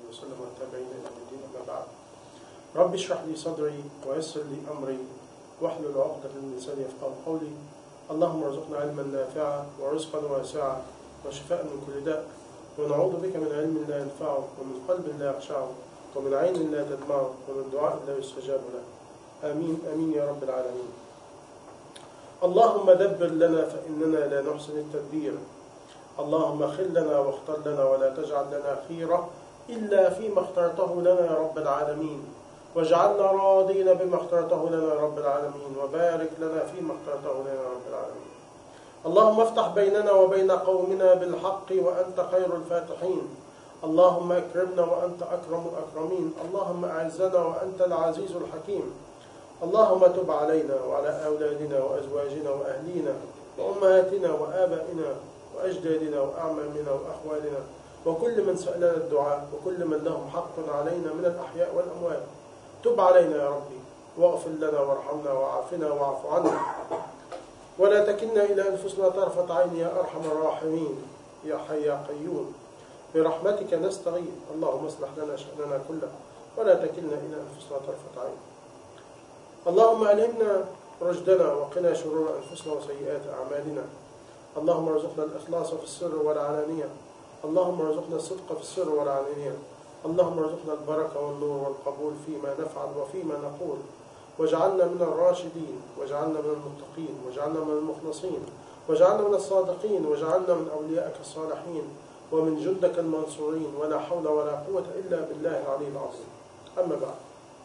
وسلم والتابعين إلى يوم الدين. أما بعد. رب اشرح لي صدري ويسر لي أمري واحلل عقدة من لساني يفقهوا قولي. اللهم ارزقنا علما نافعا ورزقا واسعا وشفاء من كل داء، ونعوذ بك من علم لا ينفع ومن قلب لا يخشع ومن عين لا تدمع ومن دعاء لا يستجاب له. آمين آمين يا رب العالمين. اللهم دبر لنا فإننا لا نحسن التدبير. اللهم خل لنا واختر لنا ولا تجعل لنا خيرة إلا فيما اخترته لنا يا رب العالمين، واجعلنا راضين بما اخترته لنا يا رب العالمين، وبارك لنا فيما اخترته لنا يا رب العالمين. اللهم افتح بيننا وبين قومنا بالحق وأنت خير الفاتحين. اللهم اكرمنا وأنت أكرم الأكرمين. اللهم أعزنا وأنت العزيز الحكيم. اللهم تب علينا وعلى أولادنا وأزواجنا وأهلينا وأمهاتنا وآبائنا وأجدادنا وأعمامنا وأخوالنا وكل من سألنا الدعاء وكل من لهم حق علينا من الأحياء والأموات. تب علينا يا ربي واغفر لنا وارحمنا وعافنا واعف عنا، ولا تكلنا إلى أنفسنا طرفة عين يا أرحم الراحمين يا حي يا قيوم، برحمتك نستغيث. اللهم اصلح لنا شأننا كله ولا تكلنا إلى أنفسنا طرفة عين. اللهم ألهمنا رشدنا وقنا شرور أنفسنا وسيئات أعمالنا. اللهم ارزقنا الإخلاص في السر والعلانية. اللهم ارزقنا الصدق في السر والعلانية. اللهم ارزقنا البركة والنور والقبول فيما نفعل وفيما نقول، واجعلنا من الراشدين، واجعلنا من المتقين، واجعلنا من المخلصين، واجعلنا من الصادقين، واجعلنا من أوليائك الصالحين ومن جندك المنصورين، ولا حول ولا قوة إلا بالله العلي العظيم. أما بعد.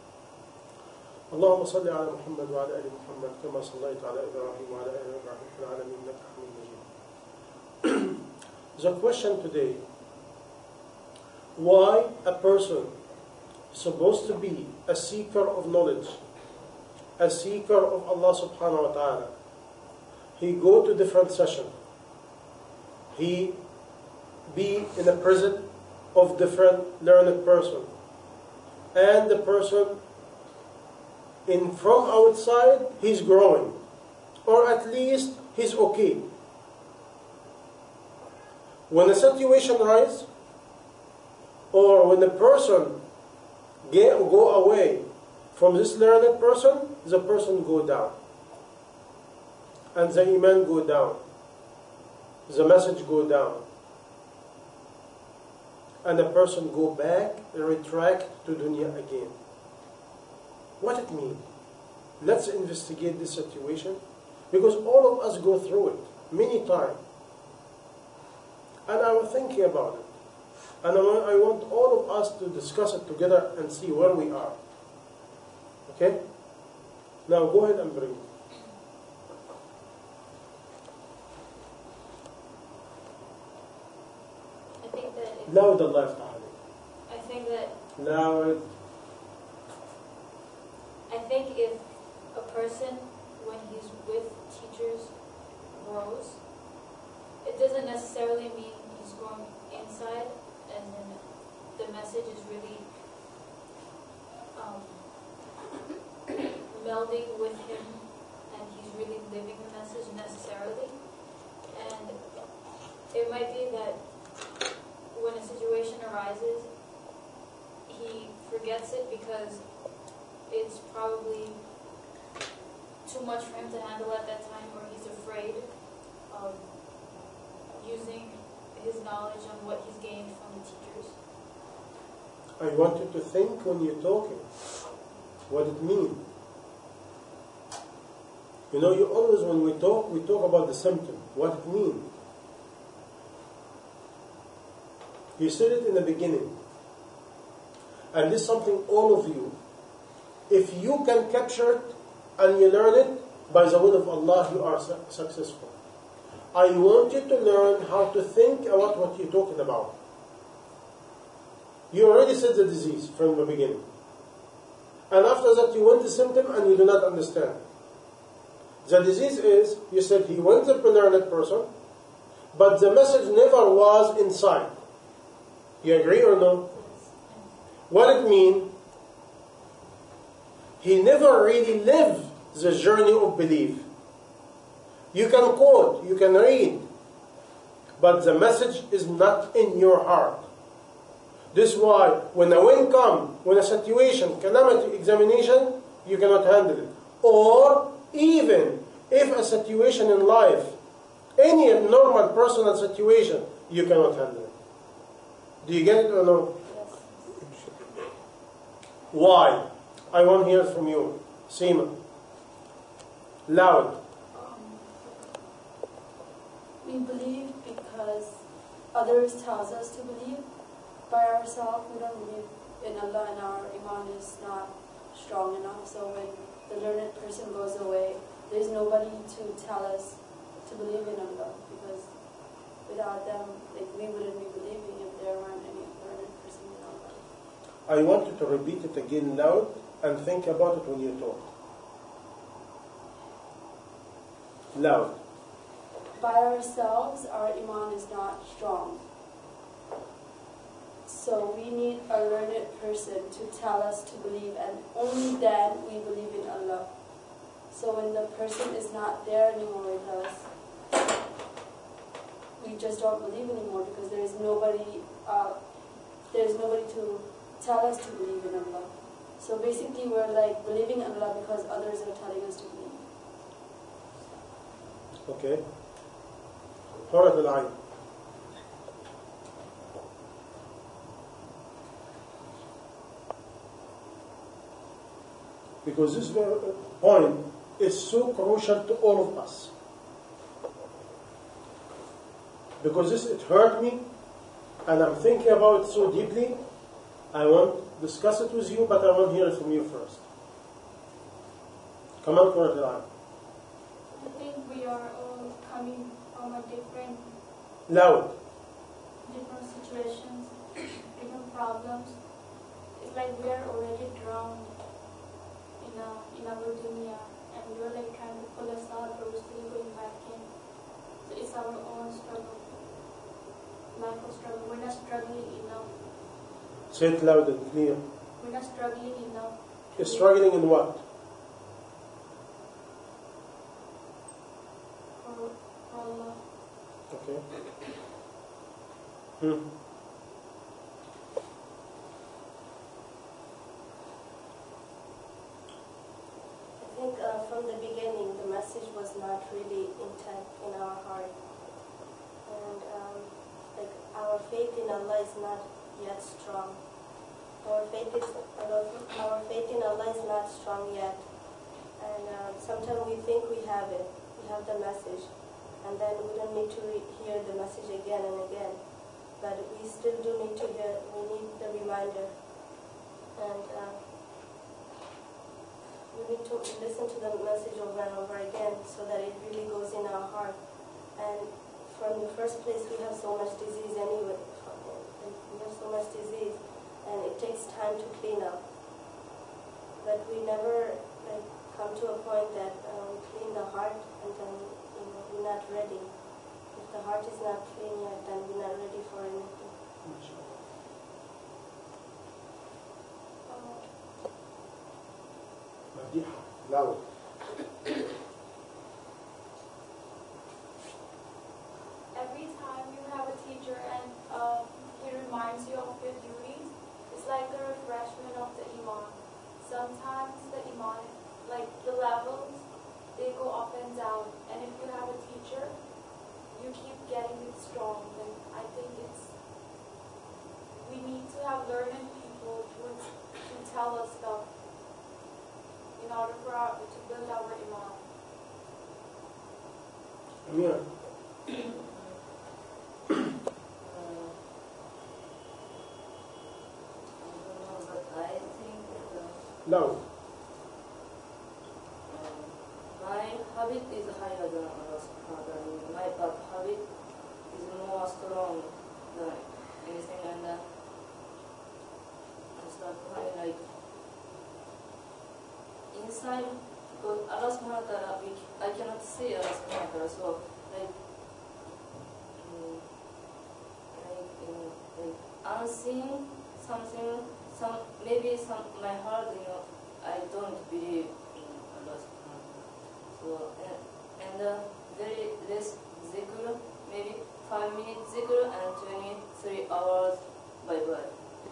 اللهم صل على محمد وعلى آل محمد كما صليت على إبراهيم وعلى آل إبراهيم في العالمين إنك حميد مجيد. The question today: why a person is supposed to be a seeker of knowledge, a seeker of Allah subhanahu wa ta'ala. He go to different sessions. He be in a prison of different learned person. And the person from outside, he's growing. Or at least he's okay. When a situation arises, or when a person go away from this learned person, the person go down. And the iman go down. The message go down. And the person go back and retract to dunya again. What it means? Let's investigate this situation, because all of us go through it many times. And I was thinking about it. And I want all of us to discuss it together and see where we are. Okay? Now go ahead and bring it. I think that Loud Allah yaftah alayk. I think if a person, when he's with teachers, grows, it doesn't necessarily mean he's growing inside, and then the message is really melding with him, and he's really living the message necessarily. And it might be that when a situation arises, he forgets it because it's probably too much for him to handle at that time, or he's afraid of using his knowledge on what he's gained from the teachers. I want you to think when you're talking what it means. You know, you always, when we talk about the symptom, what it means. You said it in the beginning. And this is something all of you, if you can capture it and you learn it, by the will of Allah, you are successful. I want you to learn how to think about what you're talking about. You already said the disease from the beginning. And after that, you want the symptom and you do not understand. The disease is, you said he went to a learned person, but the message never was inside. You agree or no? What it means, he never really lived the journey of belief. You can quote, you can read, but the message is not in your heart. This is why when a wind comes, when a situation, calamity, examination, you cannot handle it. Or even if a situation in life, any normal personal situation, you cannot handle it. Do you get it or no? Yes. Why? I want to hear from you. Seema. Loud. We believe because others tells us to believe. By ourselves, we don't believe in Allah, and our iman is not strong enough. So when the learned person goes away, there's nobody to tell us to believe in Allah, because without them, we wouldn't be believing if there weren't any learned person in Allah. I want you to repeat it again loud and think about it when you talk. Loud. By ourselves, our iman is not strong. So we need a learned person to tell us to believe, and only then we believe in Allah. So when the person is not there anymore with us, we just don't believe anymore, because there is nobody to tell us to believe in Allah. So basically we're like believing in Allah because others are telling us to believe. Okay. حرة العين. Because this point is so crucial to all of us. Because this, it hurt me, and I'm thinking about it so deeply. I want to discuss it with you, but I want to hear it from you first. Come on, Quran. I think we are all coming from a different Loud. situations, different problems. It's like we are already drowned in our dunya, and we're like trying to pull us out, but we're still going back in. So it's our own struggle, life of struggle. We're not struggling enough. Say it loud and clear. We're not struggling enough. You're struggling in what? For Allah. Okay. I think from the beginning the message was not really intact in our heart, and our faith in Allah is not yet strong. Our faith in Allah is not strong yet, and sometimes we think we have it, we have the message, and then we don't need to hear the message again and again, but we still do need to hear. We need the reminder, and we need to listen to the message over and over again, so that it really goes in our heart. And from the first place, we have so much disease anyway. We have so much disease, and it takes time to clean up. But we never come to a point that we clean the heart, and then we're not ready. If the heart is not clean yet, then we're not ready for anything. Loud. Every time you have a teacher and he reminds you of your duties, it's like the refreshment of the iman. Sometimes the iman, like the levels, they go up and down. And if you have a teacher, you keep getting it strong. And I think we need to have learned people to tell us stuff in order to build our iman. Yeah. But I think Loud. my habit is higher than Allah's. My bad habit is more strong than anything, and I start crying like inside, because Allah subhanahu wa ta'ala, I cannot see Allah subhanahu wa ta'ala, so unseen something, maybe my heart, I don't believe in Allah subhanahu wa ta'ala. So, and very less zikr, maybe 5 minutes zikr and 23 hours by.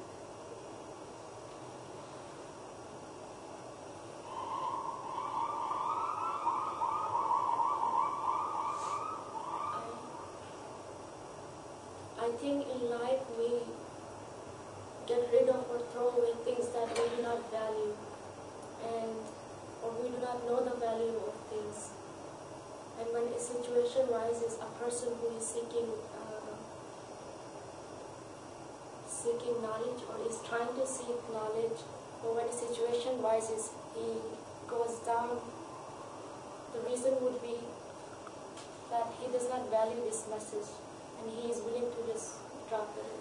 I think in life we get rid of or throw away things that we do not value, or we do not know the value of things. And when a situation rises, a person who is seeking knowledge or is trying to seek knowledge, or when a situation rises, he goes down, the reason would be that he does not value this message and he is willing to just drop it.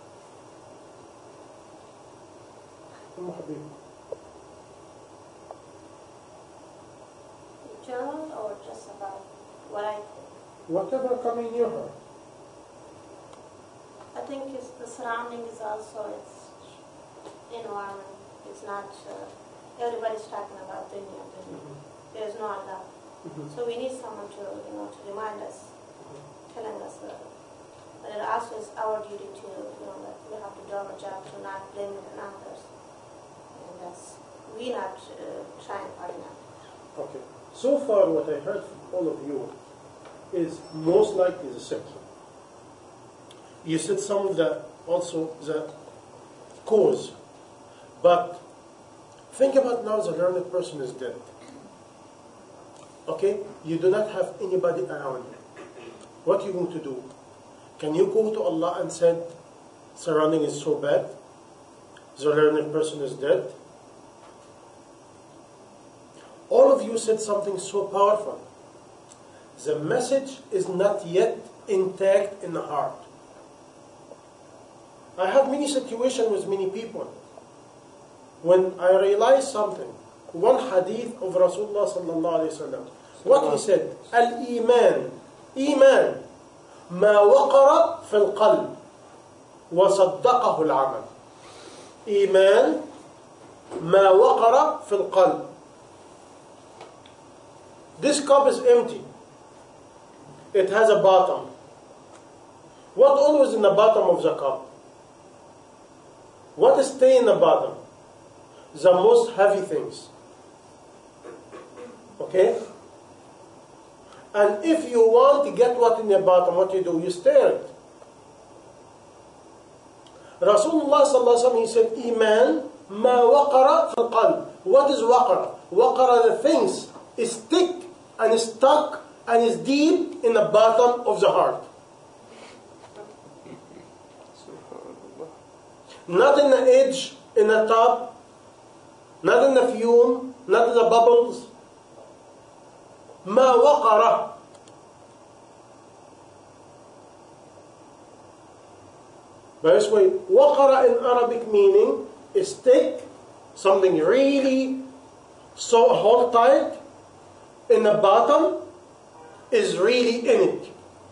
General or just about what I think? Whatever comes in your heart. I think it's the surrounding is also its environment. It's not everybody's talking about dunya. There's no Allah. So we need someone to to remind us, telling us that it also is our duty to that we have to do our job to not blame it on others, and that's we not trying hard enough. Okay. So far, what I heard from all of you is most likely the second. You said some of the cause, but think about now the learned person is dead. Okay, you do not have anybody around you. What are you going to do? Can you go to Allah and say, surrounding is so bad, the learned person is dead? All of you said something so powerful. The message is not yet intact in the heart. I have many situations with many people. When I realize something, one hadith of Rasulullah sallallahu alayhi wa sallam, what he said, Al-Iman, Iman, ما وقر في القلب وصدقه العمل. إيمان ما وقر في القلب. This cup is empty. It has a bottom. What always in the bottom of the cup? What stay in the bottom? The most heavy things. Okay? And if you want to get what in the bottom, what you do? You stir it. Rasulullah sallallahu alaihi wasallam, he said, Iman ma waqara fil qalb. What is waqara? Waqara, the things is thick and is stuck and is deep in the bottom of the heart. Not in the edge, in the top, not in the fume, not in the bubbles. ما وقر. By this way, وقر in Arabic meaning is thick, something really so hold tight. In the bottom is really in it.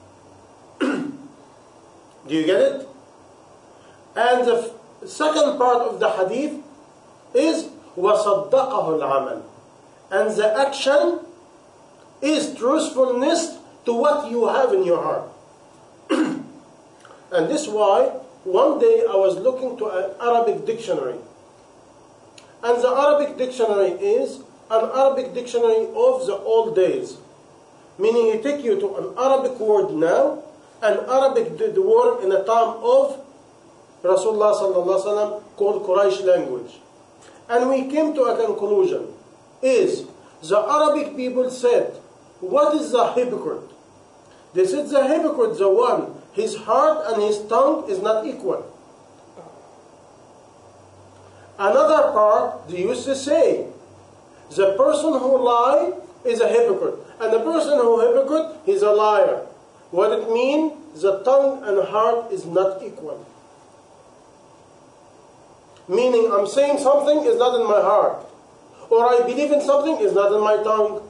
Do you get it? And the second part of the hadith is وَصَدَّقَهُ الْعَمَلِ. And the action is truthfulness to what you have in your heart. And this is why one day I was looking to an Arabic dictionary. And the Arabic dictionary is an Arabic dictionary of the old days. Meaning it take you to an Arabic word now, an Arabic word in the time of Rasulullah sallallahu alaihi wasallam called Quraysh language. And we came to a conclusion. Is the Arabic people said, what is the hypocrite? They said the hypocrite, the one, his heart and his tongue is not equal. Another part, they used to say, the person who lies is a hypocrite. And the person who is a hypocrite, he's a liar. What it means, the tongue and heart is not equal. Meaning, I'm saying something is not in my heart. Or I believe in something is not in my tongue.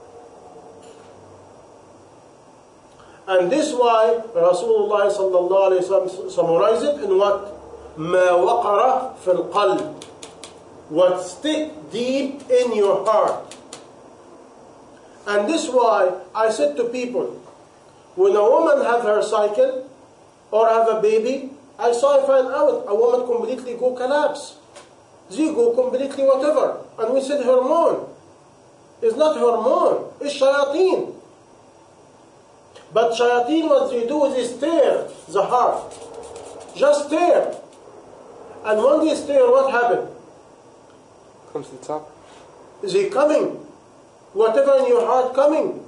And this is why Rasulullah sallallahu alayhi wa sallam summarized it in what? مَا وَقَرَ فِي الْقَلْبِ. What stick deep in your heart. And this is why I said to people, when a woman have her cycle or have a baby, I find out a woman completely go collapse. She go completely whatever. And we said hormone. It's not hormone, it's shayateen. But shayateen, what they do is they stare the heart. Just stare. And when they stare, what happened? Comes to the top. They coming. Whatever in your heart coming.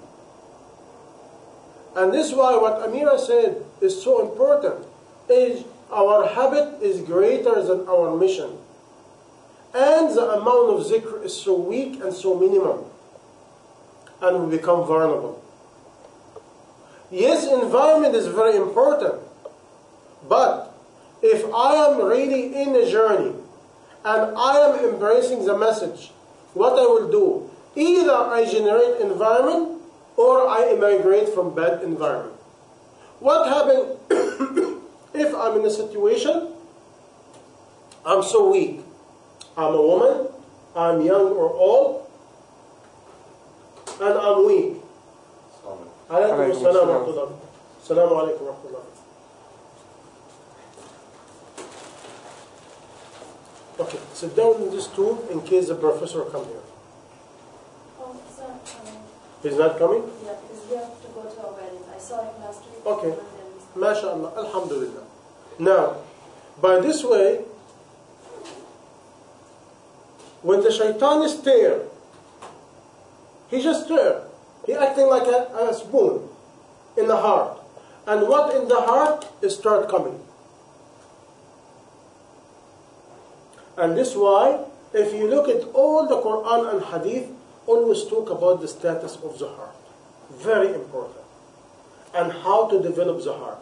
And this is why what Amira said is so important. Is our habit is greater than our mission. And the amount of zikr is so weak and so minimum. And we become vulnerable. Yes, environment is very important. But if I am really in a journey and I am embracing the message, what I will do, either I generate environment or I immigrate from bad environment. What happens if I'm in a situation, I'm so weak. I'm a woman, I'm young or old, and I'm weak. Alaykum as-salam wa rahmatullah. Assalamu alaikum wa rahmatullah. Okay, sit down in this stool in case the professor comes here. Oh, it's not coming. He's not coming? Yeah, because we have to go to a wedding. I saw him last week. Okay. And then MashaAllah, Alhamdulillah. Now, by this way, when the shaitan is stare, he just stare. He acting like a spoon in the heart. And what in the heart is start coming. And this is why, if you look at all the Quran and Hadith, always talk about the status of the heart. Very important. And how to develop the heart.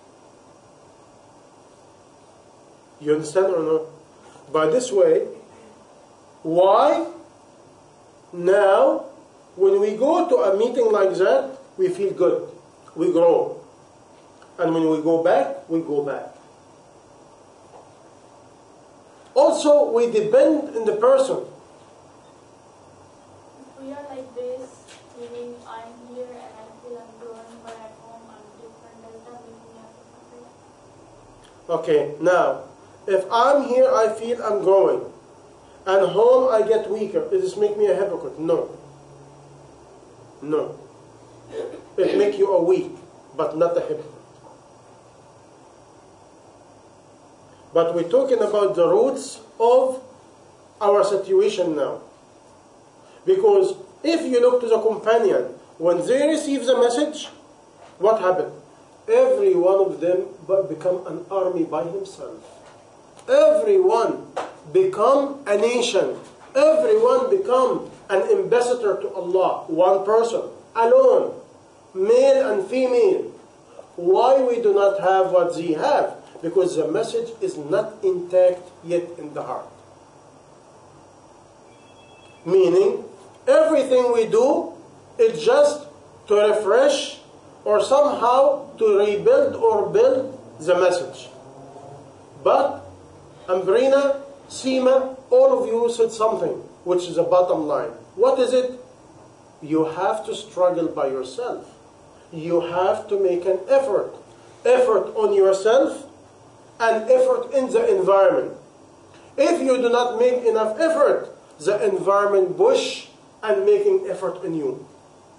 You understand or no? By this way, why now when we go to a meeting like that, we feel good. We grow. And when we go back, we go back. Also, we depend on the person. If we are like this, meaning I'm here and I feel I'm growing, but at home I'm different, does that make me hypocrite? Okay, now, if I'm here, I feel I'm growing. And home, I get weaker. Does this make me a hypocrite? No. No. It makes you a weak, but not a hypocrite. But we're talking about the roots of our situation now. Because if you look to the companion, when they receive the message, what happened? Every one of them become an army by himself. Everyone become a nation. Everyone become an ambassador to Allah. One person, alone, male and female. Why we do not have what they have? Because the message is not intact yet in the heart. Meaning, everything we do is just to refresh or somehow to rebuild or build the message. But Ambrina, Seema, all of you said something, which is the bottom line. What is it? You have to struggle by yourself. You have to make an effort. Effort on yourself and effort in the environment. If you do not make enough effort, the environment push and making effort in you.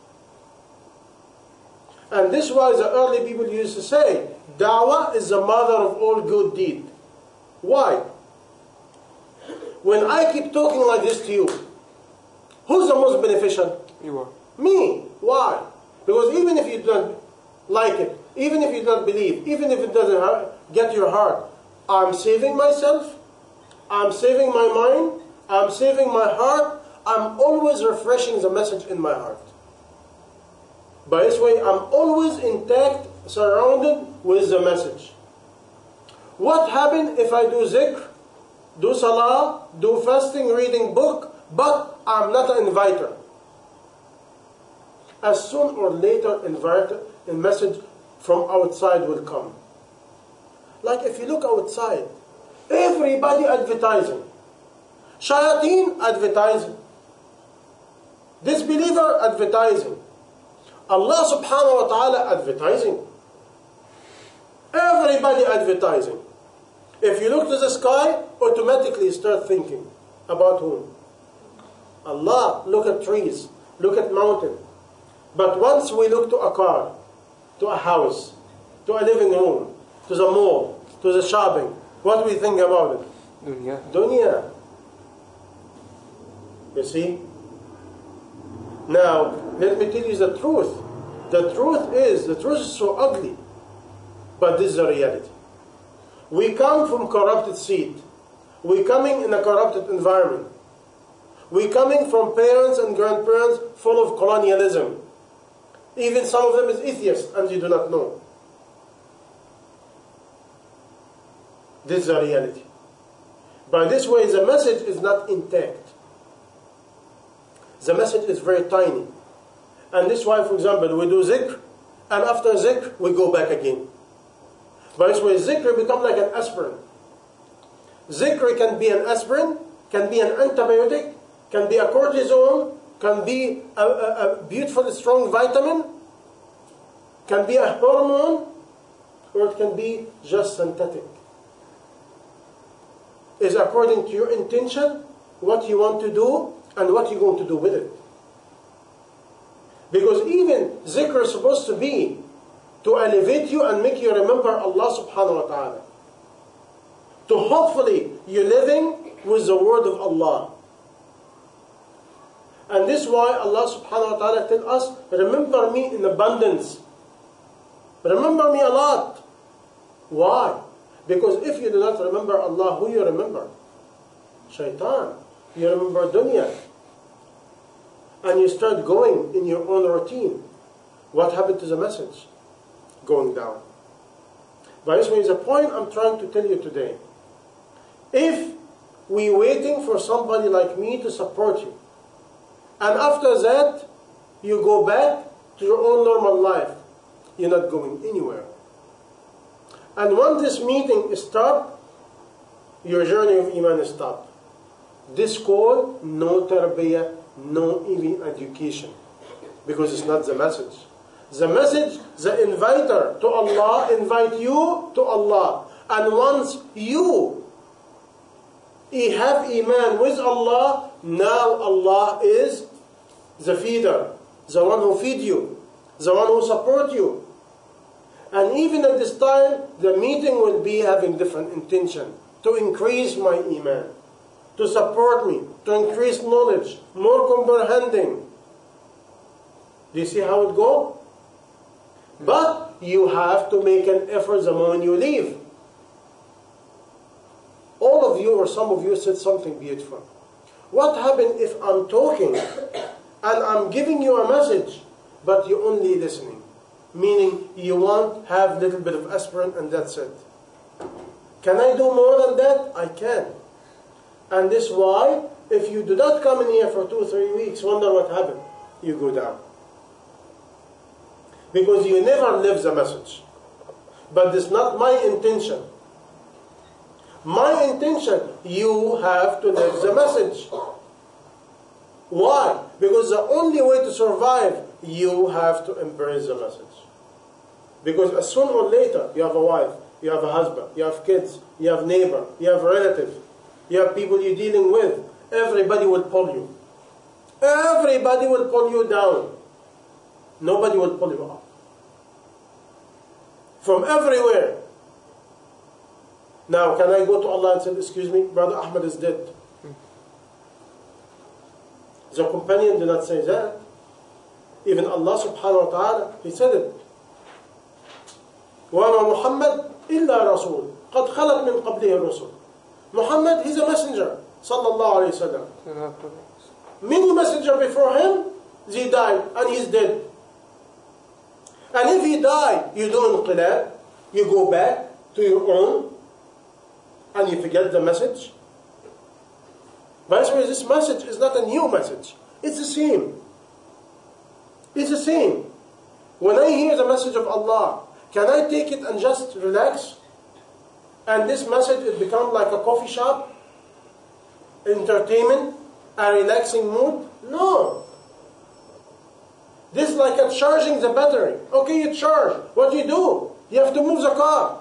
And this is why the early people used to say, Dawah is the mother of all good deed. Why? When I keep talking like this to you, who's the most beneficial? You are. Me. Why? Because even if you don't like it, even if you don't believe, even if it doesn't get your heart, I'm saving myself, I'm saving my mind, I'm saving my heart, I'm always refreshing the message in my heart. By this way, I'm always intact, surrounded with the message. What happens if I do zikr, do salah, do fasting, reading book, but I'm not an inviter? As soon or later, a message from outside will come. Like if you look outside, everybody advertising. Shayateen advertising. Disbeliever advertising. Allah subhanahu wa ta'ala advertising. Everybody advertising. If you look to the sky, automatically start thinking about whom? Allah. Look at trees. Look at mountain. But once we look to a car, to a house, to a living room, to the mall, to the shopping, what do we think about it? Dunya. Dunya. You see? Now, let me tell you the truth. The truth is so ugly. But this is the reality. We come from corrupted seed. We coming in a corrupted environment. We coming from parents and grandparents full of colonialism. Even some of them is atheists and you do not know. This is the reality. By this way, the message is not intact. The message is very tiny. And this is why, for example, we do zikr, and after zikr, we go back again. By this way, zikr becomes like an aspirin. Zikr can be an aspirin, can be an antibiotic, can be a cortisone, can be a beautiful, strong vitamin, can be a hormone, or it can be just synthetic. It's according to your intention, what you want to do, and what you're going to do with it. Because even zikr is supposed to be to elevate you and make you remember Allah subhanahu wa ta'ala. To hopefully you're living with the word of Allah. And this is why Allah subhanahu wa ta'ala tells us, remember me in abundance. Remember me a lot. Why? Because if you do not remember Allah, who you remember? Shaitan. You remember dunya. And you start going in your own routine. What happened to the message? Going down. By this way, the point I'm trying to tell you today. If we're waiting for somebody like me to support you, and after that, you go back to your own normal life, you're not going anywhere. And once this meeting is stopped, your journey of Iman is stopped. This call, no tarbiyah, no even education. Because it's not the message. The message, the inviter to Allah, invite you to Allah. And once you have Iman with Allah, now Allah is the feeder, the one who feed you, the one who support you. And even at this time, the meeting will be having different intention. To increase my Iman, to support me, to increase knowledge, more comprehending. Do you see how it goes? But you have to make an effort the moment you leave. All of you or some of you said something beautiful. What happens if I'm talking and I'm giving you a message, but you're only listening? Meaning you want to have a little bit of aspirin and that's it. Can I do more than that? I can. And this is why, if you do not come in here for 2 or 3 weeks, wonder what happened. You go down. Because you never live the message. But this is not my intention. My intention, you have to live the message. Why? Because the only way to survive, you have to embrace the message. Because as soon or later, you have a wife, you have a husband, you have kids, you have neighbor, you have relative, you have people you're dealing with. Everybody will pull you. Everybody will pull you down. Nobody will pull you up. From everywhere. Now, can I go to Allah and say, excuse me, Brother Ahmed is dead? The companion did not say that. Even Allah subhanahu wa ta'ala, He said it. وَمَا مُحَمَّدٌ إِلَّا رَسُولٌ قَدْ خَلَتْ مِنْ قَبْلِهِ الرُّسُلُ. Muhammad, he's a messenger. Sallallahu alayhi wa sallam. Many messengers before him, they died and he's dead. And if he died, you do inqilab, you go back to your own, and you forget the message. By the way, this message is not a new message. It's the same. It's the same. When I hear the message of Allah, can I take it and just relax? And this message will become like a coffee shop, entertainment, a relaxing mood? No. This is like a charging the battery. Okay, you charge. What do? You have to move the car.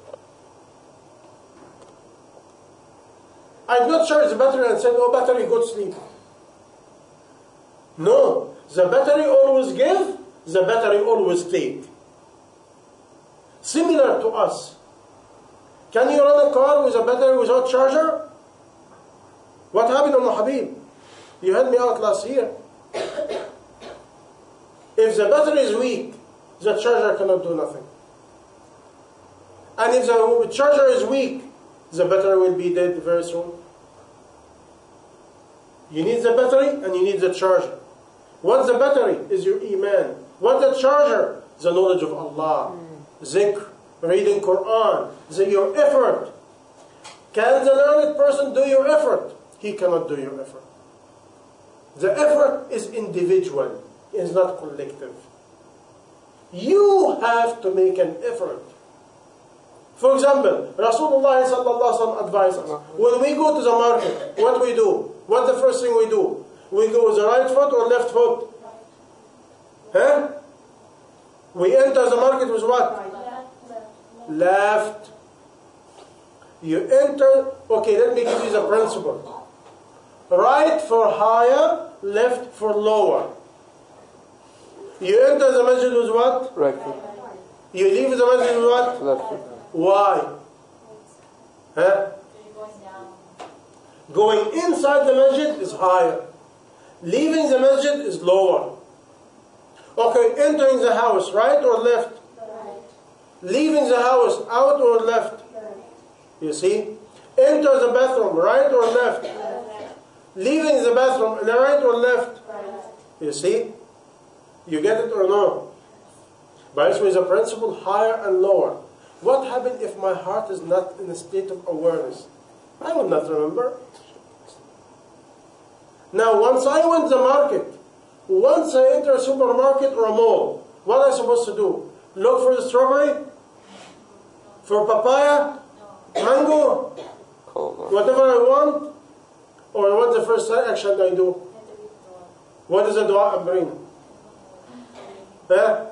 I did not charge the battery and said, oh, battery, go to sleep. No. The battery always give, the battery always take. similar to us. Can you run a car with a battery without charger? What happened, Habib? You had me out last year. If the battery is weak, the charger cannot do nothing. And if the charger is weak, the battery will be dead very soon. You need the battery and you need the charger. What's the battery? Is your iman. What's the charger? The knowledge of Allah. Zikr, reading Quran, your effort. Can the learned person do your effort? He cannot do your effort. The effort is individual, it is not collective. You have to make an effort. For example, Rasulullah sallallahu alaihi wasallam advised us, when we go to the market, what we do? What's the first thing we do? We go with the right foot or left foot? Huh? We enter the market with what? Left. You enter, okay, let me give you the principle. Right for higher, left for lower. You enter the masjid with what? Right foot. You leave the masjid with what? Left foot. Why? Huh? Going inside the masjid is higher. Leaving the masjid is lower. Okay, entering the house, right or left? Right. Leaving the house, out or left? Right. You see? Enter the bathroom, right or left? Right. Leaving the bathroom, right or left? Right. You see? You get it or no? By this way, the principle higher and lower. What happens if my heart is not in a state of awareness? I will not remember. Now, once I went to the market, once I enter a supermarket or a mall, what am I supposed to do? Look for the strawberry? For papaya? Mango? Whatever I want? Or what's the first action I do? What is the dua I bring? Huh?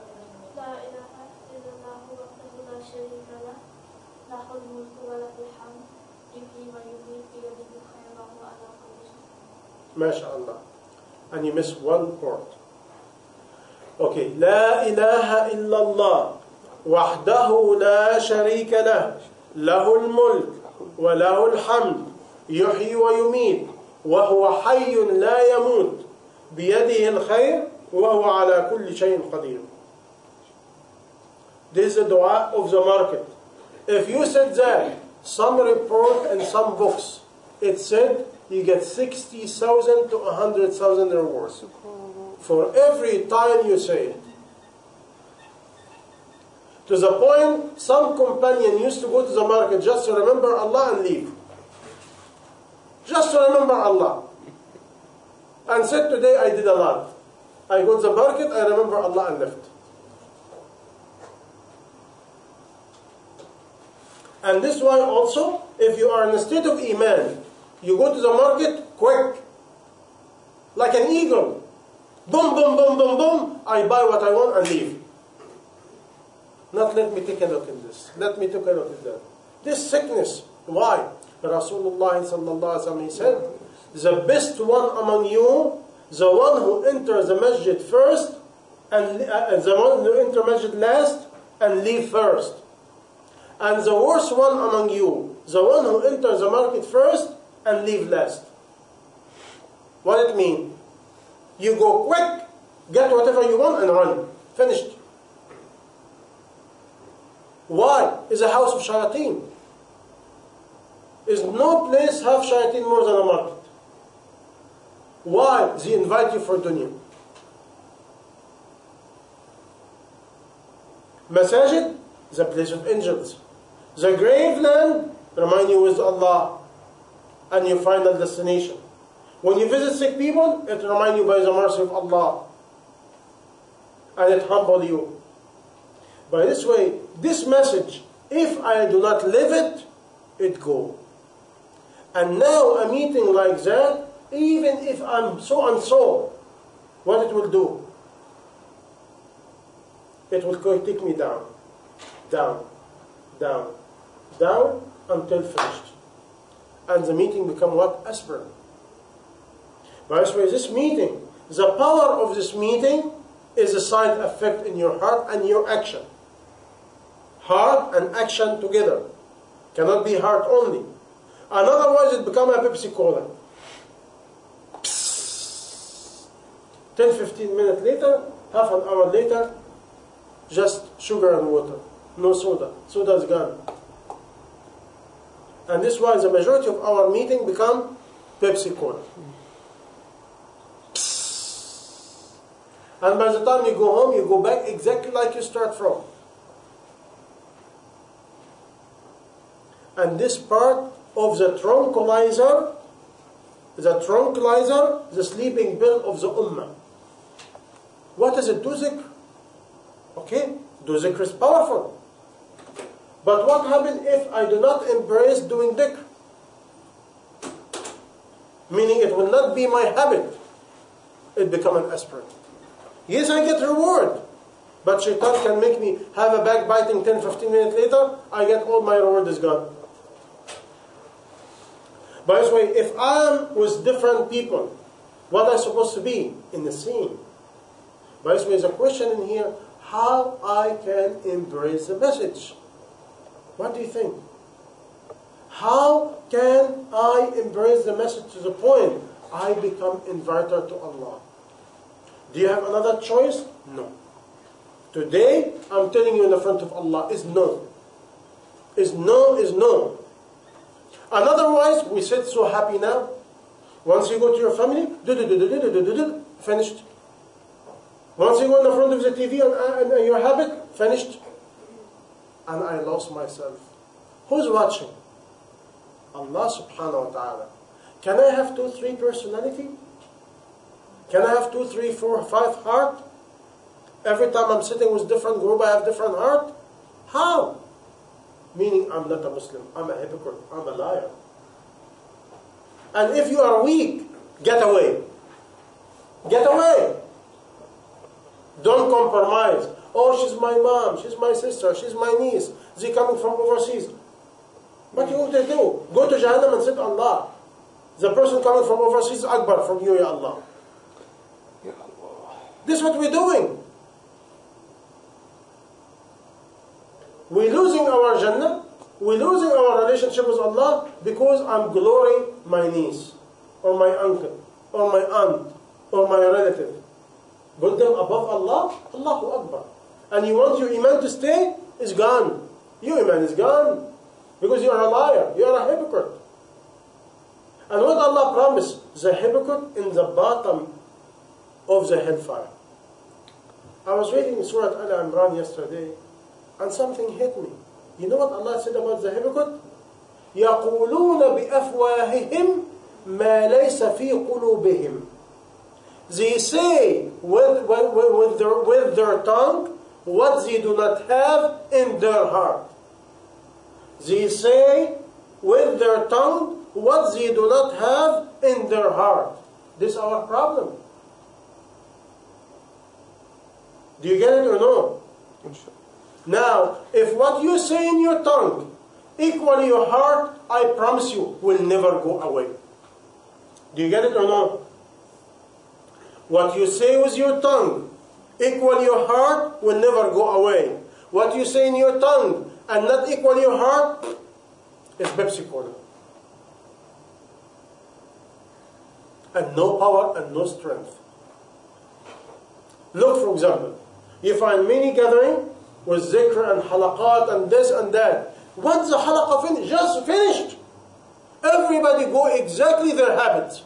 MashaAllah. And you miss one part. Okay. لا إله إلا الله وحده لا شريك له له الملك وله الحمد يحيي ويميت وهو حي لا يموت بيده الخير وهو على كل شيء قدير. This is the dua of the market. If you said that, some report and some books, it said you get 60,000 to 100,000 rewards for every time you say it. To the point, some companion used to go to the market just to remember Allah and leave. Just to remember Allah. And said, today I did a lot. I go to the market, I remember Allah and left. And this is why also, if you are in a state of Iman, you go to the market quick, like an eagle. Boom, boom, boom, boom, boom. I buy what I want and leave. Not let me take a look at this. Let me take a look at that. This sickness, why? Rasulullah sallallahu alaihi wasallam, he said, the best one among you, the one who enters the masjid first, and the one who enters the masjid last, and leave first. And the worst one among you, the one who enters the market first, and leave last. What it mean? You go quick, get whatever you want, and run. Finished. Why? It's a house of shayateen. Is no place have shayateen more than a market. Why? They invite you for dunya. Masajid, the place of angels. The grave land, remind you with Allah and your final destination. When you visit sick people, it reminds you by the mercy of Allah. And it humbles you. By this way, this message, if I do not live it, it go. And now a meeting like that, even if I'm so and so, what it will do? It will take me down, down, down, down until finished. And the meeting become what? Aspirin. By this way, this meeting, the power of this meeting is a side effect in your heart and your action. Heart and action together. Cannot be heart only. And otherwise it become a Pepsi Cola. 10-15 minutes later, half an hour later, just sugar and water. No soda. Soda is gone. And this is why the majority of our meeting become Pepsi Cola. And by the time you go home, you go back exactly like you start from. And this part of the tranquilizer, the sleeping pill of the ummah. What does it do? Zikr. Okay, do zikr is powerful. But what happens if I do not embrace doing dhikr? Meaning it will not be my habit. It become an aspirant. Yes, I get reward. But shaitan can make me have a backbiting 10-15 minutes later, I get all my reward is gone. By the way, if I am with different people, what am I supposed to be? In the same. By the way, there's a question in here, how I can embrace the message. What do you think? How can I embrace the message to the point I become inverter to Allah? Do you have another choice? No. Today, I'm telling you in the front of Allah, is no. Is no, is no. And otherwise, we sit so happy now. Once you go to your family, finished. Once you go in the front of the TV and your habit, finished. And I lost myself. Who's watching? Allah subhanahu wa ta'ala. Can I have 2, 3 personality? Can I have 2, 3, 4, 5 heart? Every time I'm sitting with different group, I have different heart? How? Meaning I'm not a Muslim. I'm a hypocrite. I'm a liar. And if you are weak, get away. Get away. Don't compromise. Oh, she's my mom, she's my sister, she's my niece. They coming from overseas. What you want to do? Go to Jahannam and sit Allah. The person coming from overseas is Akbar from you, Ya Allah. Ya Allah. This is what we're doing. We're losing our Jannah. We're losing our relationship with Allah because I'm glorying my niece, or my uncle, or my aunt, or my relative. Put them above Allah, Allahu Akbar. And you want your iman to stay? It's gone. Your iman is gone. Because you are a liar. You are a hypocrite. And what Allah promised? The hypocrite in the bottom of the hellfire. I was reading Surah Al-Imran yesterday, and something hit me. You know what Allah said about the hypocrite? يَقُولُونَ بِأَفْوَاهِهِمْ مَا لَيْسَ فِي قُلُوبِهِمْ. They say with their tongue what they do not have in their heart. They say with their tongue what they do not have in their heart. This is our problem. Do you get it or no? Now, if what you say in your tongue equal your heart, I promise you, will never go away. Do you get it or no? What you say with your tongue equal your heart will never go away. What you say in your tongue and not equal your heart is Pepsi Cola. And no power and no strength. Look, for example, you find many gathering with zikr and halaqat and this and that. Once the halaqah finished, just finished, everybody go exactly their habits.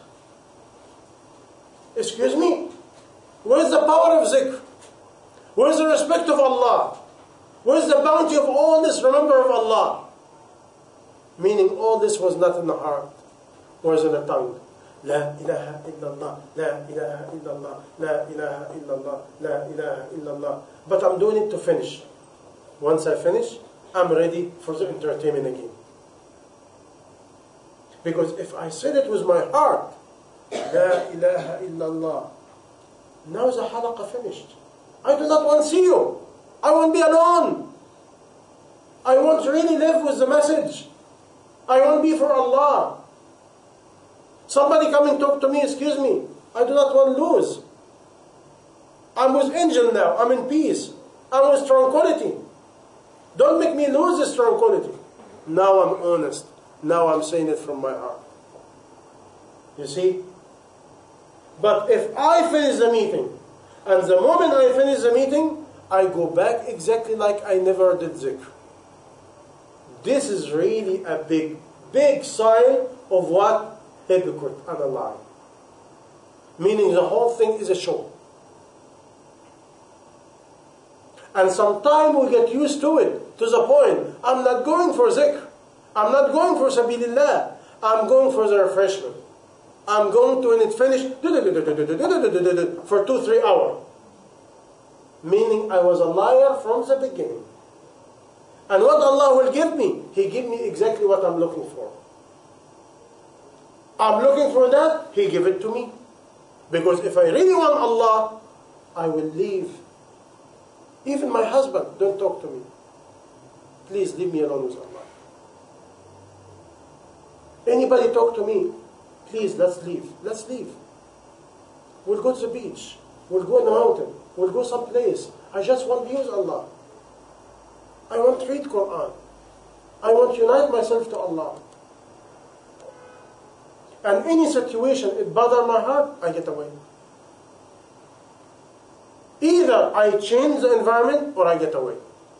Excuse me? Where is the power of zikr? Where is the respect of Allah? Where is the bounty of all this remember of Allah? Meaning all this was not in the heart, was in the tongue. La ilaha illallah, la ilaha illallah, la ilaha illallah, la ilaha illallah. But I'm doing it to finish. Once I finish, I'm ready for the entertainment again. Because if I said it with my heart, la ilaha illallah, now the halaqah finished. I do not want to see you. I want to be alone. I want to really live with the message. I want to be for Allah. Somebody come and talk to me, excuse me. I do not want to lose. I'm with angel now. I'm in peace. I'm with tranquility. Don't make me lose this tranquility. Now I'm honest. Now I'm saying it from my heart. You see? But if I finish the meeting, and the moment I finish the meeting, I go back exactly like I never did zikr. This is really a big, big sign of what? Hypocrite and a lie. Meaning the whole thing is a show. And sometimes we get used to it, to the point, I'm not going for zikr. I'm not going for sabilillah. I'm going for the refreshment. I'm going to, when it finished, for 2-3 hours. Meaning I was a liar from the beginning. And what Allah will give me, He give me exactly what I'm looking for. I'm looking for that, He give it to me. Because if I really want Allah, I will leave. Even my husband, don't talk to me. Please leave me alone with Allah. Anybody talk to me, please, let's leave. Let's leave. We'll go to the beach. We'll go in the mountain. We'll go someplace. I just want to use Allah. I want to read Quran. I want to unite myself to Allah. And any situation, it bothers my heart, I get away. Either I change the environment or I get away.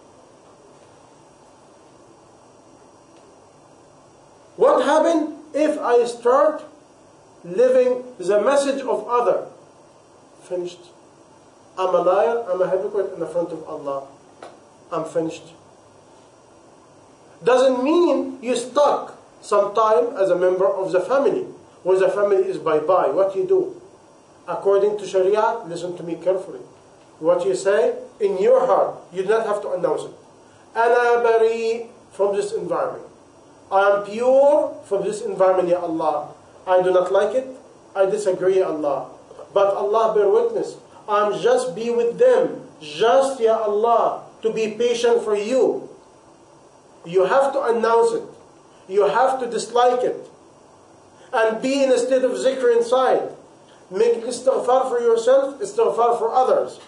What happens if I start living the message of other? Finished. I'm a liar, I'm a hypocrite in the front of Allah. I'm finished. Doesn't mean you stuck sometime as a member of the family. Where the family is bye-bye. What you do? According to Sharia, listen to me carefully. What you say in your heart, you do not have to announce it. Ana bari from this environment. I am pure from this environment, Ya Allah. I do not like it. I disagree, Ya Allah. But Allah bear witness. I'm just be with them. Just, Ya Allah, to be patient for you. You have to announce it. You have to dislike it. And be in a state of zikr inside. Make istighfar for yourself, istighfar for others.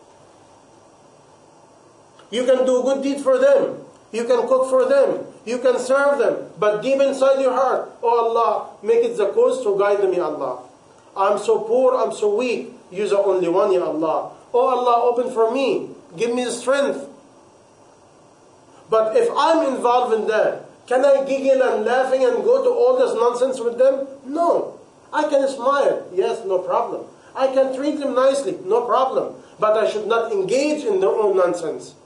You can do good deed for them. You can cook for them. You can serve them. But deep inside your heart, oh Allah, make it the cause to guide them, Ya Allah. I'm so poor, I'm so weak. You're the only one, Ya Allah. Oh Allah, open for me. Give me the strength. But if I'm involved in that, can I giggle and laughing and go to all this nonsense with them? No. I can smile. Yes, no problem. I can treat them nicely. No problem. But I should not engage in their own nonsense.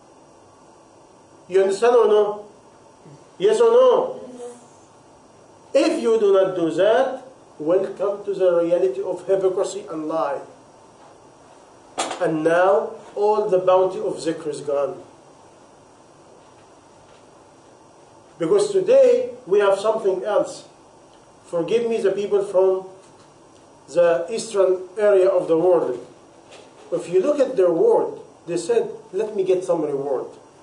You understand or no? Yes or no? If you do not do that, welcome to the reality of hypocrisy and lie. And now, all the bounty of zikr is gone. Because today, we have something else. Forgive me the people from the eastern area of the world. If you look at their word, they said, let me get some reward.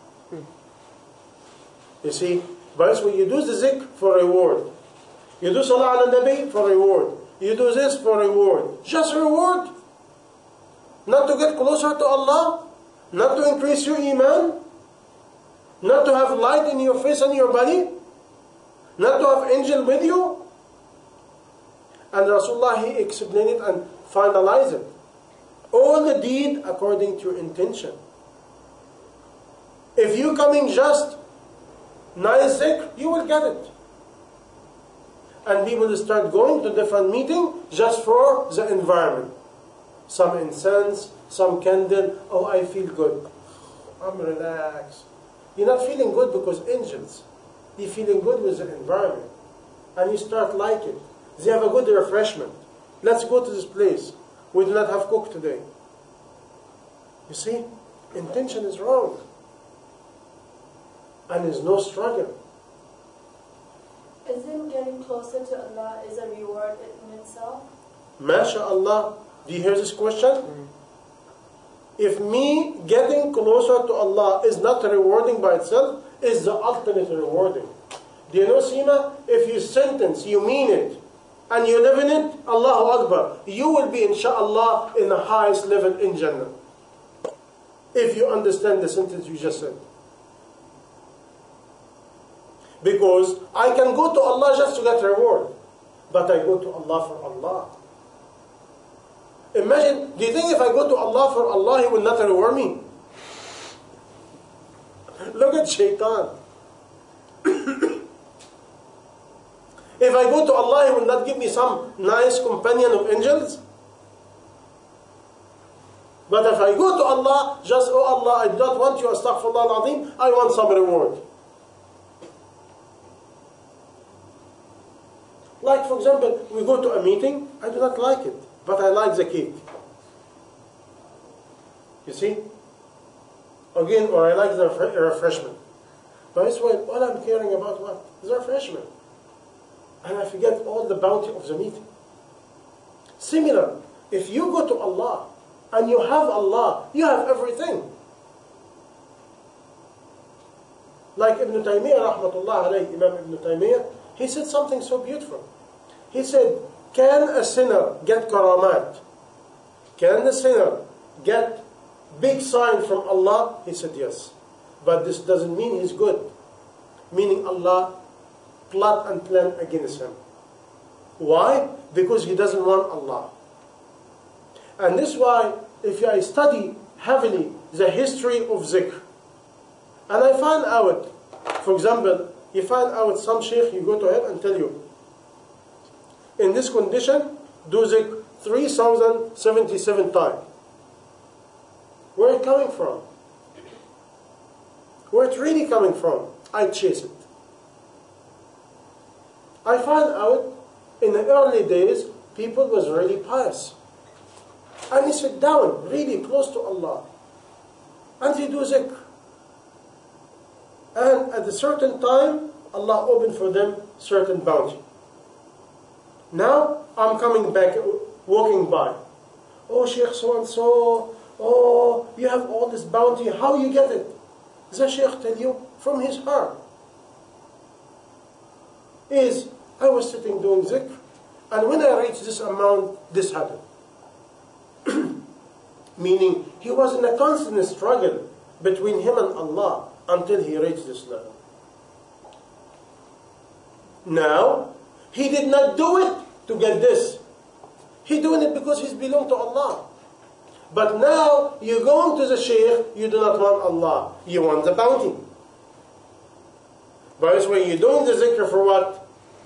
You see, but when you do the zikr for reward. You do salah ala nabi for reward. You do this for reward. Just reward. Not to get closer to Allah. Not to increase your iman. Not to have light in your face and your body. Not to have angel with you. And Rasulullah, he explained it and finalized it. All the deed according to your intention. If you coming just nice zikr, you will get it. And people will start going to different meetings just for the environment. Some incense, some candle. Oh, I feel good. I'm relaxed. You're not feeling good because angels. You're feeling good with the environment. And you start liking it. They have a good refreshment. Let's go to this place. We do not have cook today. You see? Intention is wrong. And there's no struggle. Isn't getting closer to Allah is a reward in itself? MashaAllah. Do you hear this question? If me getting closer to Allah is not rewarding by itself, is the ultimate rewarding. Do you know, Seema? If you sentence, you mean it, and you live in it, Allahu Akbar, you will be, inshaAllah, in the highest level in Jannah. If you understand the sentence you just said. Because I can go to Allah just to get reward. But I go to Allah for Allah. Imagine, do you think if I go to Allah for Allah, He will not reward me? Look at Shaitan. If I go to Allah, He will not give me some nice companion of angels? But if I go to Allah, just, oh Allah, I don't want you, astaghfirullah al-azim, I want some reward. Like, for example, we go to a meeting, I do not like it, but I like the cake. You see? Again, or I like the refreshment. But it's what all I'm caring about what? Is refreshment. And I forget all the bounty of the meeting. Similar, if you go to Allah, and you have Allah, you have everything. Like Ibn Taymiyyah, rahmatullah alayhi, Imam Ibn Taymiyyah, he said something so beautiful. He said, can a sinner get karamat? Can the sinner get big sign from Allah? He said, yes. But this doesn't mean he's good. Meaning Allah plot and plan against him. Why? Because he doesn't want Allah. And this is why, if I study heavily the history of zikr, and I find out, for example, you find out some sheikh, you go to him and tell you, in this condition, do zikr 3,077 times. Where it coming from? Where it really coming from? I chase it. I find out, in the early days, people was really pious. And he sit down, really close to Allah. And he do zikr. And at a certain time, Allah opened for them certain bounty. Now, I'm coming back, walking by. Oh, Sheikh so-and-so, oh, you have all this bounty, how you get it? The Sheikh tell you from his heart. I was sitting doing zikr, and when I reached this amount, this happened. Meaning, he was in a constant struggle between him and Allah until he reached this level. Now, he did not do it to get this. He doing it because he's belong to Allah. But now, you're going to the Shaykh, you do not want Allah. You want the bounty. By this way, you're doing the zikr for what?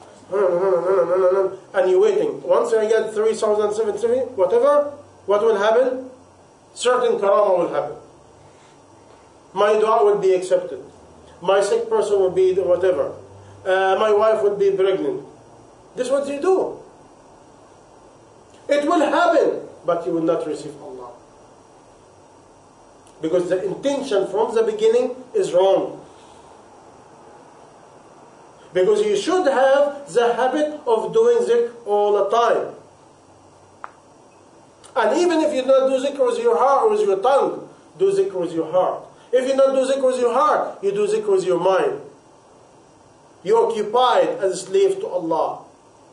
And you're waiting. Once I get 3,073, whatever, what will happen? Certain karama will happen. My dua will be accepted. My sick person will be whatever. My wife will be pregnant. This is what you do. It will happen, but you will not receive Allah. Because the intention from the beginning is wrong. Because you should have the habit of doing zikr all the time. And even if you don't do zikr with your heart or with your tongue, do zikr with your heart. If you don't do zikr with your heart, you do zikr with your mind. You're occupied as a slave to Allah.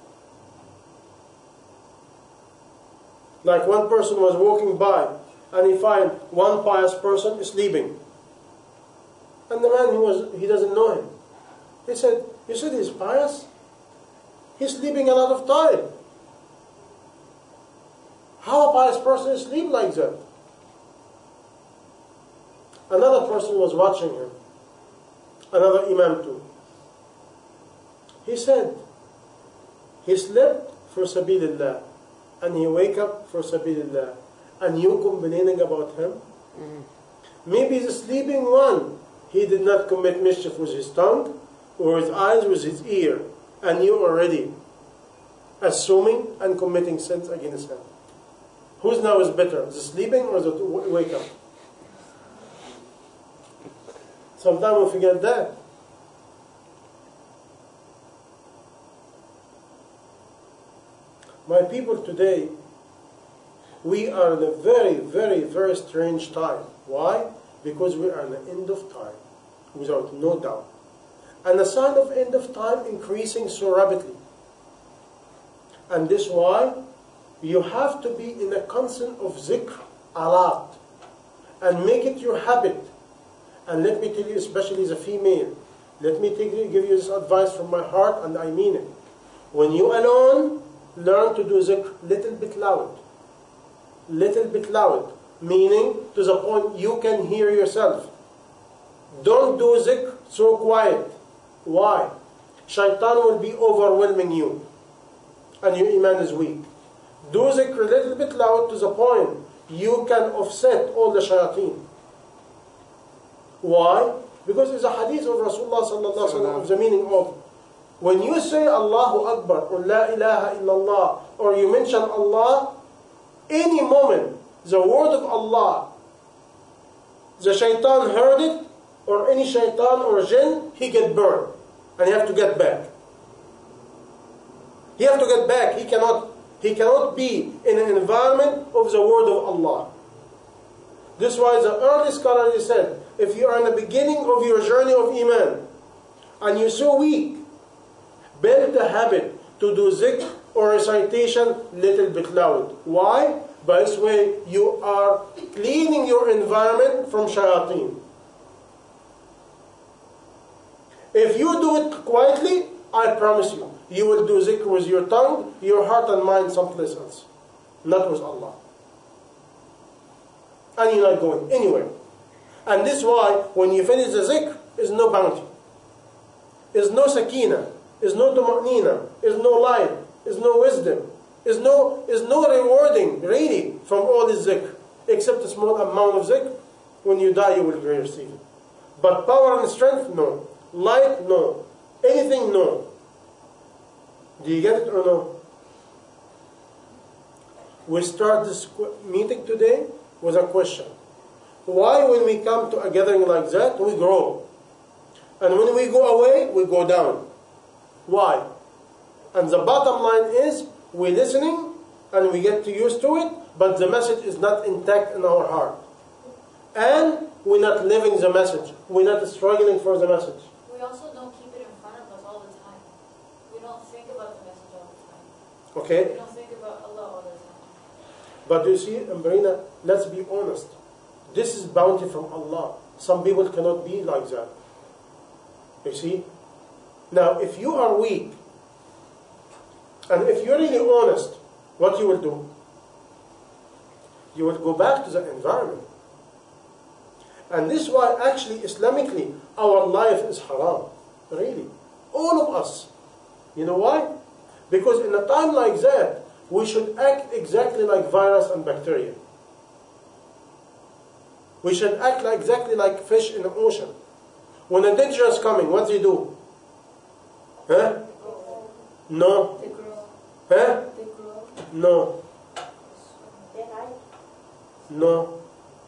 Like one person was walking by and he find one pious person sleeping. And the man, he doesn't know him. He said, you said he's pious? He's sleeping a lot of time. How a pious person sleep like that? Another person was watching him. Another imam too. He said, he slept for sabilillah. And he wake up for sabilillah. And you complaining about him? Maybe the sleeping one, he did not commit mischief with his tongue, or his eyes with his ear. And you already assuming and committing sins against him. Whose now is better, the sleeping or the wake up? Sometimes we forget that. My people today, we are in a very, very, very strange time. Why? Because we are in the end of time, without no doubt. And the sign of end of time increasing so rapidly. And this is why you have to be in a constant of zikr a lot. And make it your habit. And let me tell you, especially the female, Let me give you this advice from my heart, and I mean it. When you alone, learn to do zikr little bit loud. Little bit loud. Meaning, to the point you can hear yourself. Don't do zikr so quiet. Why? Shaitan will be overwhelming you. And your iman is weak. Do zikr a little bit loud to the point you can offset all the shayateen. Why? Because it's a hadith of Rasulullah sallallahu alaihi wasallam of the meaning of when you say Allahu Akbar or La ilaha illallah or you mention Allah, any moment the word of Allah, the shaitan heard it, or any shaitan or jinn, he get burned. And he have to get back. He have to get back. He cannot be in an environment of the word of Allah. This is why the early scholar said, if you are in the beginning of your journey of Iman, and you're so weak, build the habit to do zikr or recitation little bit loud. Why? By this way, you are cleaning your environment from shayateen. If you do it quietly, I promise you, you will do zikr with your tongue, your heart and mind someplace else. Not with Allah. And you're not going anywhere. And this is why, when you finish the zikr, there's no bounty. There's no sakina. There's no tuma'nina. There's no light. There's no wisdom. There's no rewarding, really, from all this zikr. Except a small amount of zikr. When you die, you will receive it. But power and strength, no. Light, no. Anything, no. Do you get it or no? We start this meeting today with a question. Why when we come to a gathering like that, we grow? And when we go away, we go down. Why? And the bottom line is, we're listening and we get used to it, but the message is not intact in our heart. And we're not living the message. We're not struggling for the message. We also don't keep it in front of us all the time. We don't think about the message all the time. Okay? We don't think about Allah all the time. But you see, Ambrina, let's be honest. This is bounty from Allah. Some people cannot be like that. You see? Now, if you are weak, and if you're really honest, what you will do? You will go back to the environment. And this is why actually Islamically our life is haram. Really. All of us. You know why? Because in a time like that, we should act exactly like virus and bacteria. We should act exactly like fish in the ocean. When a danger is coming, what do you do? Huh? No. They grow. Huh? They grow. No. They hide. No.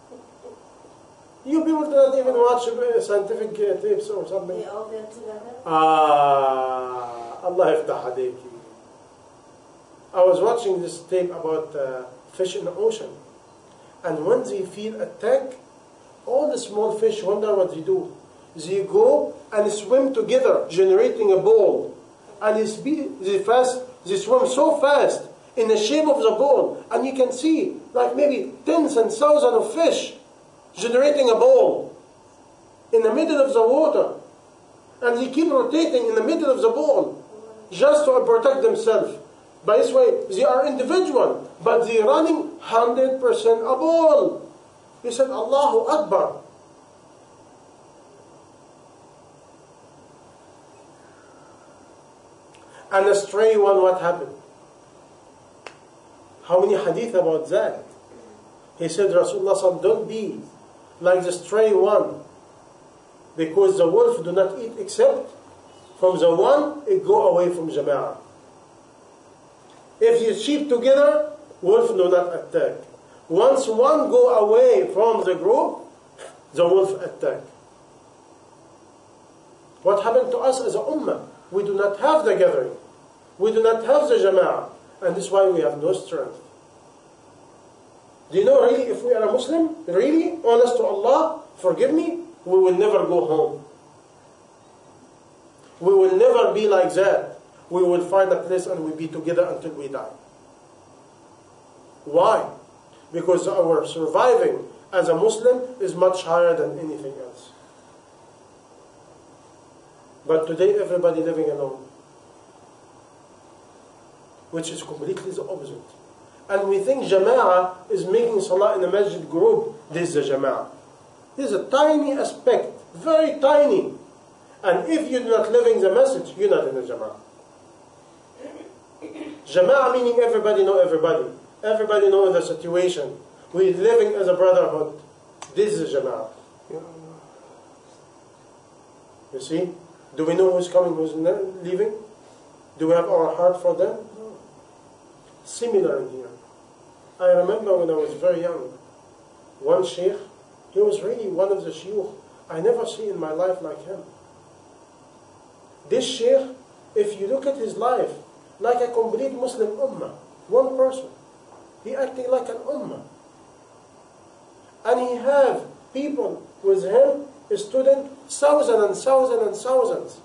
You people do not even watch scientific tapes or something. They all get together. Allah yaftah alayki. I was watching this tape about fish in the ocean. And when they feel attack, all the small fish wonder what they do. They go and swim together, generating a ball. And they swim so fast in the shape of the ball. And you can see like maybe tens and thousands of fish generating a ball in the middle of the water. And they keep rotating in the middle of the ball just to protect themselves. By this way, they are individual, but they are running 100% a ball. He said, Allahu Akbar. And a stray one, what happened? How many hadith about that? He said, Rasulullah, don't be like the stray one, because the wolf do not eat except from the one, it go away from Jama'ah. If you sheep together, wolf do not attack. Once one go away from the group, the wolf attack. What happened to us as a ummah? We do not have the gathering. We do not have the Jama'ah. And this is why we have no strength. Do you know really, if we are a Muslim, really, honest to Allah, forgive me, we will never go home. We will never be like that. We will find a place and we'll be together until we die. Why? Because our surviving as a Muslim is much higher than anything else. But today everybody living alone, which is completely the opposite. And we think Jama'ah is making salah in a masjid group. This is a Jama'ah. This is a tiny aspect, very tiny. And if you're not living the message, you're not in the Jama'ah. Jama'ah meaning everybody know everybody. Everybody know the situation. We're living as a brotherhood. This is a Jama'ah. You see? Do we know who's coming, who's leaving? Do we have our heart for them? No. Similar in here. I remember when I was very young, one sheikh, he was really one of the shuyukh I never see in my life like him. This sheikh, if you look at his life, like a complete Muslim ummah, one person. He acting like an ummah. And he have people with him, a student, thousands and thousands and thousands.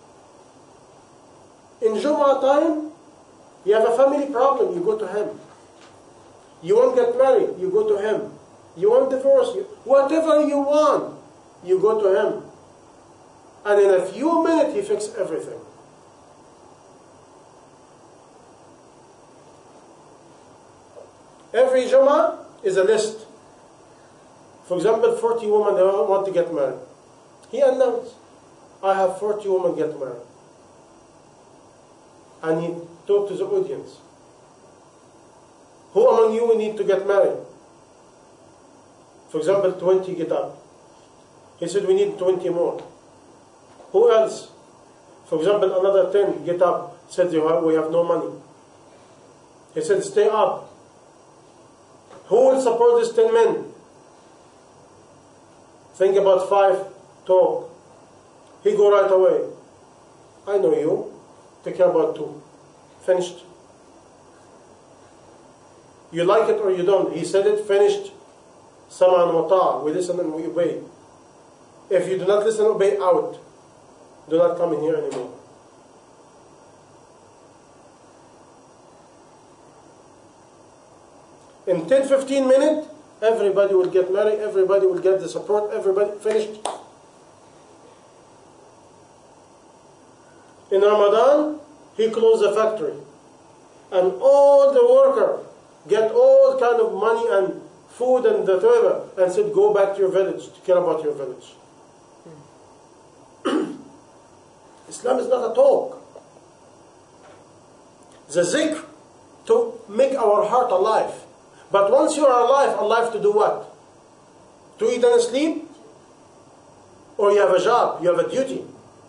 In Jum'ah time, you have a family problem, you go to him. You won't get married, you go to him. You want divorce, whatever you want, you go to him. And in a few minutes, he fixes everything. Every Jum'ah is a list. For example, 40 women that want to get married. He announced, I have 40 women get married. And he talked to the audience. Who among you need to get married? For example, 20 get up. He said, we need 20 more. Who else? For example, another 10 get up, said, we have no money. He said, stay up. Who will support these 10 men? Think about 5, talk. He go right away. I know you. Take care about 2. Finished. You like it or you don't. He said it, finished. Sam'an wa ta'a. We listen and we obey. If you do not listen, obey, out. Do not come in here anymore. In 10-15 minutes, everybody will get married, everybody will get the support, everybody finished. In Ramadan, he closed the factory. And all the workers get all kind of money and food and whatever, and said, go back to your village to care about your village. Islam is not a talk. The zikr to make our heart alive. But once you are alive to do what? To eat and sleep? Or you have a job, you have a duty.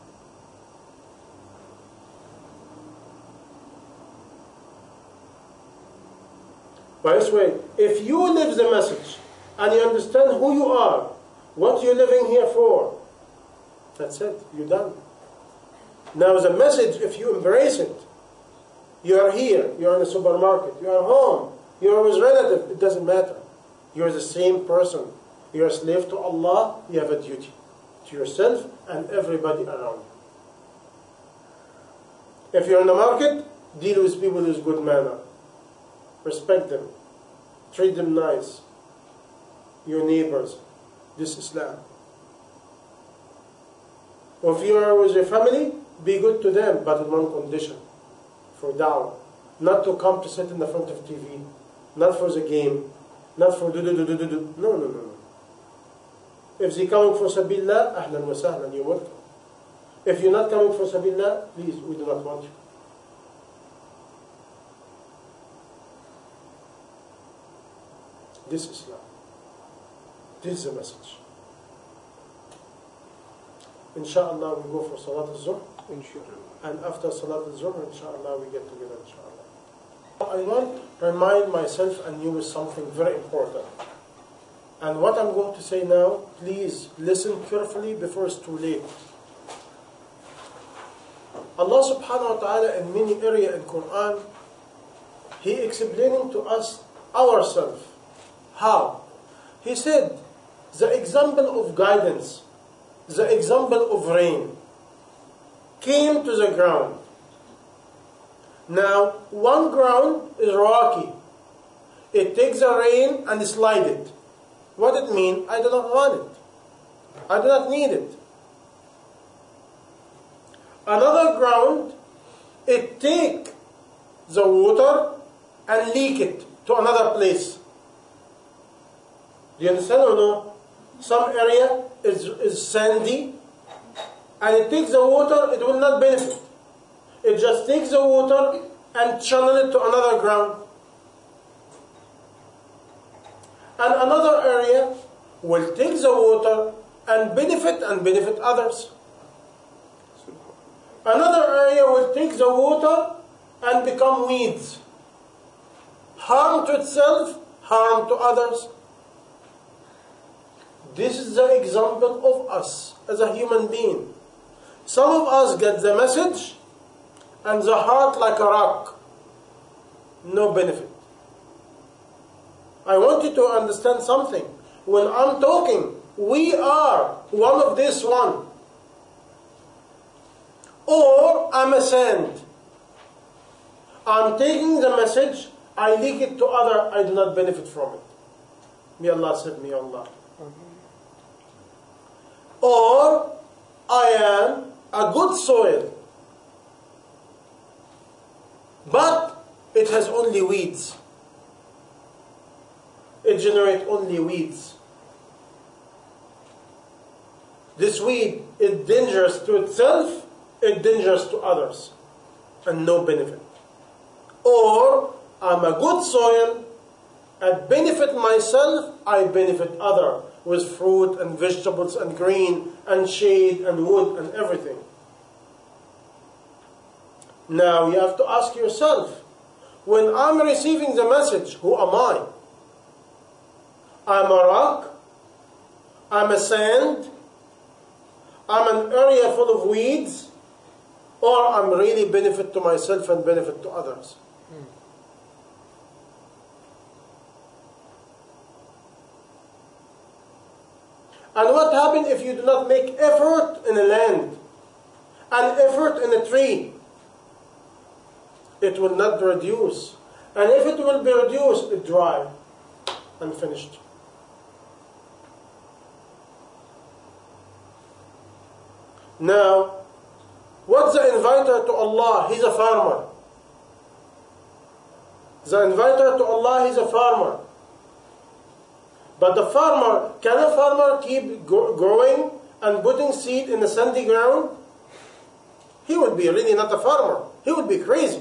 By this way, if you live the message and you understand who you are, what you're living here for, that's it, you're done. Now the message, if you embrace it, you are here, you are in a supermarket, you are home, you are with relatives, it doesn't matter. You are the same person. You are a slave to Allah, you have a duty to yourself and everybody around you. If you're in the market, deal with people with good manner. Respect them. Treat them nice. Your neighbors. This is Islam. Or if you are with your family, be good to them, but in one condition. For da'wah. Not to come to sit in the front of TV. Not for the game. Not for do. No. If they're coming for Sabillah, ahlan wa sahlan, you're welcome. If you're not coming for Sabillah, please, we do not want you. This is Islam. This is the message. Inshallah, we go for Salat al-Zuhr. And after Salat al-Zuhr, inshallah, we get together, inshallah. I want to remind myself and you with something very important. And what I'm going to say now, please listen carefully before it's too late. Allah subhanahu wa ta'ala in many areas in Quran, He explaining to us ourselves. How? He said, the example of guidance, the example of rain, came to the ground. Now, one ground is rocky. It takes the rain and slide it. What it mean? I do not want it. I do not need it. another ground, it take the water and leak it to another place. Do you understand or no? Some area is sandy, and it takes the water, it will not benefit. It just takes the water and channel it to another ground. And another area will take the water and benefit others. Another area will take the water and become weeds. Harm to itself, harm to others. This is the example of us as a human being. Some of us get the message and the heart like a rock. No benefit. I want you to understand something. When I'm talking, we are one of this one. Or I'm a sand. I'm taking the message, I leak it to other, I do not benefit from it. May Allah save me, Allah. Or I am a good soil, but it has only weeds. It generates only weeds. This weed is dangerous to itself, it's dangerous to others, and no benefit. Or I'm a good soil, I benefit myself, I benefit others with fruit and vegetables and green and shade and wood and everything. Now you have to ask yourself, when I'm receiving the message, who am I? I'm a rock, I'm a sand, I'm an area full of weeds, or I'm really benefit to myself and benefit to others. And what happens if you do not make effort in a land and effort in a tree? It will not produce. And if it will be reduced, it dry and finished. Now, what's the inviter to Allah? He's a farmer. The inviter to Allah, he's a farmer. But the farmer, can a farmer keep growing and putting seed in the sandy ground? He would be really not a farmer. He would be crazy.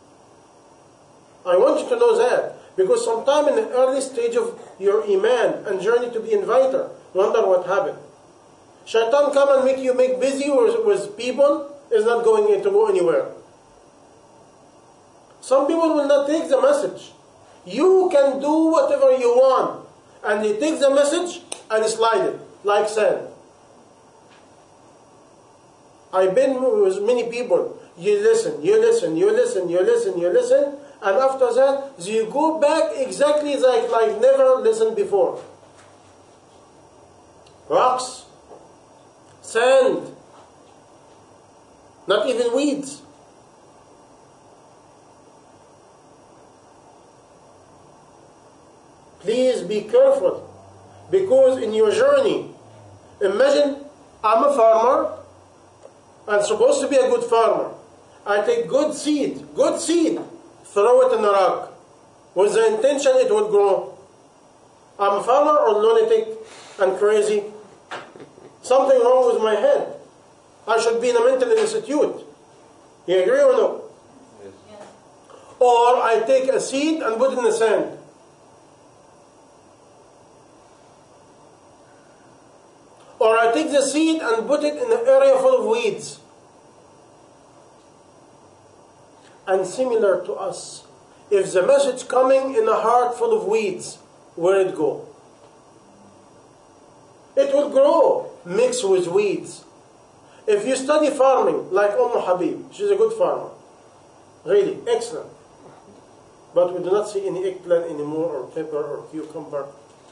I want you to know that. Because sometime in the early stage of your iman and journey to be inviter, wonder what happened. Shaitan come and make you busy with people, is not going to go anywhere. Some people will not take the message. You can do whatever you want. And he takes the message and slide it like sand. I've been with many people. You listen, and after that, you go back exactly like never listened before. Rocks, sand, not even weeds. Please be careful, because in your journey, imagine I'm a farmer, I'm supposed to be a good farmer. I take good seed, throw it in the rock, with the intention it will grow. I'm a farmer or lunatic and crazy? Something wrong with my head. I should be in a mental institute. You agree or no? Yes. Or I take a seed and put it in the sand. Or I take the seed and put it in an area full of weeds. And similar to us, if the message coming in a heart full of weeds, where it go? It will grow mixed with weeds. If you study farming, like Habib, she's a good farmer. Really, excellent. But we do not see any eggplant anymore, or pepper, or cucumber.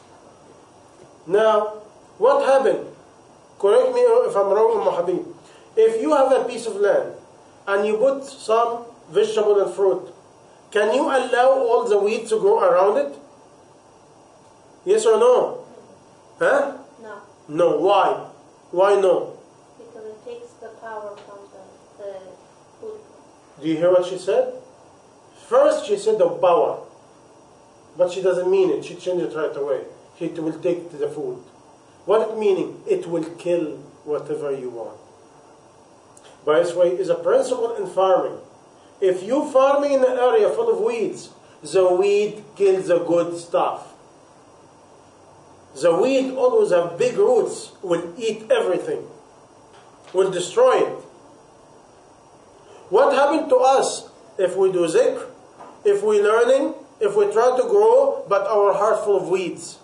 Now, what happened? Correct me if I'm wrong, Habib. If you have a piece of land, and you put some vegetable and fruit, can you allow all the weeds to grow around it? Yes or no? Huh? No, No. Why? Why no? because it takes the power from the Do you hear what she said? First she said the power. But she doesn't mean it. She changed it right away. It will take to the food. What it meaning? It will kill whatever you want. By this way, is a principle in farming. If you farming in an area full of weeds, the weed kills the good stuff. The weed always have big roots, will eat everything, will destroy it. What happened to us if we do zikr, if we learning, if we try to grow, but our heart full of weeds?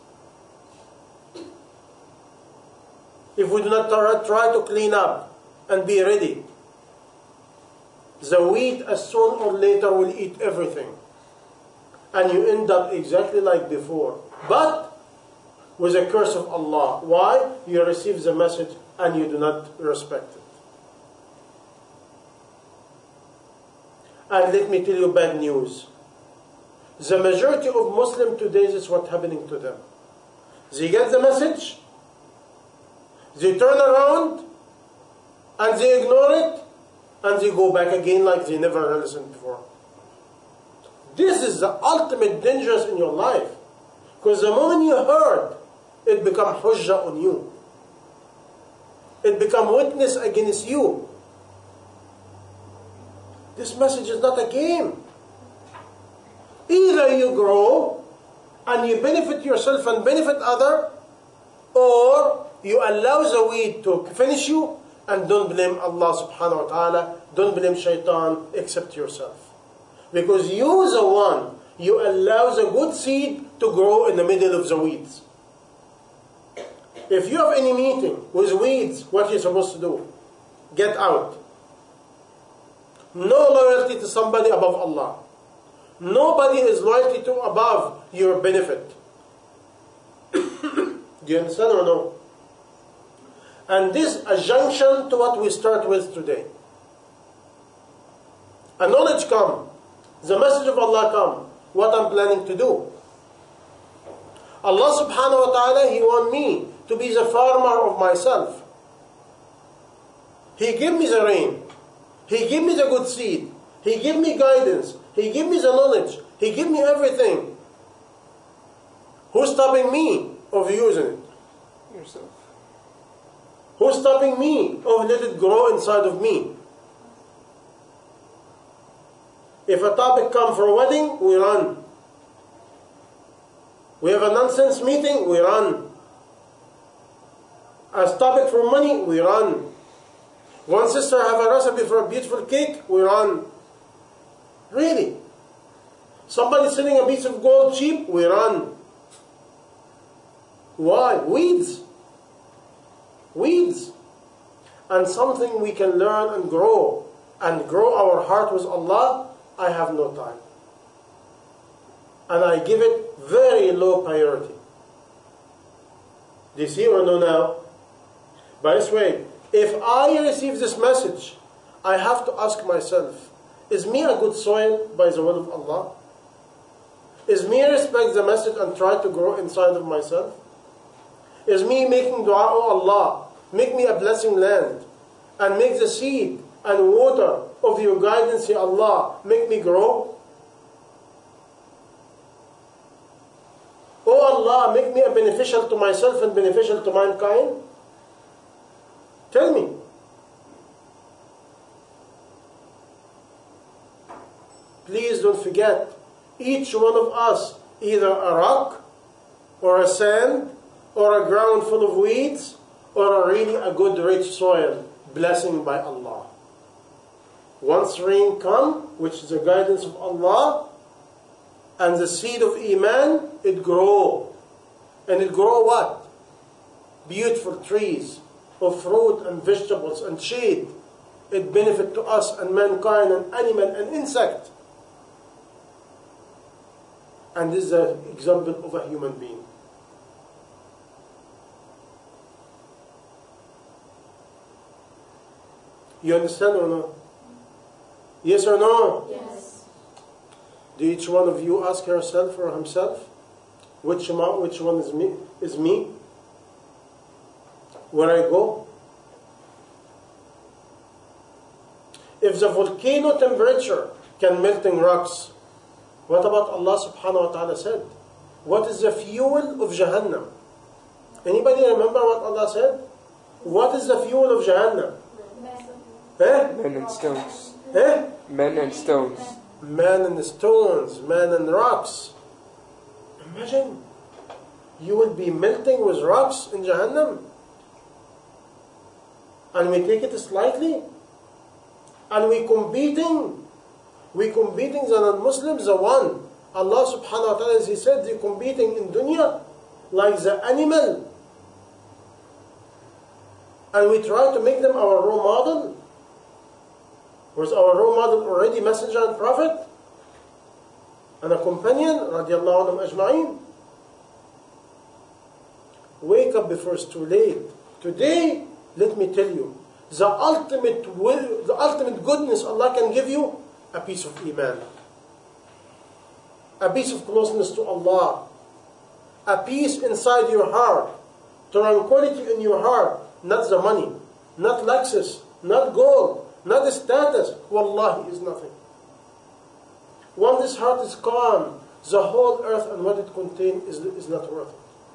If we do not try to clean up and be ready, the weed as soon or later will eat everything. And you end up exactly like before. But with a curse of Allah. Why? You receive the message and you do not respect it. And let me tell you bad news. The majority of Muslims today is what's happening to them. They get the message, they turn around, and they ignore it, and they go back again like they never listened before. This is the ultimate dangerous in your life. Because the moment you heard, it becomes hujjah on you. It becomes witness against you. This message is not a game. Either you grow and you benefit yourself and benefit others, or you allow the weed to finish you and don't blame Allah subhanahu wa ta'ala, don't blame shaitan except yourself. Because you the one, you allow the good seed to grow in the middle of the weeds. If you have any meeting with weeds, what are you supposed to do? Get out. No loyalty to somebody above Allah. Nobody is loyalty to above your benefit. Do you understand or no? And this is a junction to what we start with today. A knowledge come. The message of Allah come. What I'm planning to do. Allah subhanahu wa ta'ala, He want me to be the farmer of myself. He give me the rain. He give me the good seed. He give me guidance. He give me the knowledge. He give me everything. Who's stopping me of using it? Yourself. Who's stopping me of let it grow inside of me? If a topic comes for a wedding, we run. We have a nonsense meeting, we run. As topic for money, we run. One sister have a recipe for a beautiful cake, we run. Really? Somebody selling a piece of gold cheap, we run. Why? Weeds. Weeds. And something we can learn and grow our heart with Allah, I have no time. And I give it very low priority. Do you see or no now? By this way, if I receive this message, I have to ask myself, is me a good soil by the will of Allah? Is me respect the message and try to grow inside of myself? Is me making dua, oh Allah, make me a blessing land, and make the seed and water of your guidance, Ya Allah, make me grow? Oh Allah, make me a beneficial to myself and beneficial to mankind? Tell me. Please don't forget, each one of us, either a rock, or a sand, or a ground full of weeds, or really a good rich soil, blessing by Allah. Once rain come, which is the guidance of Allah, and the seed of Iman, it grow. And it grow what? Beautiful trees of fruit and vegetables and shade. It benefit to us and mankind and animal and insect. And this is an example of a human being. You understand or no? Yes or no? Yes. Do each one of you ask herself or himself, which one is me? Is me? Where I go? If the volcano temperature can melting rocks, what about Allah subhanahu wa ta'ala said? What is the fuel of Jahannam? Anybody remember what Allah said? What is the fuel of Jahannam? Men and stones. Men and stones. Man and stones, man and rocks. Imagine, you will be melting with rocks in Jahannam. And we take it slightly. And we competing the non-Muslims, the one. Allah subhanahu wa ta'ala, as He said, they're competing in dunya like the animal. And we try to make them our role model. Was our role model already messenger and prophet? And a companion, radiallahu anhum ajma'in? Wake up before it's too late. Today, let me tell you, the ultimate goodness Allah can give you, a piece of iman. A piece of closeness to Allah. A peace inside your heart. Tranquility in your heart. Not the money. Not Lexus. Not gold. Not the status. Wallahi is nothing. When this heart is calm, the whole earth and what it contains is not worth it.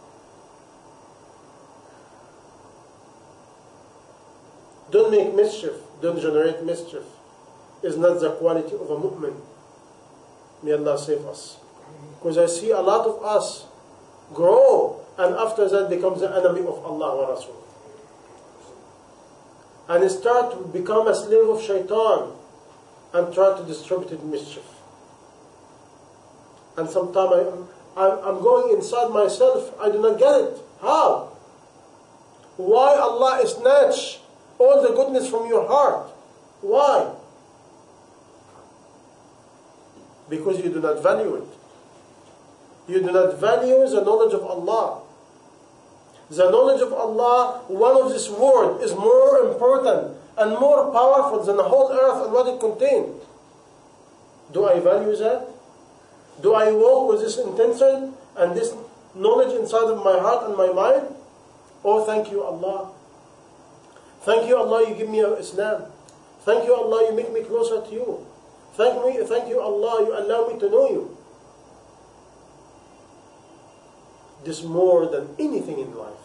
Don't make mischief. Don't generate mischief. Is not the quality of a mu'min. May Allah save us. Because I see a lot of us grow and after that becomes the enemy of Allah wa Rasul. And start to become a slave of shaitan and try to distribute mischief. And sometimes I'm going inside myself, I do not get it. How? Why Allah snatch all the goodness from your heart? Why? Because you do not value it. You do not value the knowledge of Allah. The knowledge of Allah, one of this word, is more important and more powerful than the whole earth and what it contains. Do I value that? Do I walk with this intention and this knowledge inside of my heart and my mind? Oh, thank you, Allah. Thank you, Allah, you give me Islam. Thank you, Allah, you make me closer to you. Thank you, Allah, you allow me to know you. This more than anything in life.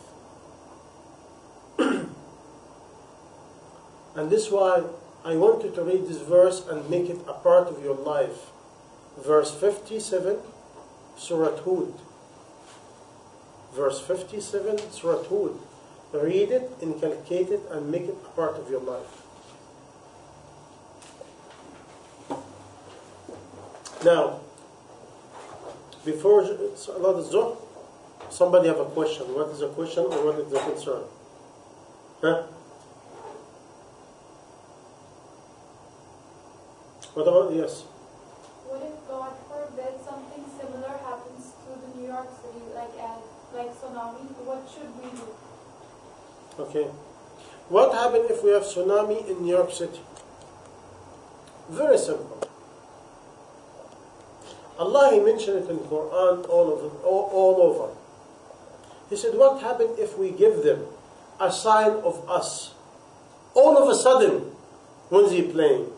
And this is why I want you to read this verse and make it a part of your life. Verse 57, Surah Hud. Verse 57, Surah Hud. Read it, inculcate it, and make it a part of your life. Now, before Salat al-Zuhr, somebody have a question. What is the question or what is the concern? Huh? What about, yes? What if, God forbid, something similar happens to the New York City, like tsunami? What should we do? Okay. What happens if we have tsunami in New York City? Very simple. Allah, He mentioned it in the Quran all over. He said, what happens if we give them a sign of us? All of a sudden, when they're playing.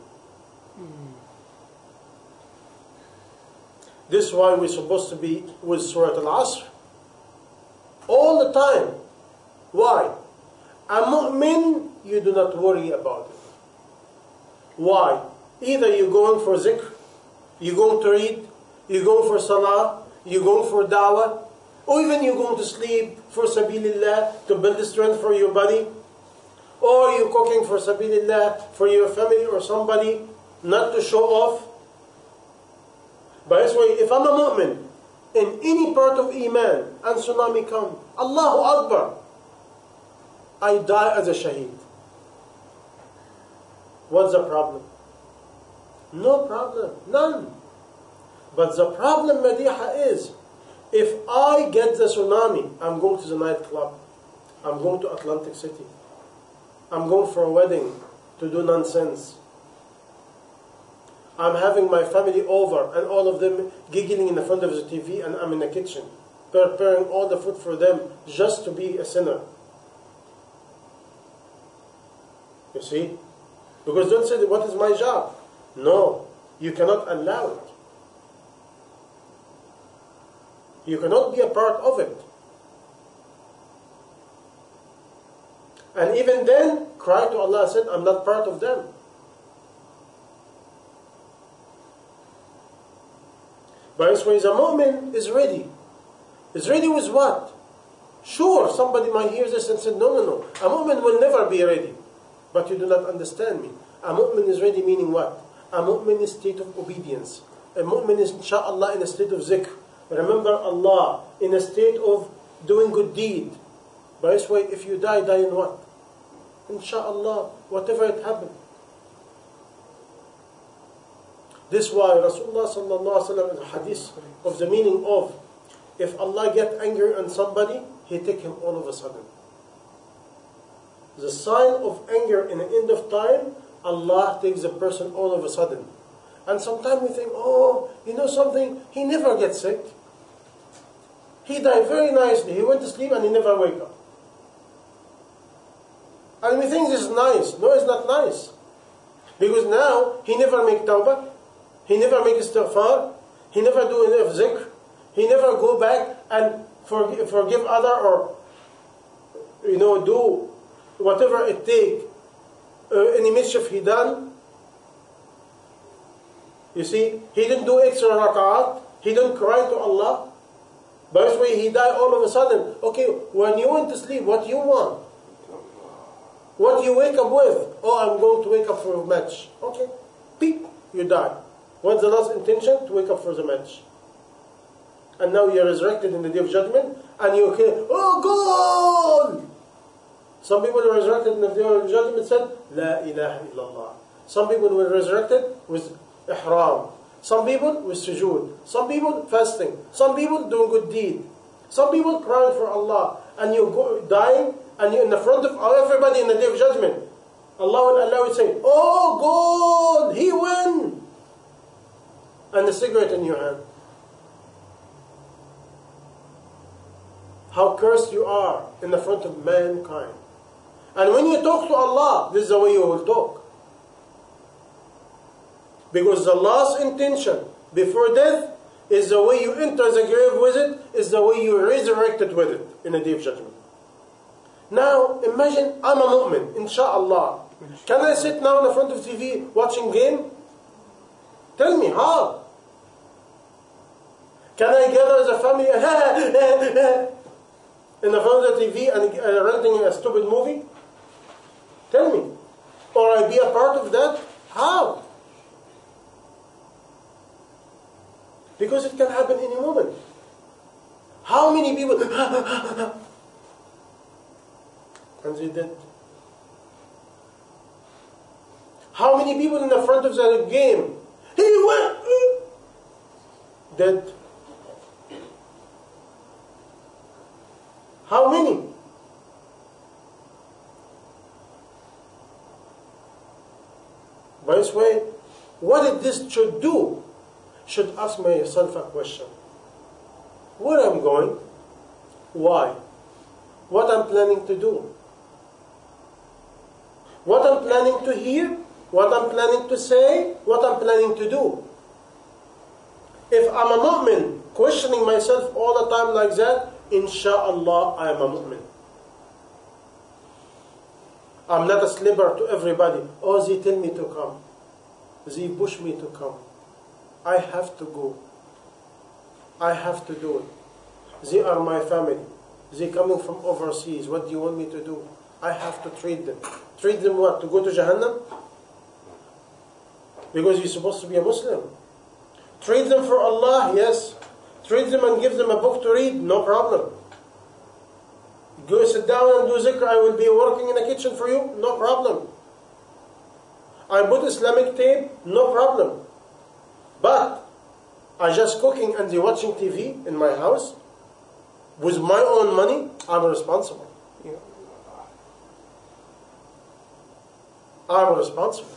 This is why we're supposed to be with Surah Al-Asr all the time. Why? A mu'min, you do not worry about it. Why? Either you're going for zikr, you're going to read, you're going for salah, you're going for da'wah, or even you're going to sleep for sabilillah, to build strength for your body, or you're cooking for sabilillah, for your family or somebody, not to show off. But this way, if I'm a mu'min, in any part of Iman, and tsunami come, Allahu Akbar, I die as a shaheed. What's the problem? No problem, none. But the problem, Madiha, is, if I get the tsunami, I'm going to the nightclub, I'm going to Atlantic City, I'm going for a wedding to do nonsense, I'm having my family over and all of them giggling in the front of the TV and I'm in the kitchen preparing all the food for them just to be a sinner. You see? Because don't say, what is my job? No, you cannot allow it. You cannot be a part of it. And even then, cry to Allah, said, I'm not part of them. But this way, the mu'min is ready. Is ready with what? Sure, somebody might hear this and say, no. A mu'min will never be ready. But you do not understand me. A mu'min is ready meaning what? A mu'min is state of obedience. A mu'min is, insha'Allah, in a state of zikr. Remember Allah, in a state of doing good deed. By this way, if you die, die in what? Insha'Allah, whatever it happened. This is why Rasulullah sallallahu alaihi wasallam, the hadith of the meaning of, if Allah get angry on somebody, He take him all of a sudden. The sign of anger in the end of time, Allah takes the person all of a sudden. And sometimes we think, oh, you know something? He never gets sick. He died very nicely. He went to sleep and he never wake up. And we think this is nice. No, it's not nice. Because now, he never make tawbah. He never make istighfar. He never do enough zikr. He never go back and forgive other or, do whatever it take. Any mischief he done. You see, he didn't do extra rak'at. He didn't cry to Allah. By this way, he died all of a sudden. Okay, when you went to sleep, what you want? What you wake up with? Oh, I'm going to wake up for a match. Okay, beep, you die. What's the last intention? To wake up for the match. And now you're resurrected in the Day of Judgment, and you hear, oh, goal! Some people were resurrected in the Day of Judgment said, La ilaha illallah. Some people were resurrected with ihram. Some people with sujood. Some people fasting. Some people doing good deed. Some people crying for Allah. And you go dying, and you're in the front of everybody in the Day of Judgment. Allah will say, oh, goal! He win! And the cigarette in your hand. How cursed you are in the front of mankind. And when you talk to Allah, this is the way you will talk. Because the last intention before death is the way you enter the grave with it, is the way you are resurrected with it in the Day of Judgment. Now, imagine I'm a mu'min, insha'Allah. Can I sit now in the front of TV watching game? Tell me, how? Can I gather as a family in the front of the TV and renting a stupid movie? Tell me. Or I be a part of that? How? Because it can happen any moment. How many people and they did? How many people in the front of the game? He went dead. How many? By this way, what did this should do? Should ask myself a question. Where I'm going? Why? What I'm planning to do? What I'm planning to hear? What I'm planning to say? What I'm planning to do? If I'm a mu'min, questioning myself all the time like that, insha'Allah, I am a mu'min. I'm not a slipper to everybody. Oh, they tell me to come. They push me to come. I have to go. I have to do it. They are my family. They coming from overseas. What do you want me to do? I have to treat them. Treat them what? To go to Jahannam? Because you're supposed to be a Muslim. Treat them for Allah, yes. Treat them and give them a book to read, no problem. Go sit down and do zikr, I will be working in the kitchen for you, no problem. I put Islamic tape, no problem. But I just cooking and they watching TV in my house with my own money, I'm responsible. I'm responsible.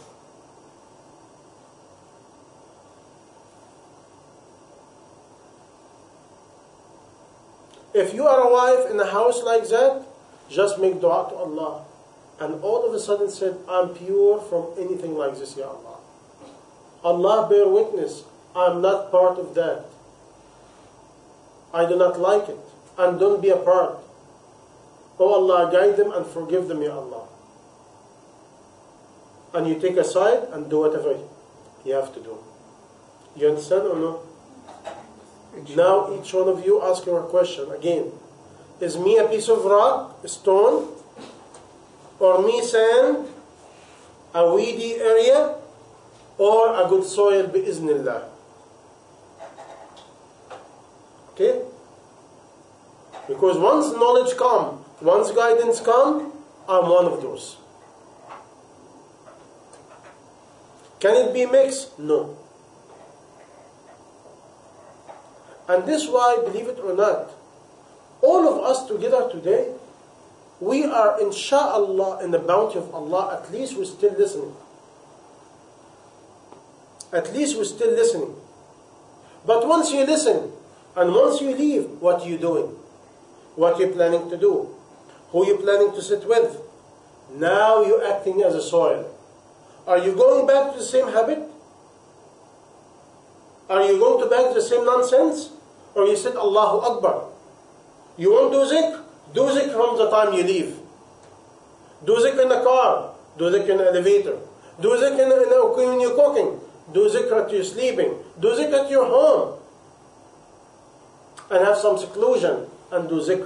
If you are a wife in a house like that, just make dua to Allah. and all of a sudden said, I'm pure from anything like this, Ya Allah. Allah bear witness, I'm not part of that. I do not like it, and don't be a part. Oh Allah, guide them and forgive them, Ya Allah. And you take a side and do whatever you have to do. You understand or no? Now each one of you ask your question again. Is me a piece of rock, a stone, or me sand, a weedy area, or a good soil, bi'iznillah? Okay? Because once knowledge come, once guidance come, I'm one of those. Can it be mixed? No. And this is why, believe it or not, all of us together today, we are insha'Allah in the bounty of Allah, at least we're still listening. At least we're still listening. But once you listen, and once you leave, what are you doing? What are you planning to do? Who are you planning to sit with? Now you're acting as a soil. Are you going back to the same habit? Are you going to back to the same nonsense? Or you said Allahu Akbar? You want to do zikr? Do zikr from the time you leave. Do zikr in the car. Do zikr in the elevator. Do zikr when you're cooking. Do zikr at you're sleeping. Do zikr at your home. And have some seclusion and do zikr.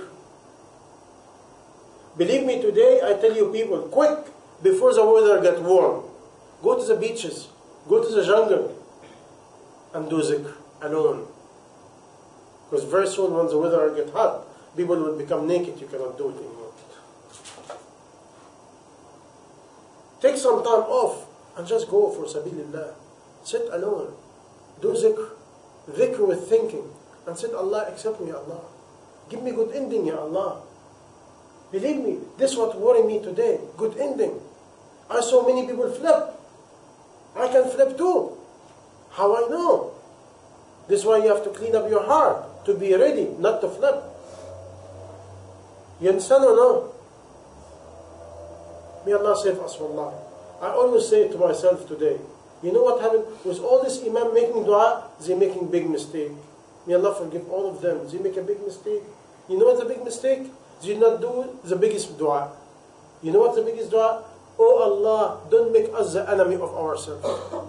Believe me, today I tell you people, quick, before the weather gets warm, go to the beaches, go to the jungle, and do zikr alone. Because very soon when the weather gets hot, people will become naked, you cannot do it anymore. Take some time off and just go for sabilillah. Sit alone. Do zikr. Dhikr with thinking. And said, Allah, accept me, Allah. Give me good ending, Ya Allah. Believe me, this is what worries me today. Good ending. I saw many people flip. I can flip too. How I know? This is why you have to clean up your heart, to be ready, not to flip. You understand or no? May Allah save us from Allah. I always say to myself today, you know what happened? With all this imam making dua, they're making big mistake. May Allah forgive all of them. They make a big mistake. You know what's the big mistake? They not do the biggest dua. You know what's the biggest dua? Oh Allah, don't make us the enemy of ourselves.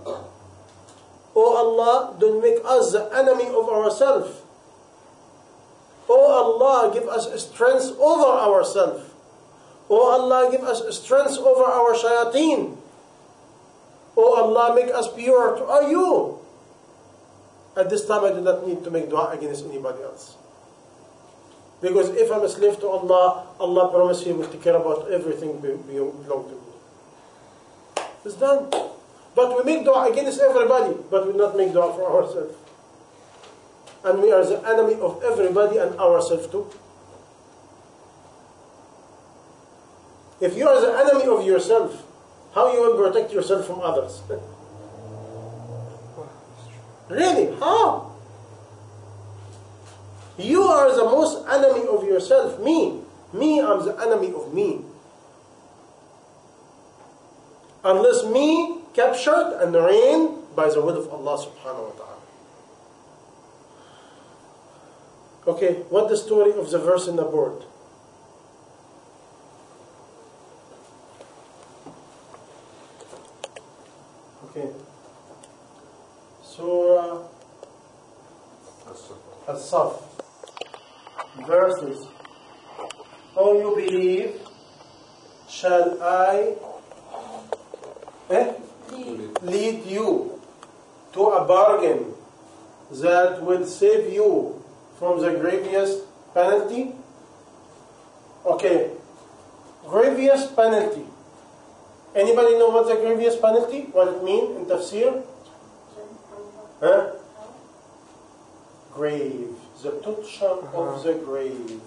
Oh Allah, don't make us the enemy of ourselves. Oh Allah, give us strength over ourselves. Oh Allah, give us strength over our shayateen. Oh Allah, make us pure to you. At this time, I do not need to make dua against anybody else. Because if I'm a slave to Allah, Allah promises He will take care about everything belong to me. It's done. But we make dua against everybody, but we not make dua for ourselves. And we are the enemy of everybody and ourselves too. If you are the enemy of yourself, how you will protect yourself from others? Really? How? You are the most enemy of yourself. Me, I'm the enemy of me. Unless me captured and reigned by the will of Allah subhanahu wa ta'ala. Okay, what's the story of the verse in the board? Okay. Surah As-Saf. Verses. Oh, you believe, shall I lead you to a bargain that will save you from the grievous penalty? Okay. Grievous penalty. Anybody know what the grievous penalty? What it means in tafsir? Huh? Grave. The torture of the grave.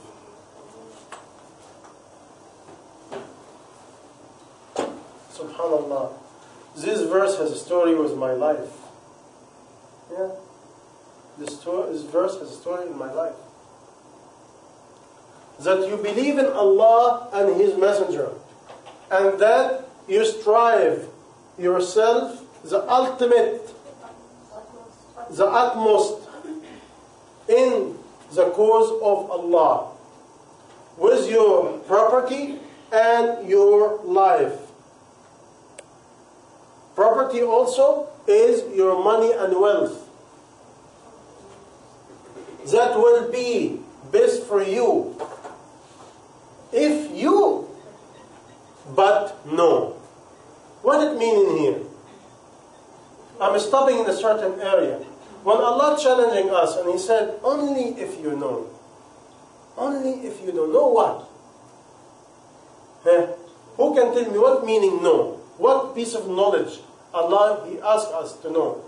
Subhanallah. This verse has a story with my life. Yeah. This verse has a story in my life. That you believe in Allah and His Messenger. and that you strive yourself the ultimate, the utmost in the cause of Allah with your property and your life. Property also is your money and wealth. That will be best for you if you but know. What does it mean in here? I'm stopping in a certain area. When Allah challenging us and He said, only if you know. Only if you know. Know what? Who can tell me what meaning know? What piece of knowledge Allah He asked us to know?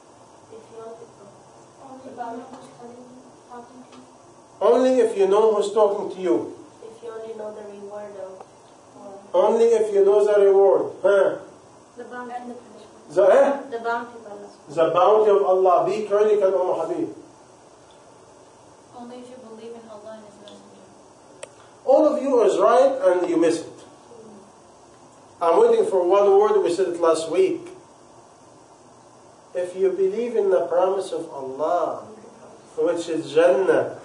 Only if you know who's talking to you. If you only know the reward of Only if you know the reward. The bounty and the punishment. The The bounty of Allah. The bounty of Allah. Be critical, Habib. Only if you believe in Allah and His Messenger. All of you is right and you miss it. I'm waiting for one word, we said it last week. If you believe in the promise of Allah, which is Jannah.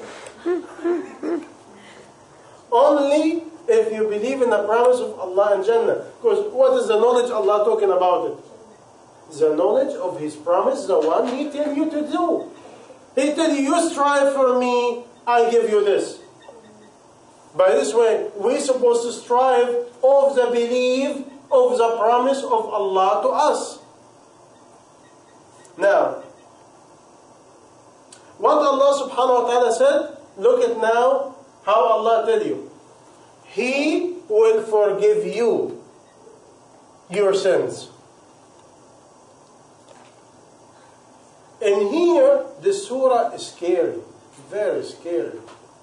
Only if you believe in the promise of Allah and Jannah. Because what is the knowledge Allah talking about it? The knowledge of His promise, the one He tell you to do. He tell you, you strive for me, I give you this. By this way, we're supposed to strive of the belief of the promise of Allah to us. Now, what Allah subhanahu wa ta'ala said, look at now how Allah tell you. He will forgive you your sins. And here, this surah is scary, very scary.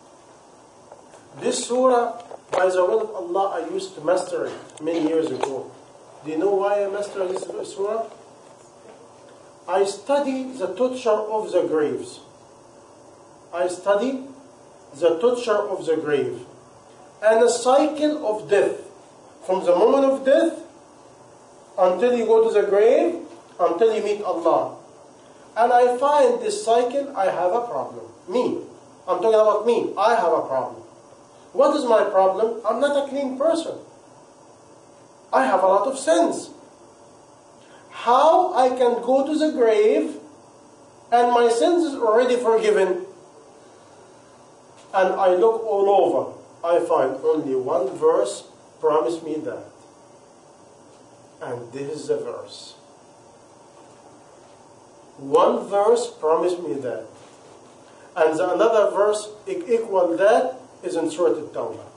This surah, by the will of Allah, I used to master it many years ago. Do you know why I mastered this surah? I study the torture of the graves. I study the torture of the grave. And the cycle of death. From the moment of death, until you go to the grave, until you meet Allah. And I find this cycle, I have a problem. Me. I'm talking about me. I have a problem. What is my problem? I'm not a clean person. I have a lot of sins. How I can go to the grave and my sins is already forgiven? And I look all over. I find only one verse promise me that. And this is the verse. One verse promised me that. And another verse equal that is in Surah At-Tawbah.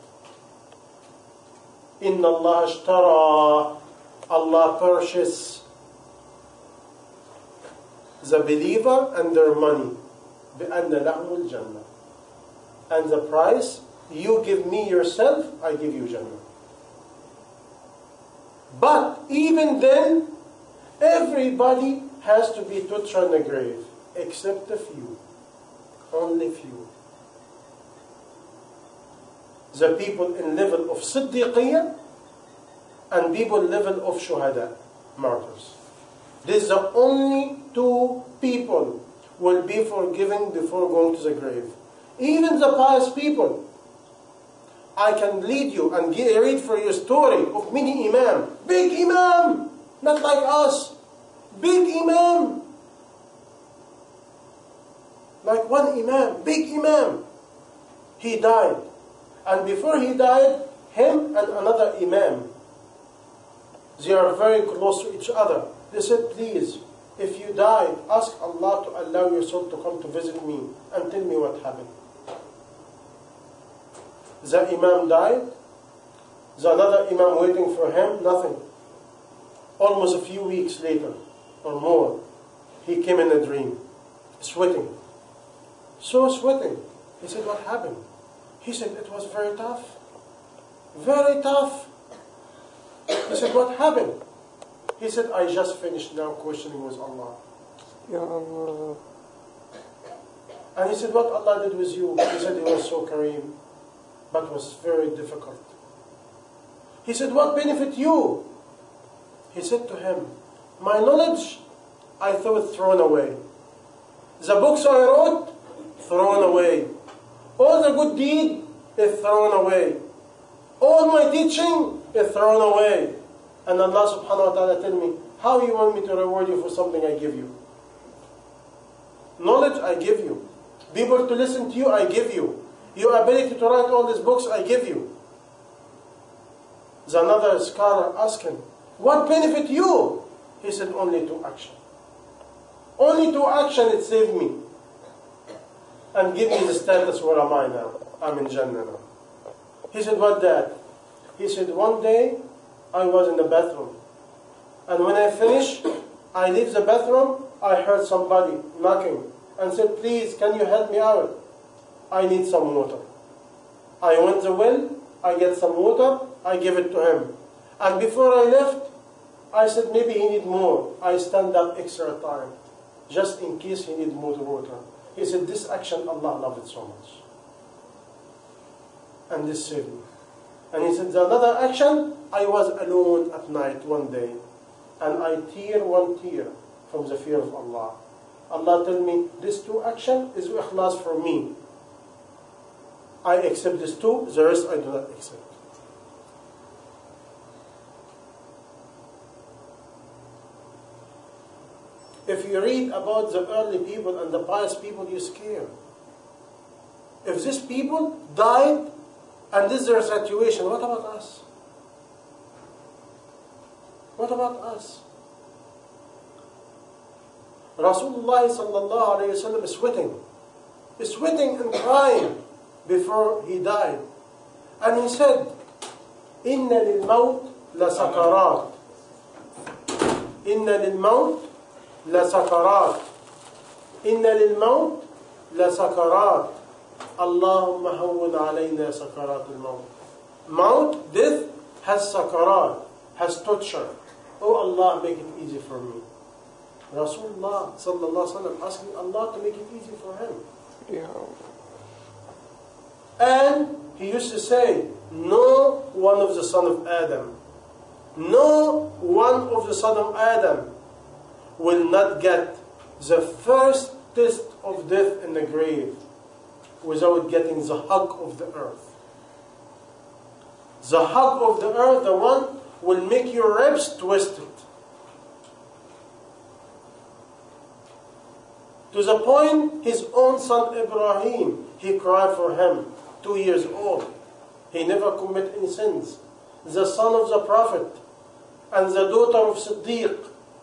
Inna Allah ashtara, Allah purchase the believer and their money. بِأَنَّ لَهُمُ الْجَنَّةِ. And the price, you give me yourself, I give you Jannah. But even then, everybody has to be tortured in the grave, except a few. Only few. The people in level of Siddiqiyya and people level of Shuhada, martyrs. These are the only two people will be forgiven before going to the grave. Even the pious people. I can lead you and read for you a story of many imam. Big imam! Not like us. Big imam. Like one imam. Big imam. He died. And before he died, him and another imam, they are very close to each other. They said, please, if you died, ask Allah to allow your soul to come to visit me and tell me what happened. The imam died. The another imam waiting for him, nothing. Almost a few weeks later, or more, he came in a dream, sweating. So sweating. He said, what happened? He said, it was very tough. Very tough. He said, what happened? He said, I just finished now questioning with Allah. Ya Allah. And he said, what Allah did with you? He said, it was so kareem, but was very difficult. He said, what benefit you? He said to him, my knowledge, I thought thrown away. The books I wrote, thrown away. All the good deed is thrown away. All my teaching is thrown away. And Allah subhanahu wa ta'ala tell me, how you want me to reward you for something I give you? Knowledge, I give you. People to listen to you, I give you. Your ability to write all these books, I give you. There's another scholar asking, what benefit you? He said, only to action. Only to action it saved me. And give me the status, where am I now? I'm in Jannah now. He said, what that? He said, one day I was in the bathroom. And when I finished, I leave the bathroom, I heard somebody knocking and said, please, can you help me out? I need some water. I went to the well, I get some water, I give it to him. And before I left, I said, maybe he need more. I stand up extra time, just in case he need more water. He said, this action, Allah loved it so much. And this saved me. And he said, the another action, I was alone at night one day. And I tear one tear from the fear of Allah. Allah told me, this two action is ikhlas for me. I accept this two, the rest I do not accept. If you read about the early people and the pious people, you're scared. If these people died and this is their situation, what about us? What about us? Rasulullah sallallahu alayhi wa sallam is sweating and crying before he died. And he said, Inna lil maut la sakarat. Inna lil maut la sakarat. Inna lil maut la sakarat. Allahumma hawwin alayna sakarat al maut. Maut, death, has sakarat, has torture. Oh Allah, make it easy for me. Rasulullah sallallahu alaihi wasallam asking Allah to make it easy for him. Yeah. And he used to say, no one of the son of Adam, no one of the son of Adam will not get the first test of death in the grave without getting the hug of the earth. The hug of the earth, the one will make your ribs twisted. To the point, his own son Ibrahim, he cried for him, 2 years old. He never committed any sins. The son of the Prophet and the daughter of Siddiq.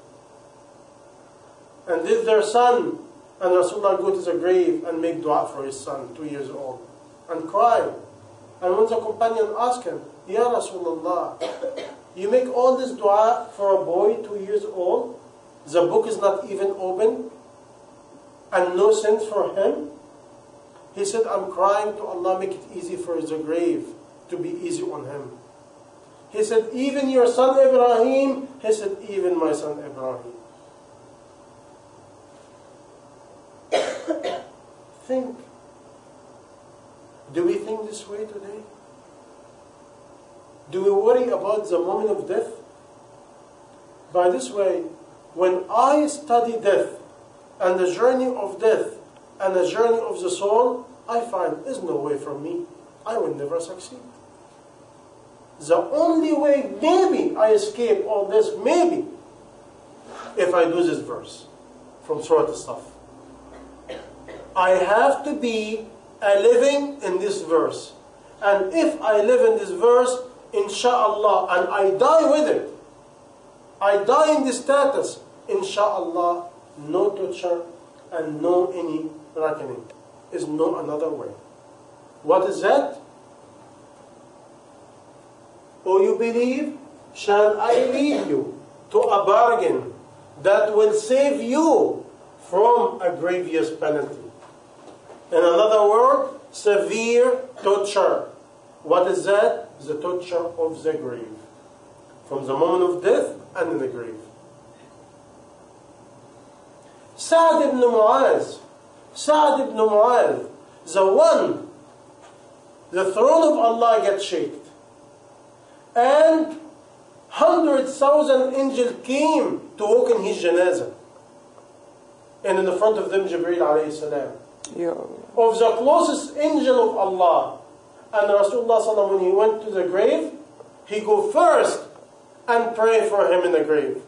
And this their son. And Rasulullah go to the grave and make dua for his son, 2 years old. And cry. And when the companion asked him, Ya Rasulullah, you make all this dua for a boy 2 years old? The book is not even open? And no sins for him? He said, I'm crying to Allah, make it easy for his grave, to be easy on him. He said, even your son Ibrahim? He said, even my son Ibrahim. Think. Do we think this way today? Do we worry about the moment of death? By this way, when I study death, and the journey of death, and the journey of the soul, I find there's no way for me. I will never succeed. The only way, maybe, I escape all this, maybe, if I do this verse from Surah As-Saff. I have to be living in this verse. And if I live in this verse, insha'Allah, and I die with it, I die in this status, insha'Allah, no torture and no any reckoning. Is no another way. What is that? O you believe, shall I lead you to a bargain that will save you from a grievous penalty? In another word, severe torture. What is that? The torture of the grave. From the moment of death and in the grave. Sa'd ibn Mu'az, the throne of Allah gets shaken. And 100,000 angels came to walk in his janazah. And in the front of them, Jibreel alayhi salam. Ya Allah. Of the closest angel of Allah. And Rasulullah sallallahu, when he went to the grave, he go first and pray for him in the grave.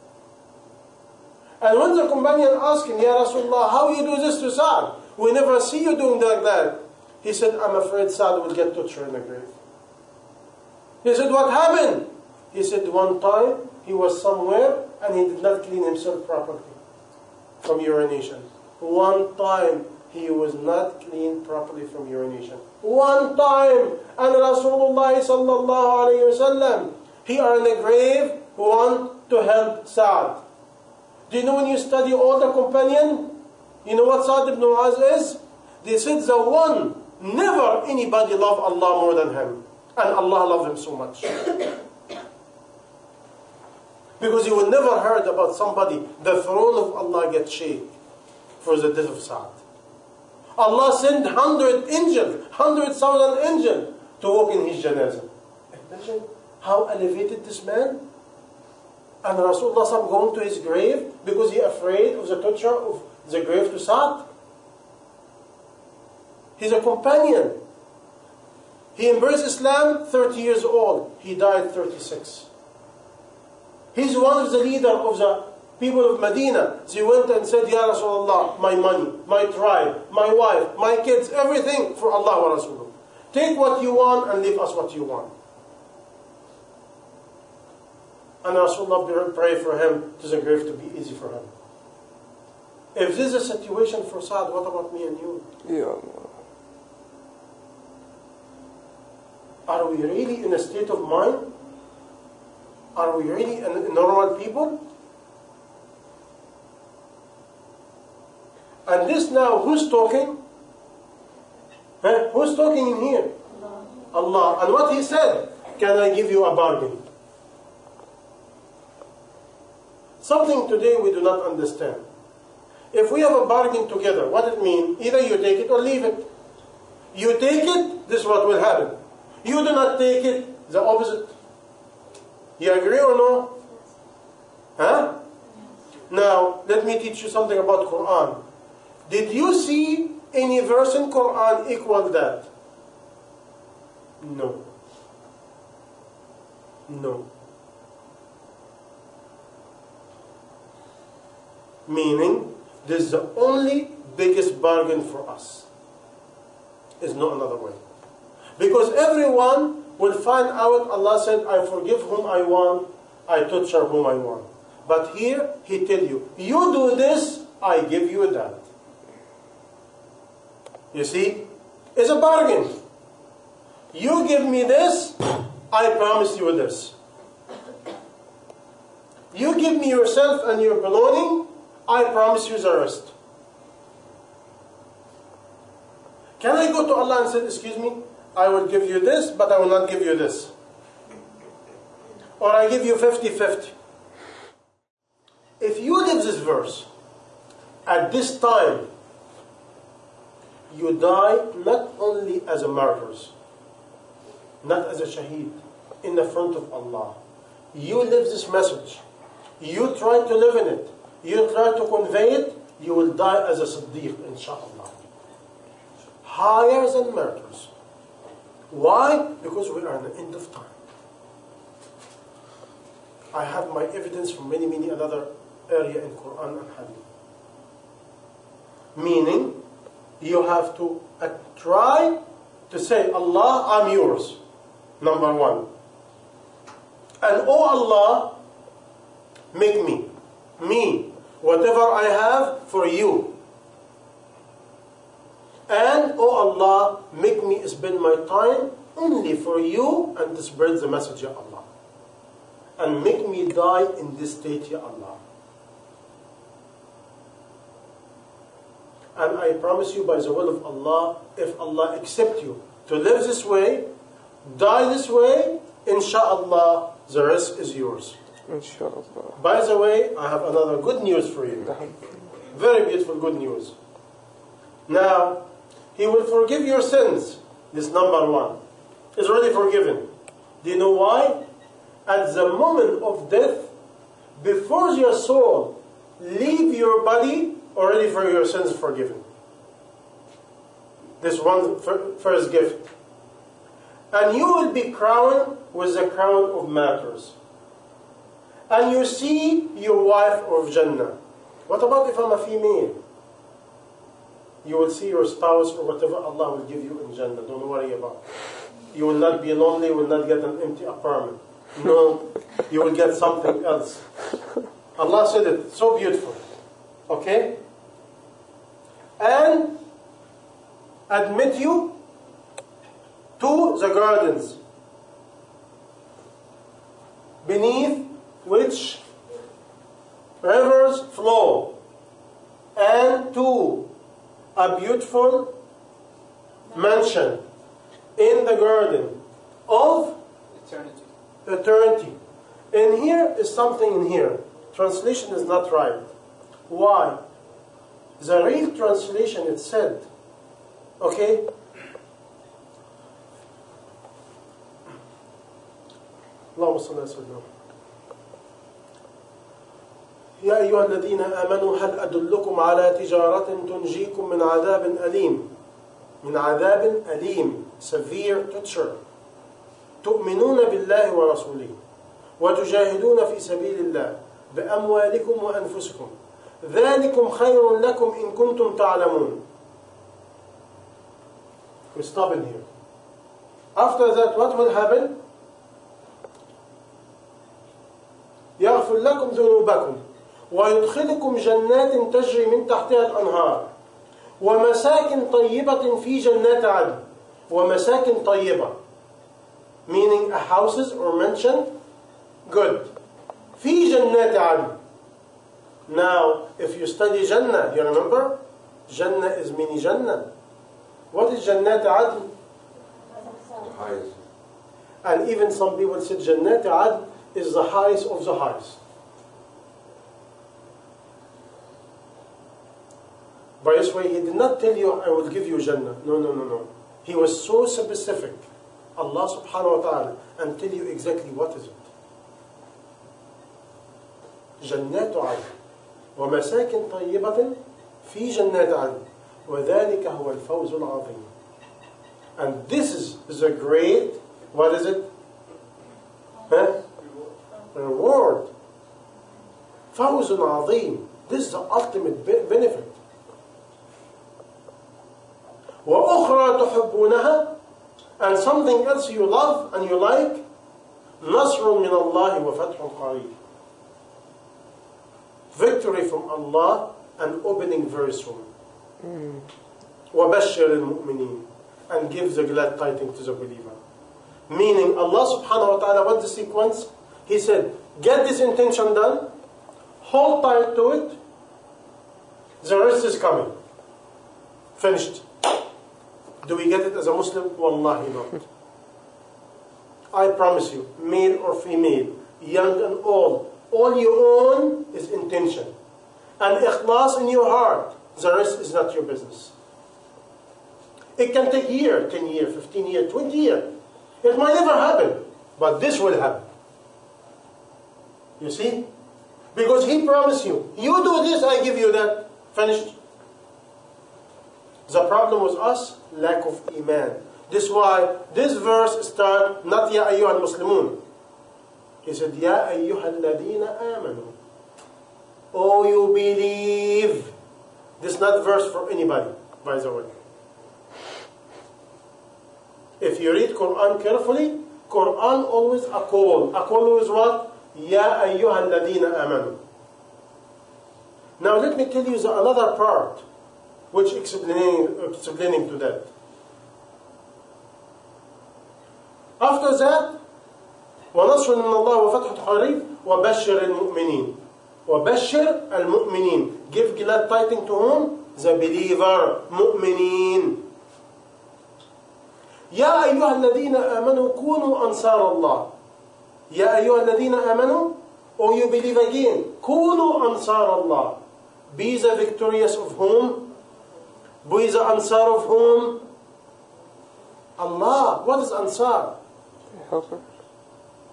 And when the companion asked him, Ya Rasulullah, how you do this to Sa'd? We never see you doing like that. He said, I'm afraid Sa'd will get tortured in the grave. He said, what happened? He said, one time he was somewhere and he did not clean himself properly from urination. One time he was not cleaned properly from urination. One time. And Rasulullah sallallahu alayhi wa sallam, he are in the grave who want to help Sa'd. Do you know when you study all the companion, you know what Sa'd ibn Mu'az is? They said the one, never anybody love Allah more than him. And Allah loved him so much. Because you will never heard about somebody, the throne of Allah get shaken for the death of Sa'd. Allah sent 100,000 angels to walk in his janazah. Imagine how elevated this man. And Rasulullah SAW going to his grave because he afraid of the torture of the grave to Sa'd. He's a companion. He embraced Islam 30 years old. He died 36. He's one of the leaders of the people of Medina. They went and said, Ya Rasulullah, my money, my tribe, my wife, my kids, everything for Allah wa Rasulullah. Take what you want and leave us what you want. And Rasulullah prayed for him to the grave to be easy for him. If this is a situation for Sa'd, what about me and you? Ya Allah. Are we really in a state of mind? Are we really normal people? And this now, who's talking? Who's talking in here? Allah. And what he said, can I give you a bargain? Something today we do not understand. If we have a bargain together, what it means? Either you take it or leave it. You take it, this is what will happen. You do not take it, the opposite. You agree or no? Huh? Now, let me teach you something about Quran. Did you see any verse in Quran equal that? No. No. Meaning, this is the only biggest bargain for us. There's no another way. Because everyone will find out, Allah said, I forgive whom I want, I torture whom I want. But here, He tell you, you do this, I give you that. You see? It's a bargain. You give me this, I promise you this. You give me yourself and your belonging, I promise you the rest. Can I go to Allah and say, excuse me, I will give you this, but I will not give you this? Or I give you 50-50. If you live this verse, at this time, you die not only as a martyr, not as a shaheed, in the front of Allah. You live this message. You try to live in it. You try to convey it, you will die as a Siddiq, inshallah. Higher than martyrs. Why? Because we are in the end of time. I have my evidence from many another area in Quran and Hadith. Meaning, you have to try to say, Allah, I'm yours. Number one. And oh Allah, make me. Whatever I have for you. And oh Allah, make me spend my time only for you and to spread the message, Ya Allah. And make me die in this state, Ya Allah. And I promise you by the will of Allah, if Allah accept you to live this way, die this way, inshallah, the rest is yours. Inshallah. By the way, I have another good news for you. Very beautiful good news. Now, He will forgive your sins. This number one is already forgiven. Do you know why? At the moment of death, before your soul leave your body, already for your sins forgiven. This one first gift. And you will be crowned with the crown of matters. And you see your wife of Jannah. What about if I'm a female? You will see your spouse or whatever Allah will give you in Jannah. Don't worry about it. You will not be lonely, you will not get an empty apartment. No, you will get something else. Allah said it so beautiful. Okay? And admit you to the gardens beneath which rivers flow, and to a beautiful mansion in the garden of eternity. And here is something in here. Translation is not right. Why? The real translation, it said, okay, اللهم صل وسلم. يا أيها الذين آمنوا هل أدلكم على تجارة تنجيكم من عذاب أليم. من عذاب أليم, severe torture. تؤمنون بالله ورسوله وتجاهدون في سبيل الله بأموالكم وأنفسكم ذلكم خير لكم إن كنتم تعلمون. We stop in here. After that, what will happen? يغفر لكم ذنوبكم ويدخلكم جنات تجري من تحتها الأنهار ومساكن طيبة في جنات عدن. ومساكن طيبة, meaning a houses or mansion, good. في جنات عدن. Now, if you study Jannah, you remember? Jannah is mini Jannah. What is Jannat Adn? Highest. And even some people said Jannat Adn is the highest of the highest. By this way, he did not tell you, I will give you Jannah. No. He was so specific, Allah subhanahu wa ta'ala, and tell you exactly what is it. جنات عدن ومساكن طيبة في جنات عدن وذلك هو الفوز العظيم. And this is the great, what is it? Reward. فوز عظيم. This is the ultimate benefit. وأخرى تحبونها, and something else you love and you like, نصر من الله وفتح قريب. Victory from Allah and opening very soon. وَبَشِّرِ الْمُؤْمِنِينَ, and give the glad tidings to the believer. Meaning Allah subhanahu wa ta'ala, what the sequence? He said, get this intention done, hold tight to it, the rest is coming. Finished. Do we get it as a Muslim? Wallahi not. I promise you, male or female, young and old, all you own is intention. And ikhlas in your heart. The rest is not your business. It can take a year, 10 years, 15 years, 20 years. It might never happen. But this will happen. You see? Because he promised you, you do this, I give you that. Finished. The problem was us, lack of iman. This is why this verse starts not Ya ayyuhal muslimun. He said, Ya ayyuhal ladina amanu. Oh, you believe. This is not verse for anybody, by the way. If you read Quran carefully, Quran always a call. A call is what? Ya ayyuhal ladina amanu. Now let me tell you another part which explaining to that. After that, وَنَصْرٌ مِّنَ اللَّهِ وَفَتْحٌ قَرِيبٌ وَبَشِّرِ الْمُؤْمِنِينَ. وَبَشِّرْ الْمُؤْمِنِينَ. Give glad tidings to whom? The believer, مؤمنين. يا أيها الذين آمنوا كونوا أنصار الله. يا أيها الذين آمنوا, or you believe again, كونوا أنصار الله. Be the victorious of whom? Be the ansar of whom? Allah. What is ansar? Helper.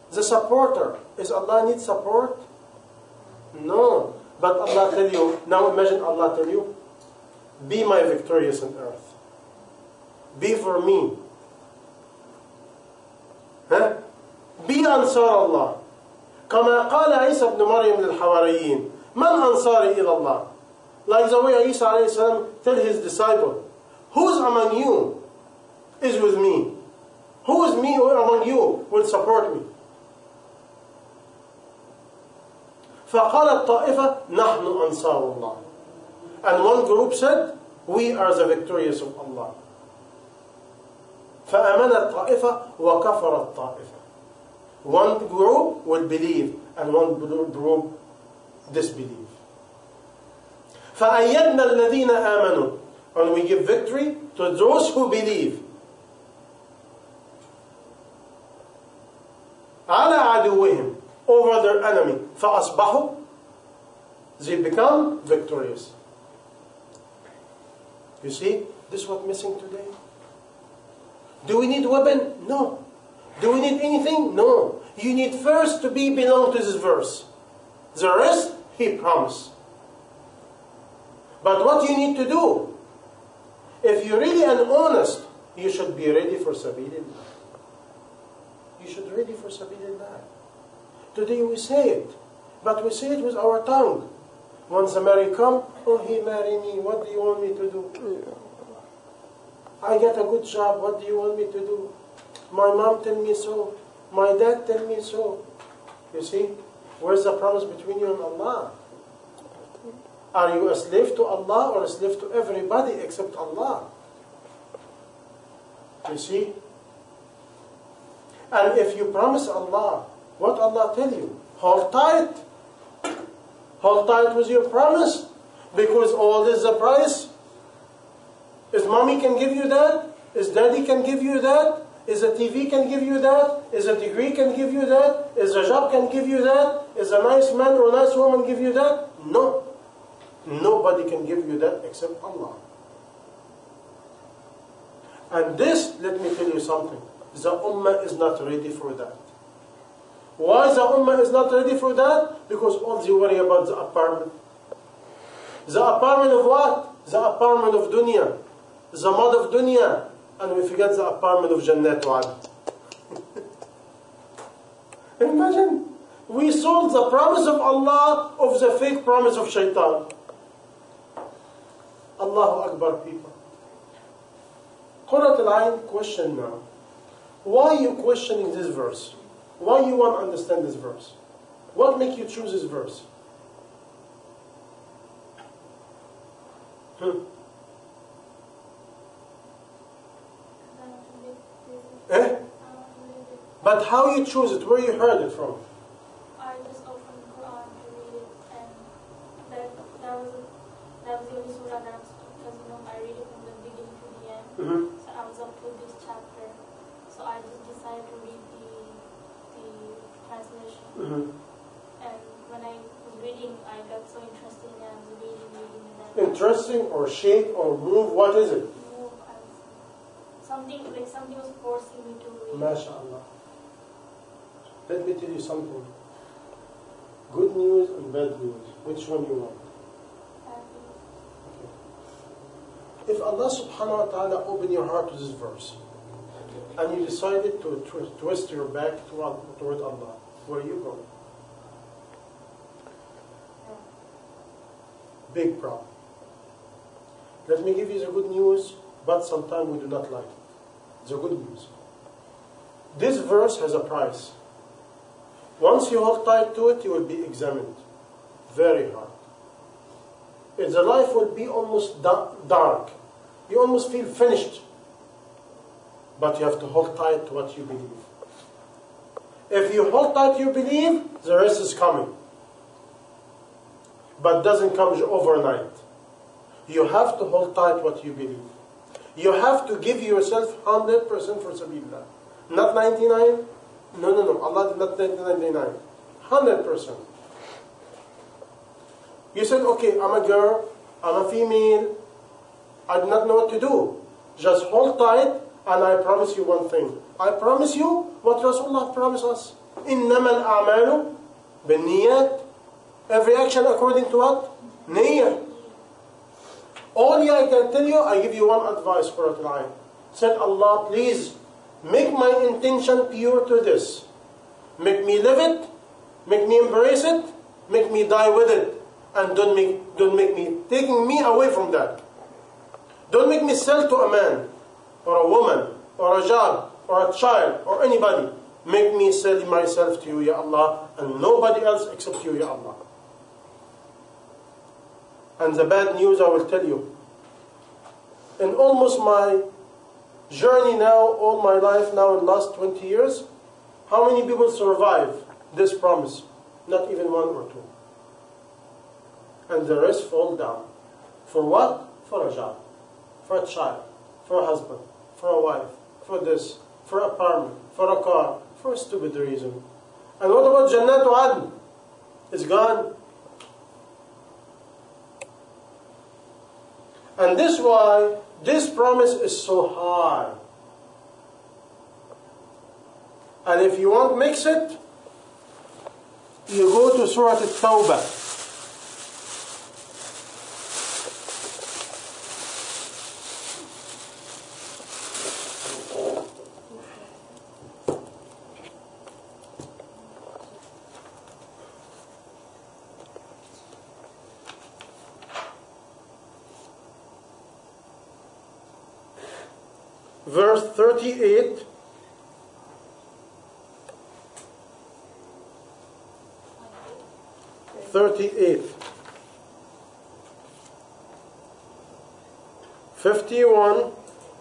the supporter. Is Allah need support? No. But Allah tell you, now imagine Allah tell you, be my victorious on earth. Be for me. Huh? Be Ansar Allah. كما قال عيسى ابن مريم للحواريين من أنصاري إلى الله. Like the way Isa alayhi salam tell his disciple, who's among you is with me? Who is me or among you will support me? فقالت طائفة نحن أنصار الله. And one group said, we are the victorious of Allah. فآمنت طائفة وكفرت طائفة. One group will believe and one group disbelieve. فأيدنا الذين آمنوا. And we give victory to those who believe. على عدوهم, over their enemy. فأصبحوا, they become victorious. You see, this is what's missing today. Do we need weapon? No. Do we need anything? No. You need first to belong to this verse. The rest, He promised. But what you need to do, if you're really and honest, you should be ready for Sabilillah. You should be ready for Sabilillah. Today we say it, but we say it with our tongue. Once the marriage come, oh, he marry me, what do you want me to do? I get a good job, what do you want me to do? My mom tell me so, my dad tell me so. You see, where's the promise between you and Allah? Are you a slave to Allah or a slave to everybody except Allah? You see? And if you promise Allah, what Allah tell you? Hold tight. Hold tight with your promise. Because all is the price. Is mommy can give you that? Is daddy can give you that? Is a TV can give you that? Is a degree can give you that? Is a job can give you that? Is a nice man or a nice woman give you that? No. Nobody can give you that except Allah. And this, let me tell you something. The Ummah is not ready for that. Why the Ummah is not ready for that? Because all they worry about the apartment. The apartment of what? The apartment of dunya. The mud of dunya. And we forget the apartment of Jannat wa Adn. Imagine, we sold the promise of Allah of the fake promise of shaitan. Allahu Akbar, people. Qurat al-Ain, question now. Why are you questioning this verse? Why you want to understand this verse? What make you choose this verse? Eh? But how you choose it? Where you heard it from? I just opened the Quran to read it, and that was the only surah that I was, because I read it from the beginning to the end. So I was up to this chapter. So I just decided to read the translation. And when I was reading, I got so interested, and I was reading, and then Interesting or shake or move? What is it? move. Something was forcing me to read. MashaAllah. Let me tell you something. Good news and bad news. Which one you want? Okay. If Allah subhanahu wa ta'ala opened your heart to this verse, and you decided to twist your back toward Allah, where are you going? Big problem. Let me give you the good news, but sometimes we do not like it. The good news. This verse has a price. Once you hold tight to it, you will be examined. Very hard. And the life will be almost dark. You almost feel finished. But you have to hold tight to what you believe. If you hold tight to your belief, the rest is coming. But doesn't come overnight. You have to hold tight what you believe. You have to give yourself 100% for Sabilillah. Not 99. No. Allah did not 99. 100%. You said, okay, I'm a girl, I'm a female, I do not know what to do. Just hold tight, and I promise you one thing. I promise you what Rasulullah promised us. إِنَّمَا الْأَعْمَالُ بِالنِّيَّاتِ. Every action according to what? Niyyah. Only I can tell you, I give you one advice for a client. Said, Allah, please make my intention pure to this. Make me live it, make me embrace it, make me die with it. And don't make me taking me away from that. Don't make me sell to a man, or a woman, or a job, or a child, or anybody. Make me sell myself to you, Ya Allah, and nobody else except you, Ya Allah. And the bad news I will tell you. In almost my journey now, all my life now in the last 20 years, how many people survive this promise? Not even one or two. And the rest fall down. For what? For a job, for a child, for a husband, for a wife, for this, for an apartment, for a car, for a stupid reason. And what about Jannatu Adn? It's gone. And this is why this promise is so high. And if you want to mix it, you go to Surah At-Tawbah. Verse 38. $38, 51,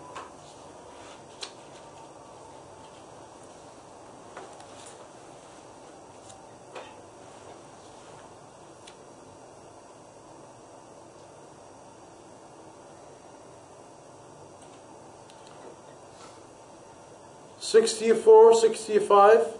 64, 65,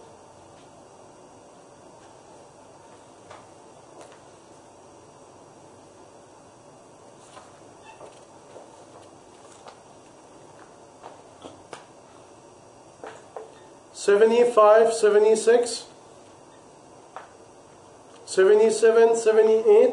75, 76, 77, 78,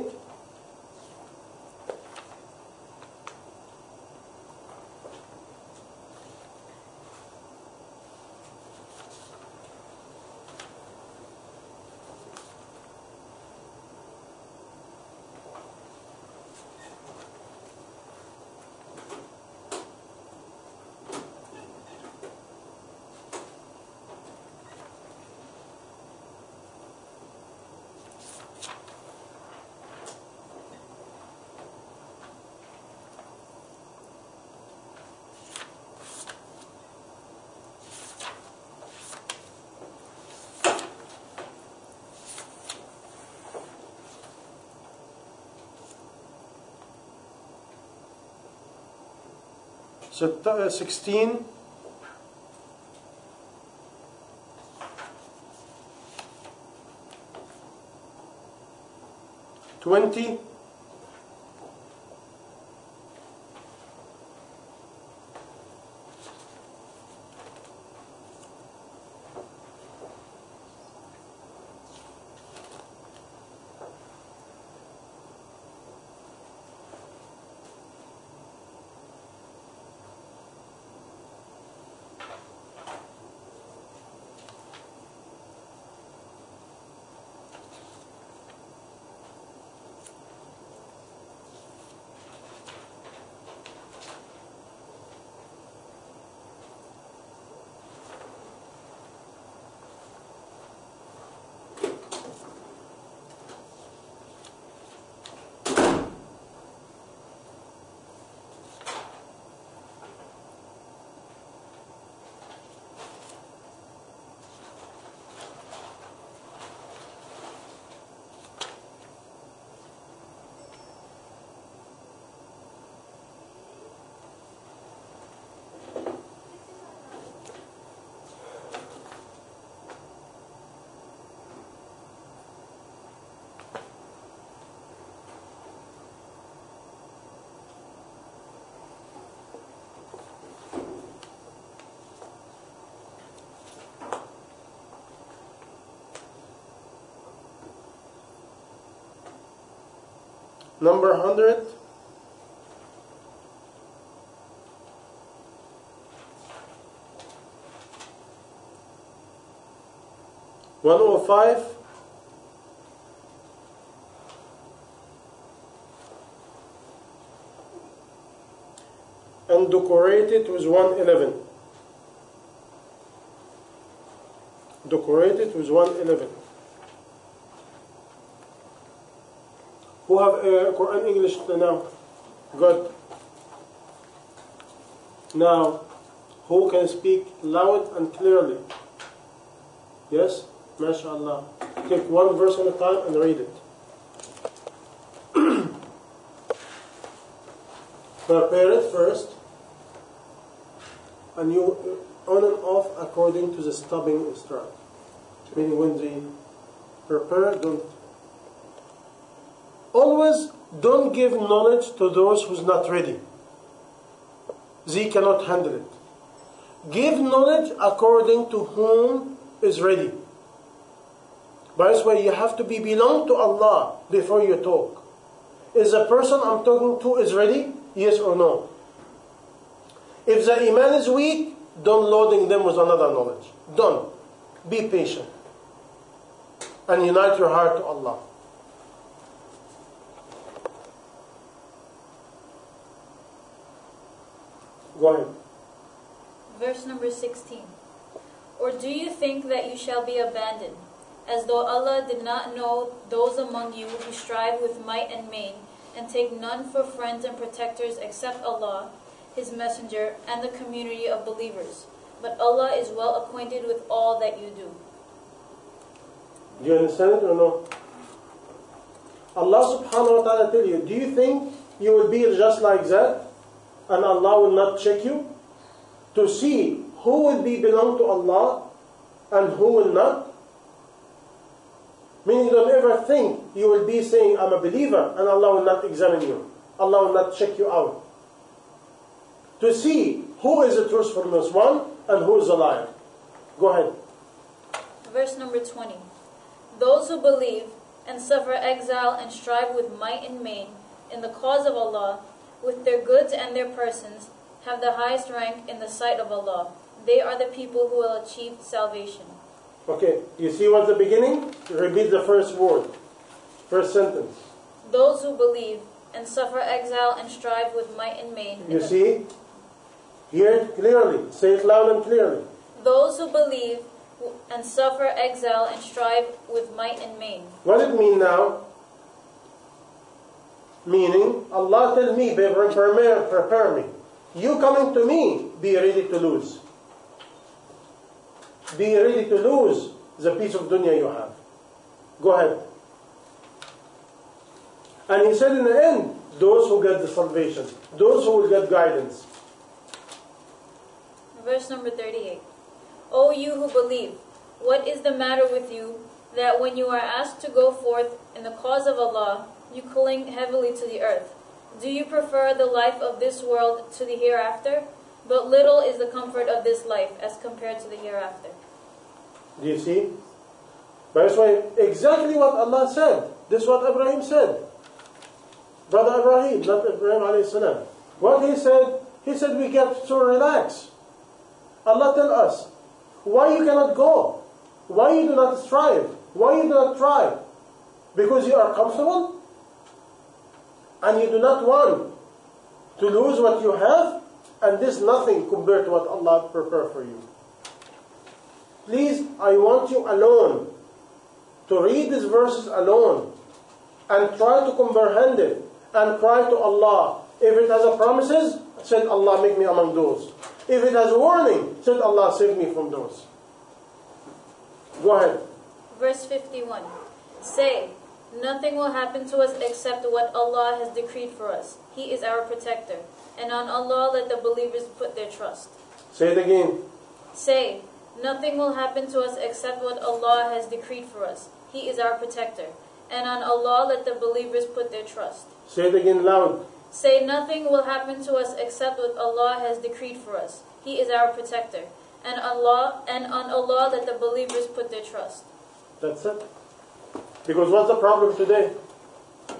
16, 20, 21, Number 100. One oh five. And decorate it with 111. Decorate it with 111. Who have Quran English now? Good. Now, who can speak loud and clearly? Yes? MashaAllah. Take one verse at a time and read it. Prepare it first, and you on and off according to the stubbing strap. Meaning when they prepare, always don't give knowledge to those who's not ready. They cannot handle it. Give knowledge according to whom is ready. By this way, you have to belong to Allah before you talk. Is the person I'm talking to is ready? Yes or no? If the iman is weak, don't loading them with another knowledge. Don't. Be patient. And unite your heart to Allah. Go ahead. Verse number 16. Or do you think that you shall be abandoned, as though Allah did not know those among you who strive with might and main, and take none for friends and protectors except Allah, His Messenger, and the community of believers. But Allah is well acquainted with all that you do. Do you understand it or no? Allah subhanahu wa ta'ala tell you, do you think you will be just like that? And Allah will not check you? To see who will belong to Allah and who will not? Meaning don't ever think you will be saying, I'm a believer, and Allah will not examine you. Allah will not check you out. To see who is the truthfulness one and who is a liar. Go ahead. Verse number 20. Those who believe and suffer exile and strive with might and main in the cause of Allah, with their goods and their persons, have the highest rank in the sight of Allah. They are the people who will achieve salvation. Okay, you see what's the beginning? Repeat the first word. First sentence. Those who believe and suffer exile and strive with might and main. You see? Hear it clearly. Say it loud and clearly. Those who believe and suffer exile and strive with might and main. What does it mean now? Meaning, Allah tell me, prepare me. You coming to me, be ready to lose. Be ready to lose the piece of dunya you have. Go ahead. And He said in the end, those who get the salvation, those who will get guidance. Verse number 38. O you who believe, what is the matter with you, that when you are asked to go forth in the cause of Allah, you cling heavily to the earth? Do you prefer the life of this world to the hereafter? But little is the comfort of this life as compared to the hereafter. Do you see? That's why exactly what Allah said. This is what Ibrahim said. Brother Ibrahim, not Ibrahim alayhi salam. What he said we get so relaxed. Allah tell us, why you cannot go? Why you do not strive? Why you do not try? Because you are comfortable? And you do not want to lose what you have? And this nothing compared to what Allah prepared for you. Please, I want you alone to read these verses alone and try to comprehend it and cry to Allah. If it has a promises, said Allah, make me among those. If it has warning, said Allah, save me from those. Go ahead. Verse 51. Say, nothing will happen to us except what Allah has decreed for us. He is our protector. And on Allah let the believers put their trust. Say it again. Say, nothing will happen to us except what Allah has decreed for us. He is our protector. And on Allah let the believers put their trust. Say it again loud. Say, nothing will happen to us except what Allah has decreed for us. He is our protector. And on Allah let the believers put their trust. That's it. Because what's the problem today?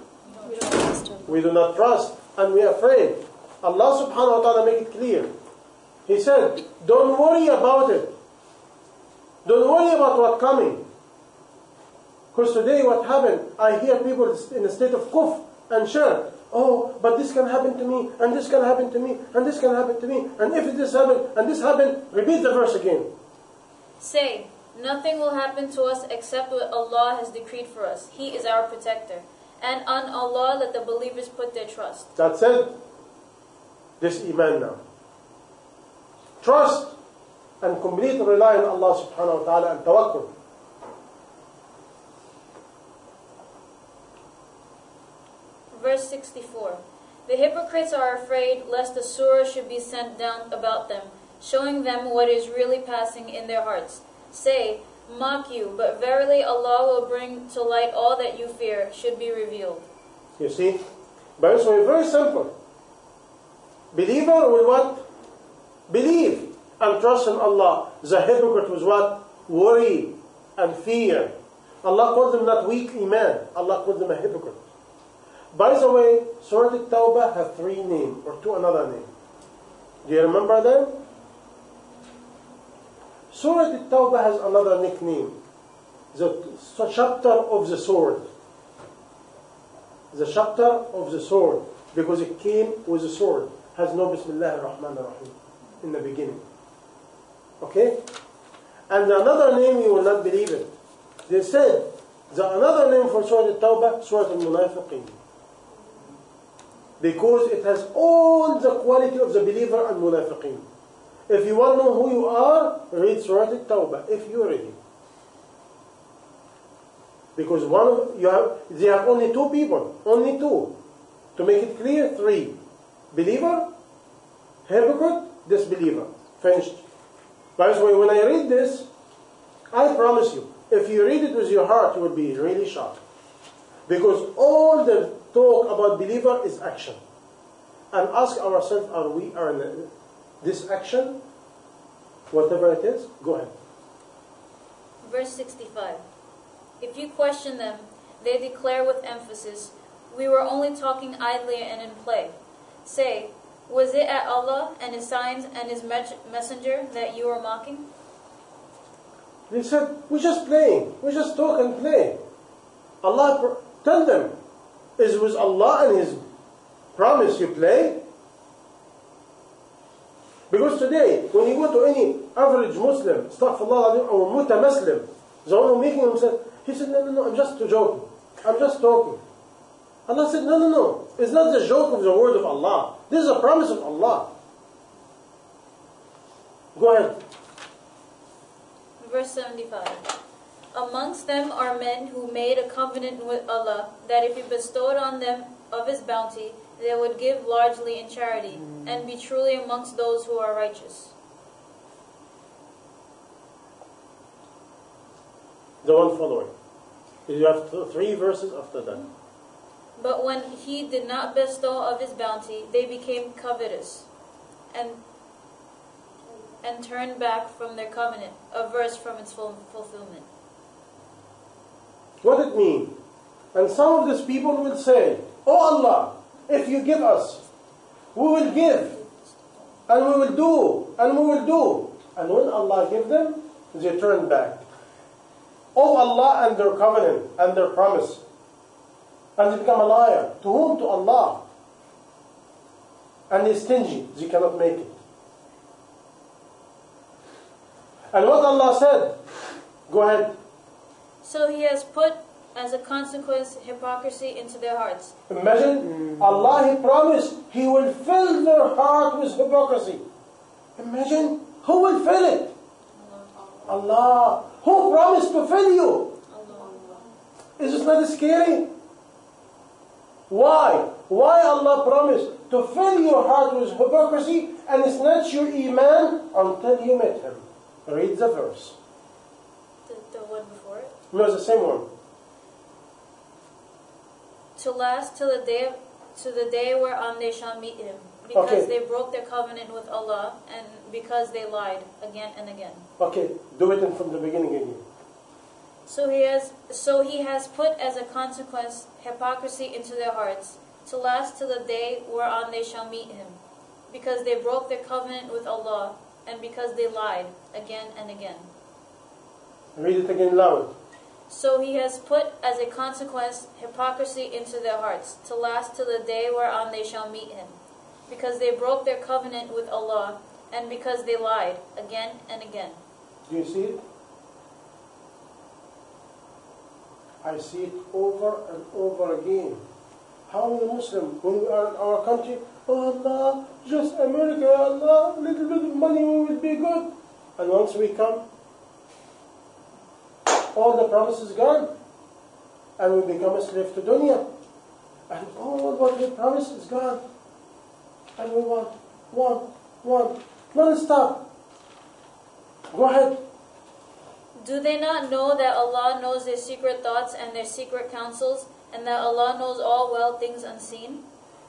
We don't trust him. We do not trust and we are afraid. Allah subhanahu wa ta'ala make it clear. He said, don't worry about it. Don't worry about what's coming. Because today what happened, I hear people in a state of kufr and shirk. Oh, but this can happen to me, and this can happen to me, and this can happen to me, and if this happened, and this happened, repeat the verse again. Say, nothing will happen to us except what Allah has decreed for us. He is our protector. And on Allah let the believers put their trust. That's it. This iman now. Trust and completely rely on Allah subhanahu wa ta'ala and tawakkul. Verse 64. The hypocrites are afraid lest a surah should be sent down about them, showing them what is really passing in their hearts. Say, mock you, but verily Allah will bring to light all that you fear should be revealed. You see? But it's very simple. Believer will what? Believe and trust in Allah. The hypocrite was what? Worry and fear. Allah calls them not weak iman. Allah calls them a hypocrite. By the way, Surah At-Tawbah have 3 names, or 2 another name. Do you remember them? Surah At-Tawbah has another nickname. The chapter of the sword. The chapter of the sword. Because it came with a sword. Has no Bismillah ar-Rahman ar-Rahim in the beginning. Okay? And another name you will not believe it. They said, another name for Surah At-Tawbah, Surah Al-Munafiqeen. Because it has all the quality of the believer and munafiqeen. If you want to know who you are, read Surah At-Tawbah, if you read it. Because they have only 2 people, only 2. To make it clear, 3. Believer, hypocrite, disbeliever. Finished. By the way, when I read this, I promise you, if you read it with your heart, you will be really shocked. Because all the talk about believer is action. And ask ourselves, are we in this action? Whatever it is, go ahead. Verse 65. If you question them, they declare with emphasis, we were only talking idly and in play. Say, was it at Allah and His signs and His messenger that you were mocking? They said, we're just playing. We just talk and play. Allah, tell them, is with Allah and His promise you play? Because today, when you go to any average Muslim, astaghfirullah or mutamuslim, the one who making himself, he said, no, I'm just joking. I'm just talking. Allah said, no. It's not the joke of the word of Allah. This is a promise of Allah. Go ahead. Verse 75. Amongst them are men who made a covenant with Allah that if He bestowed on them of His bounty, they would give largely in charity and be truly amongst those who are righteous. The one following. You have 3 verses after that. But when He did not bestow of His bounty, they became covetous and turned back from their covenant, a verse from its fulfillment. What it mean? And some of these people will say, oh Allah, if you give us, we will give, and we will do, and we will do. And when Allah give them, they turn back. Oh Allah and their covenant and their promise. And they become a liar. To whom? To Allah. And they're stingy. They cannot make it. And what Allah said, go ahead. So He has put as a consequence hypocrisy into their hearts. Imagine, Allah He promised He will fill their heart with hypocrisy. Imagine, who will fill it? Allah. Who promised to fill you? Allah. Is this not scary? Why? Why Allah promised to fill your heart with hypocrisy and snatch your iman until you met Him? Read the verse. The one before it. No, it's the same one. To last till the day whereon they shall meet Him, because they broke their covenant with Allah and because they lied again and again. Okay, do it from the beginning again. So he has put as a consequence hypocrisy into their hearts, to last till the day whereon they shall meet him, because they broke their covenant with Allah, and because they lied again and again. Read it again loud. So he has put as a consequence hypocrisy into their hearts, to last till the day whereon they shall meet him, because they broke their covenant with Allah, and because they lied again and again. Do you see it? I see it over and over again. How many Muslims, when we are in our country, oh Allah, just America, Allah, little bit of money will be good. And once we come, all the promise is gone. And we become a slave to dunya. And all what we promised is gone. And we want, non-stop. Go ahead. Do they not know that Allah knows their secret thoughts and their secret counsels, and that Allah knows all well things unseen?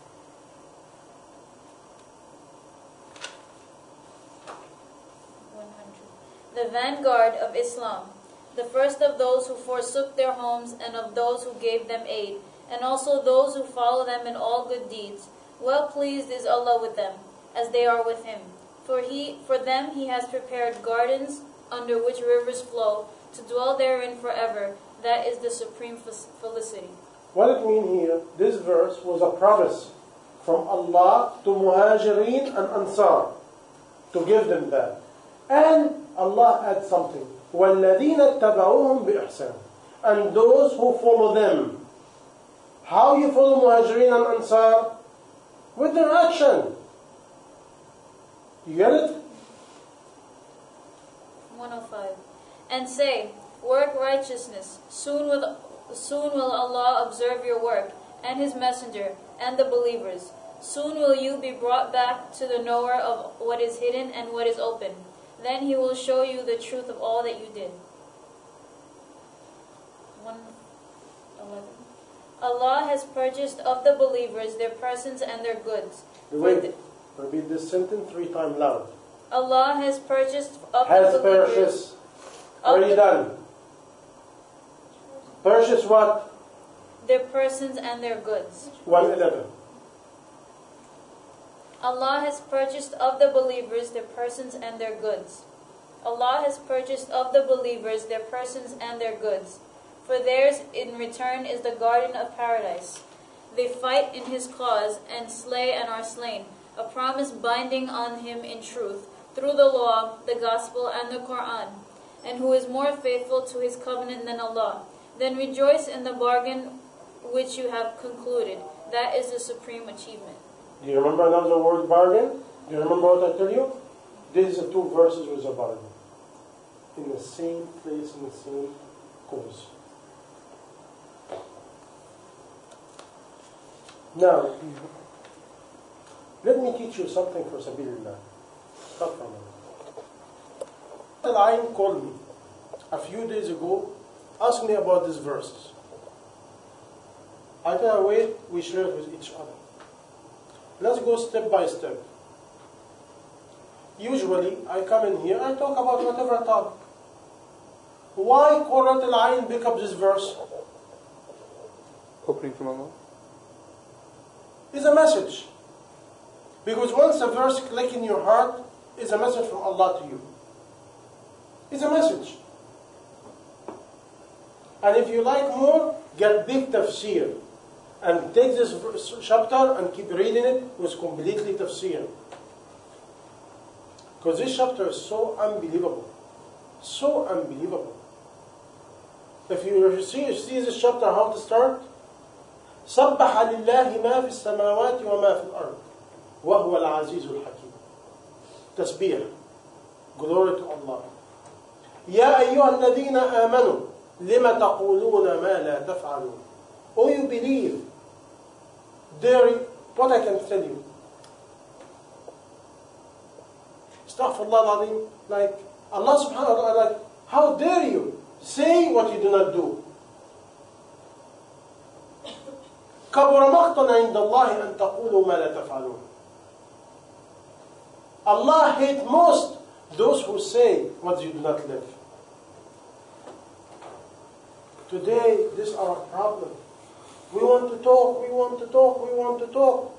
The vanguard of Islam, the first of those who forsook their homes and of those who gave them aid, and also those who follow them in all good deeds. Well pleased is Allah with them, as they are with Him. For them He has prepared gardens under which rivers flow, to dwell therein forever. That is the supreme felicity. What it means here, this verse was a promise from Allah to Muhajirin and Ansar to give them that. And Allah adds something. وَالَّذِينَ اتَّبَعُوهُمْ بِإِحْسَانٍ. And those who follow them. How you follow Muhajirin and Ansar? With their action. You get it? 105. And say, work righteousness. Soon will Allah observe your work, and His Messenger, and the believers. Soon will you be brought back to the knower of what is hidden and what is open. Then He will show you the truth of all that you did. 111. Allah has purchased of the believers their persons and their goods. Wait, repeat this sentence 3 times loud. Allah has purchased of the believers. Purchased. Already done. Purchase what? Their persons and their goods. 111. Allah has purchased of the believers their persons and their goods. Allah has purchased of the believers their persons and their goods. For theirs in return is the garden of paradise. They fight in His cause and slay and are slain, a promise binding on Him in truth, through the law, the gospel, and the Quran. And who is more faithful to His covenant than Allah? Then rejoice in the bargain which you have concluded. That is the supreme achievement. Do you remember another word, bargain? Do you remember what I tell you? These are 2 verses with a bargain. In the same place, in the same cause. Now, let me teach you something for Sabilillah. Stop for a minute. Al-Ain called me a few days ago, asked me about this verse. I can't wait, we share it with each other. Let's go step by step. Usually, I come in here and talk about whatever topic. Why Qurrat al-Ain pick up this verse? Opening from Allah. It's a message. Because once a verse clicks in your heart, it's a message from Allah to you. It's a message. And if you like more, get big tafsir. And take this chapter and keep reading it with completely tafsir. Because this chapter is so unbelievable. So unbelievable. If you see this chapter, how to start? سبح لله ما في السماوات وما في الأرض وهو العزيز الحكيم. تسبيح. Glory to Allah. يا أيها الذين آمنوا لما تقولون ما لا تفعلون. Oh, you believe. What I can tell you. Astaghfirullah al-Azim. Like Allah subhanahu wa ta'ala, like, how dare you say what you do not do? كبر مقتا عند الله أن تقولوا ما لا تفعلون. Allah hates most those who say what you do not live. Today, this is our problem. We want to talk, we want to talk, we want to talk.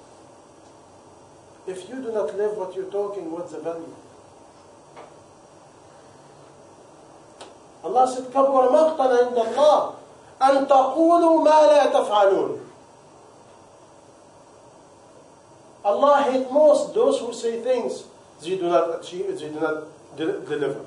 If you do not live what you're talking, what's the value? Allah said, كَبُرَ مَقْتًا عِنْدَ اللَّهِ أَن تَقُولُوا مَا لَا تَفْعَلُونَ. Allah hates most those who say things they do not achieve, they do not deliver.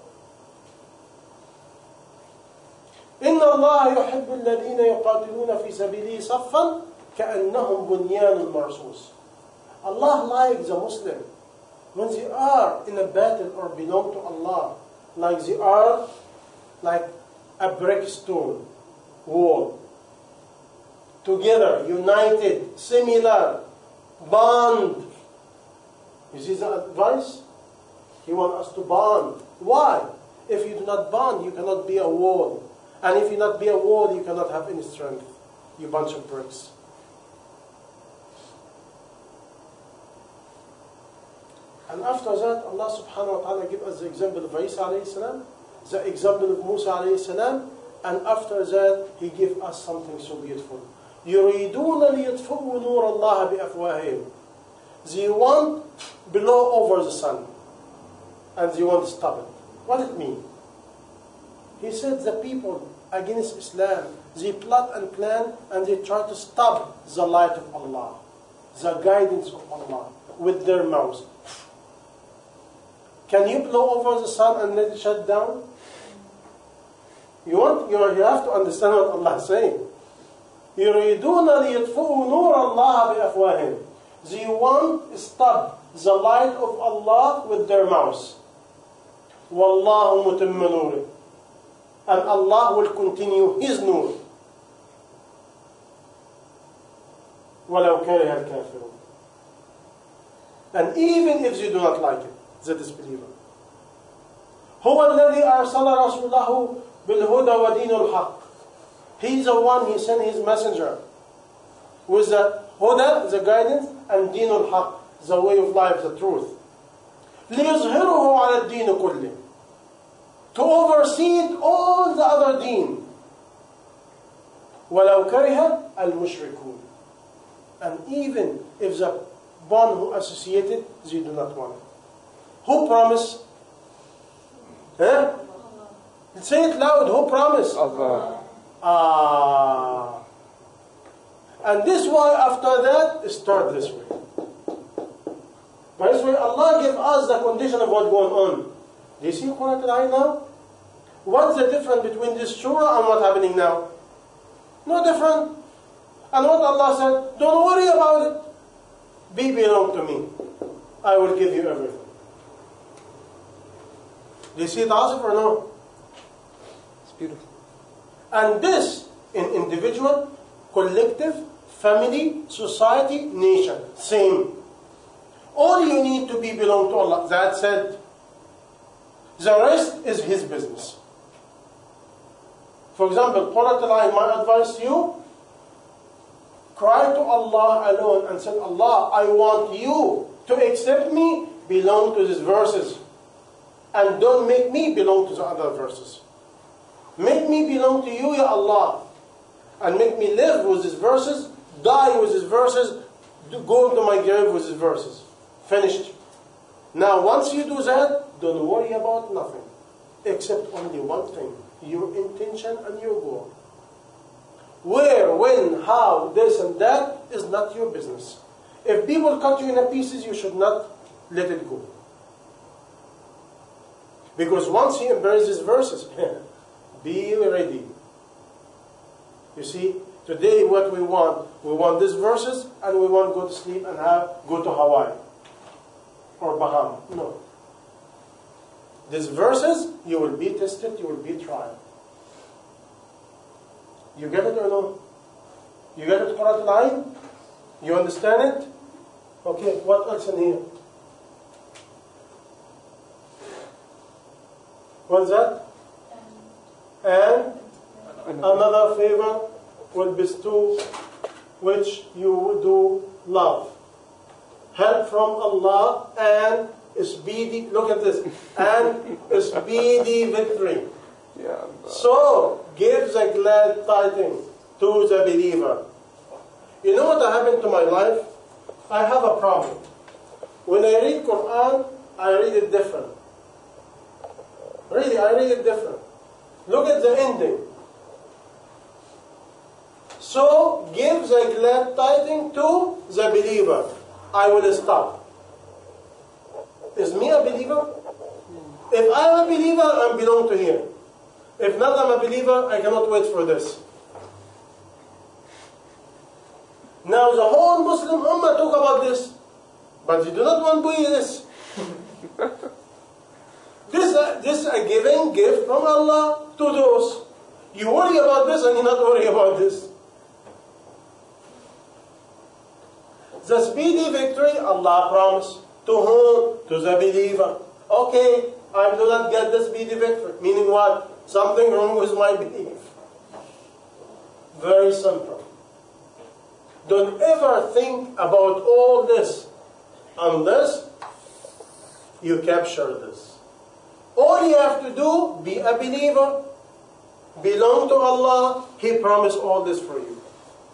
إِنَّ اللَّهَ يُحِبُّ الَّذِينَ يُقَاتِلُونَ فِي سَبِيلِهِ صَفًّا كَأَنَّهُمْ بُنْيَانٌ مَرْصُوصٌ. Allah likes a Muslim when they are in a battle or belong to Allah, like they are like a brick stone wall. Together, united, similar, bond. You see the advice? He wants us to bond. Why? If you do not bond, you cannot be a wall. And if you not be a wall, you cannot have any strength. You bunch of bricks. And after that, Allah subhanahu wa ta'ala give us the example of Isa alayhi salam, the example of Musa alayhi salam, and after that, He give us something so beautiful. يُرِيدُونَ لِيَطْفِئُوا نُورَ اللَّهِ بِأَفْوَاهِهِمْ. They want blow over the sun, and they want to stop it. What does it mean? He said the people against Islam, they plot and plan, and they try to stop the light of Allah, the guidance of Allah, with their mouths. Can you blow over the sun and let it shut down? You have to understand what Allah is saying. يُرِيدُونَ لِيَطْفِئُوا نُورَ اللَّهِ بِأَفْوَاهِهِمْ. They want to stop the light of Allah with their mouths. وَاللَّهُ مُتِمَّ نُورِهِ. And Allah will continue His nur. وَلَوْ كَرِهَ الْكَافِرُونَ. And even if they do not like it, the disbeliever. هو الذي أرسل رسوله بالهدى ودين الحق. He is the one, He sent His messenger with the huda, the guidance, and دين الحق, the way of life, the truth. ليظهره على الدين كله. To oversee all the other deen. وَلَوْ كَرِهَ الْمُشْرِكُونَ. And even if the one who associated, they do not want it. Who promised? Say it loud. Who promised? Allah. And this why after that, start this way. By this way, Allah gives us the condition of what's going on. Do you see Quran right now? What's the difference between this surah and what's happening now? No different. And what Allah said, don't worry about it. Belong to me. I will give you everything. Do you see it, Asif, or no? It's beautiful. And this in individual, collective, family, society, nation. Same. All you need to be belong to Allah. That said, the rest is His business. For example, Qur'an, my advice to you, cry to Allah alone and say, Allah, I want you to accept me, belong to these verses. And don't make me belong to the other verses. Make me belong to you, Ya Allah. And make me live with these verses, die with these verses, go into my grave with these verses. Finished. Now, once you do that, don't worry about nothing. Except only one thing. Your intention and your goal. Where, when, how, this and that is not your business. If people cut you in pieces, you should not let it go. Because once you embrace these verses, be ready. You see, today what we want these verses, and we want to go to sleep and go to Hawaii or Bahamas. No. These verses, you will be tested, you will be tried. You get it or no? You get it, Quran line? You understand it? Okay, what else in here? What's that? And another favor will bestow which you do love. Help from Allah and speedy, look at this, and speedy victory. Yeah. So, give the glad tidings to the believer. You know what happened to my life? I have a problem. When I read Quran, I read it different. Really, I read it different. Look at the ending. So, give the glad tidings to the believer. I will stop. Is me a believer? If I'm a believer, I belong to here. If not, I'm a believer, I cannot wait for this. Now the whole Muslim Ummah talk about this, but you do not want to hear this. This is a given gift from Allah to those. You worry about this and you not worry about this. The speedy victory, Allah promised. To whom? To the believer. Okay, I do not get the speedy victory. Meaning what? Something wrong with my belief. Very simple. Don't ever think about all this unless you capture this. All you have to do, be a believer, belong to Allah. He promised all this for you.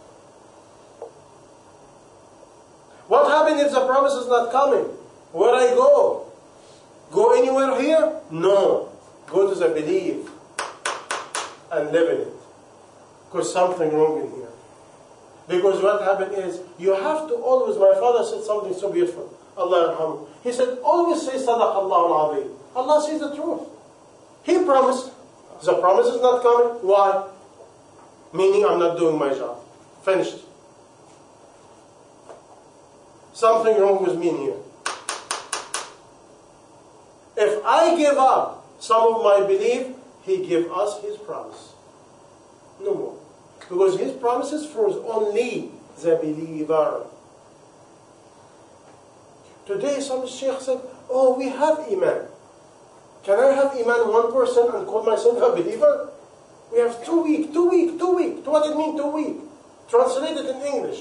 What happens if the promise is not coming? Where I go? Go anywhere here? No. Go to the belief and live in it. Because something wrong in here. Because what happened is, you have to always, my father said something so beautiful. Allah yarhamu. He said, always say Sadaq Allah al-Azim. Allah says the truth. He promised. The promise is not coming. Why? Meaning I'm not doing my job. Finished. Something wrong with me in here. If I give up some of my belief, He give us His promise. No more. Because His promises for only the believer. Today some sheikh said, oh, we have Iman. Can I have Iman 1% and call myself a believer? We have 2 weeks, 2 weeks, 2 weeks. What does it mean 2 weeks? Translated in English.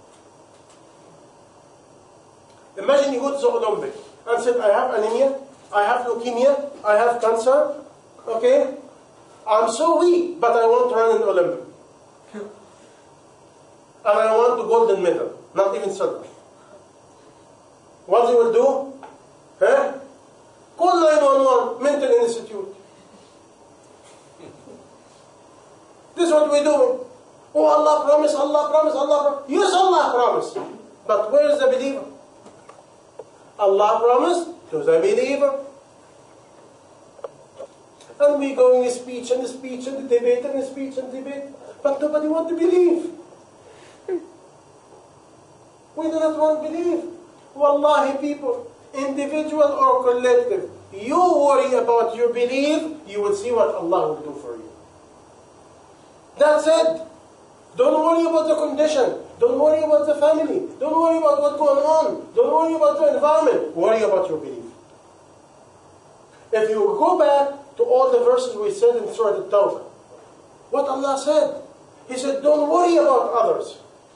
Imagine you go to the Olympic and said, I have anemia, I have leukemia, I have cancer, okay? I'm so weak, but I want to run in the Olympic. And I want the golden medal, not even silver. What they will do? Huh? Call 911, mental institute. This is what we do. Oh, Allah promised, Allah promised, Allah promised. Yes, Allah promised. But where is the believer? Allah promised to the believer. And we go in speech and speech and debate and speech and debate. But nobody wants to believe. We do not want to believe. Wallahi people, individual or collective, you worry about your belief, you will see what Allah will do for you. That's it. Don't worry about the condition. Don't worry about the family. Don't worry about what's going on. Don't worry about the environment. Worry about your belief. If you go back to all the verses we said in Surah Al-Tawbah, what Allah said, He said, don't worry about others.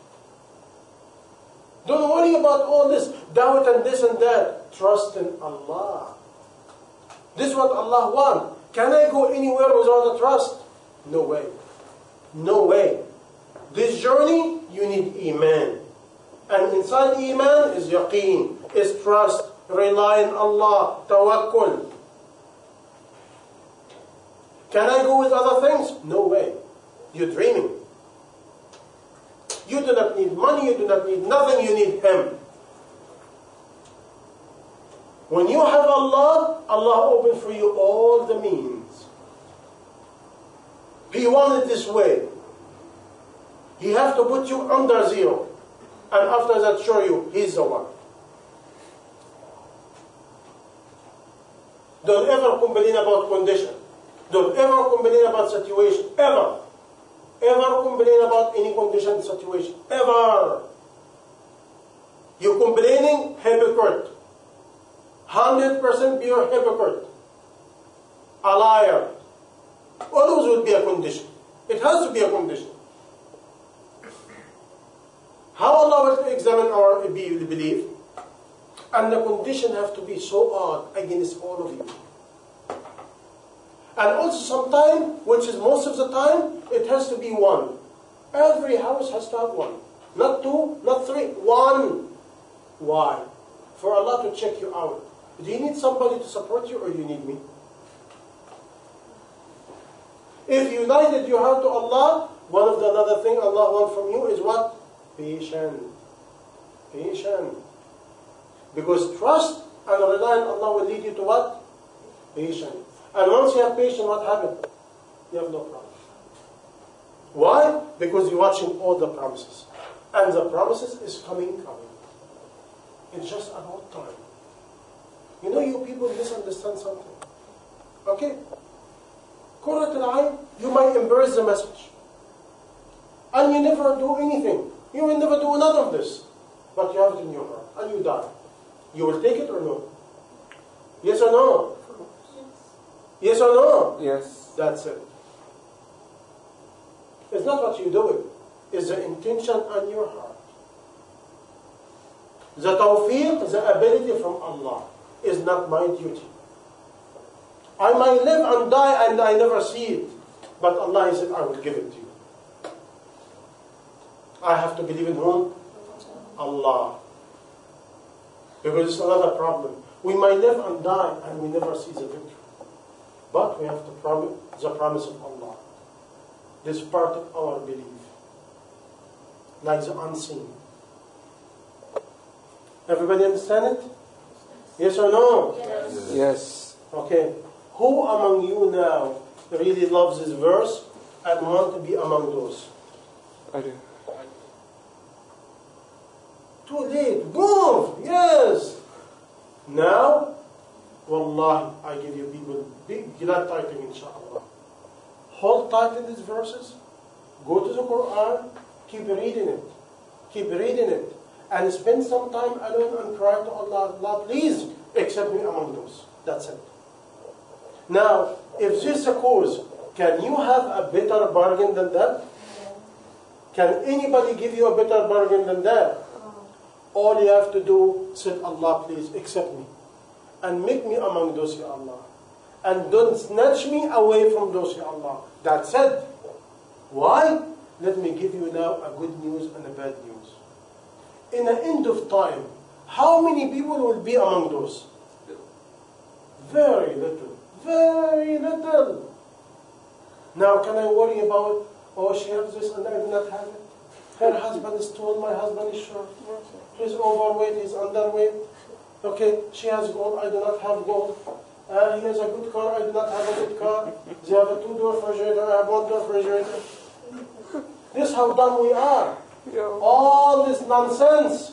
Don't worry about all this doubt and this and that. Trust in Allah. This is what Allah wants. Can I go anywhere without a trust? No way. No way. This journey, you need Iman. And inside Iman is yaqeen, is trust, rely on Allah, tawakkul. Can I go with other things? No way. You're dreaming. You do not need money, you do not need nothing, you need Him. When you have Allah, Allah opens for you all the means. He wanted this way. He has to put you under zero. And after that, show you, He's the one. Don't ever complain about condition. Don't ever complain about situation. Ever. Ever complain about any condition, situation. Ever. You complaining, hypocrite. 100% pure hypocrite. A liar. Always will be a condition. It has to be a condition. How Allah will examine our belief? And the condition have to be so odd against all of you. And also sometimes, which is most of the time, it has to be one. Every house has to have one. Not two, not three, one. Why? For Allah to check you out. Do you need somebody to support you or do you need me? If you united your heart to Allah, one of the another thing Allah wants from you is what? Patient. Patient. Because trust and rely on Allah will lead you to what? Patient. And once you have patience, what happens? You have no problem. Why? Because you're watching all the promises. And the promises is coming. It's just about time. You know, you people misunderstand something. Okay? Qurrat al-Ayn, you might embrace the message. And you never do anything. You will never do none of this. But you have it in your heart. And you die. You will take it or no? Yes or no? Yes or no? Yes. That's it. It's not what you do. It's the intention on your heart. The tawfiq, the ability from Allah, is not my duty. I might live and die and I never see it. But Allah said, I will give it to you. I have to believe in whom? Allah. Because it's another problem. We might live and die and we never see the victory. But we have to promise the promise of Allah. This is part of our belief. Like the unseen. Everybody understand it? Yes or no? Yes. Yes. Okay. Who among you now really loves this verse and want to be among those? I do. Too late. Move! Yes! Now, wallahi, I give you people big glad typing, inshallah. Hold tight in these verses. Go to the Quran. Keep reading it. Keep reading it. And spend some time alone and cry to Allah. Allah, please accept me among those. That's it. Now, if this is a cause, can you have a better bargain than that? Can anybody give you a better bargain than that? All you have to do, say, Allah, please accept me. And make me among those, Ya Allah. And don't snatch me away from those, Ya Allah. That's it. Why? Let me give you now a good news and a bad news. In the end of time, how many people will be among those? Very little. Very little. Now can I worry about, oh, she has this and I do not have it? Her husband is tall, my husband is short. He's overweight, he's underweight. Okay, she has gold, I do not have gold. He has a good car, I do not have a good car. They have a 2-door refrigerator, I have 1-door refrigerator. This is how dumb we are. All this nonsense.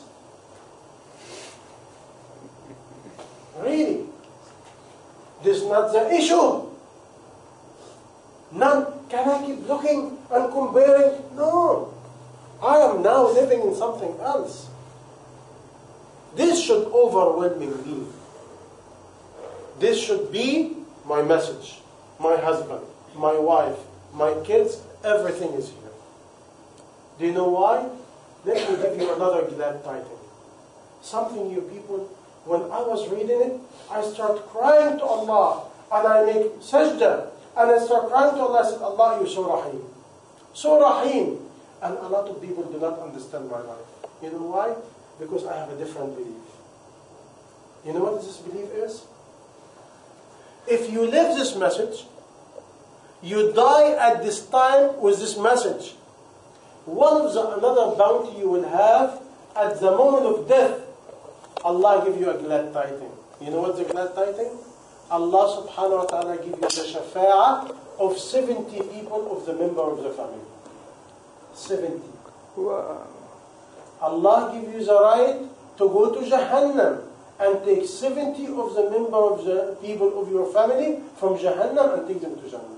Really. This is not the issue. None. Can I keep looking and comparing? No. I am now living in something else. This should overwhelm me. This should be my message. My husband, my wife, my kids, everything is here. Do you know why? Let me give you another glad title. Something you people, when I was reading it, I start crying to Allah. And I make sajda. And I start crying to Allah. I said, Allah, you're so rahim. So rahim. And a lot of people do not understand my life. You know why? Because I have a different belief. You know what this belief is? If you live this message, you die at this time with this message. One of the another bounty you will have at the moment of death, Allah give you a glad tiding. You know what's the glad tiding? Allah subhanahu wa ta'ala give you the shafa'ah of 70 people of the member of the family. 70. Wow. Allah give you the right to go to Jahannam and take 70 of the member of the people of your family from Jahannam and take them to Jannah.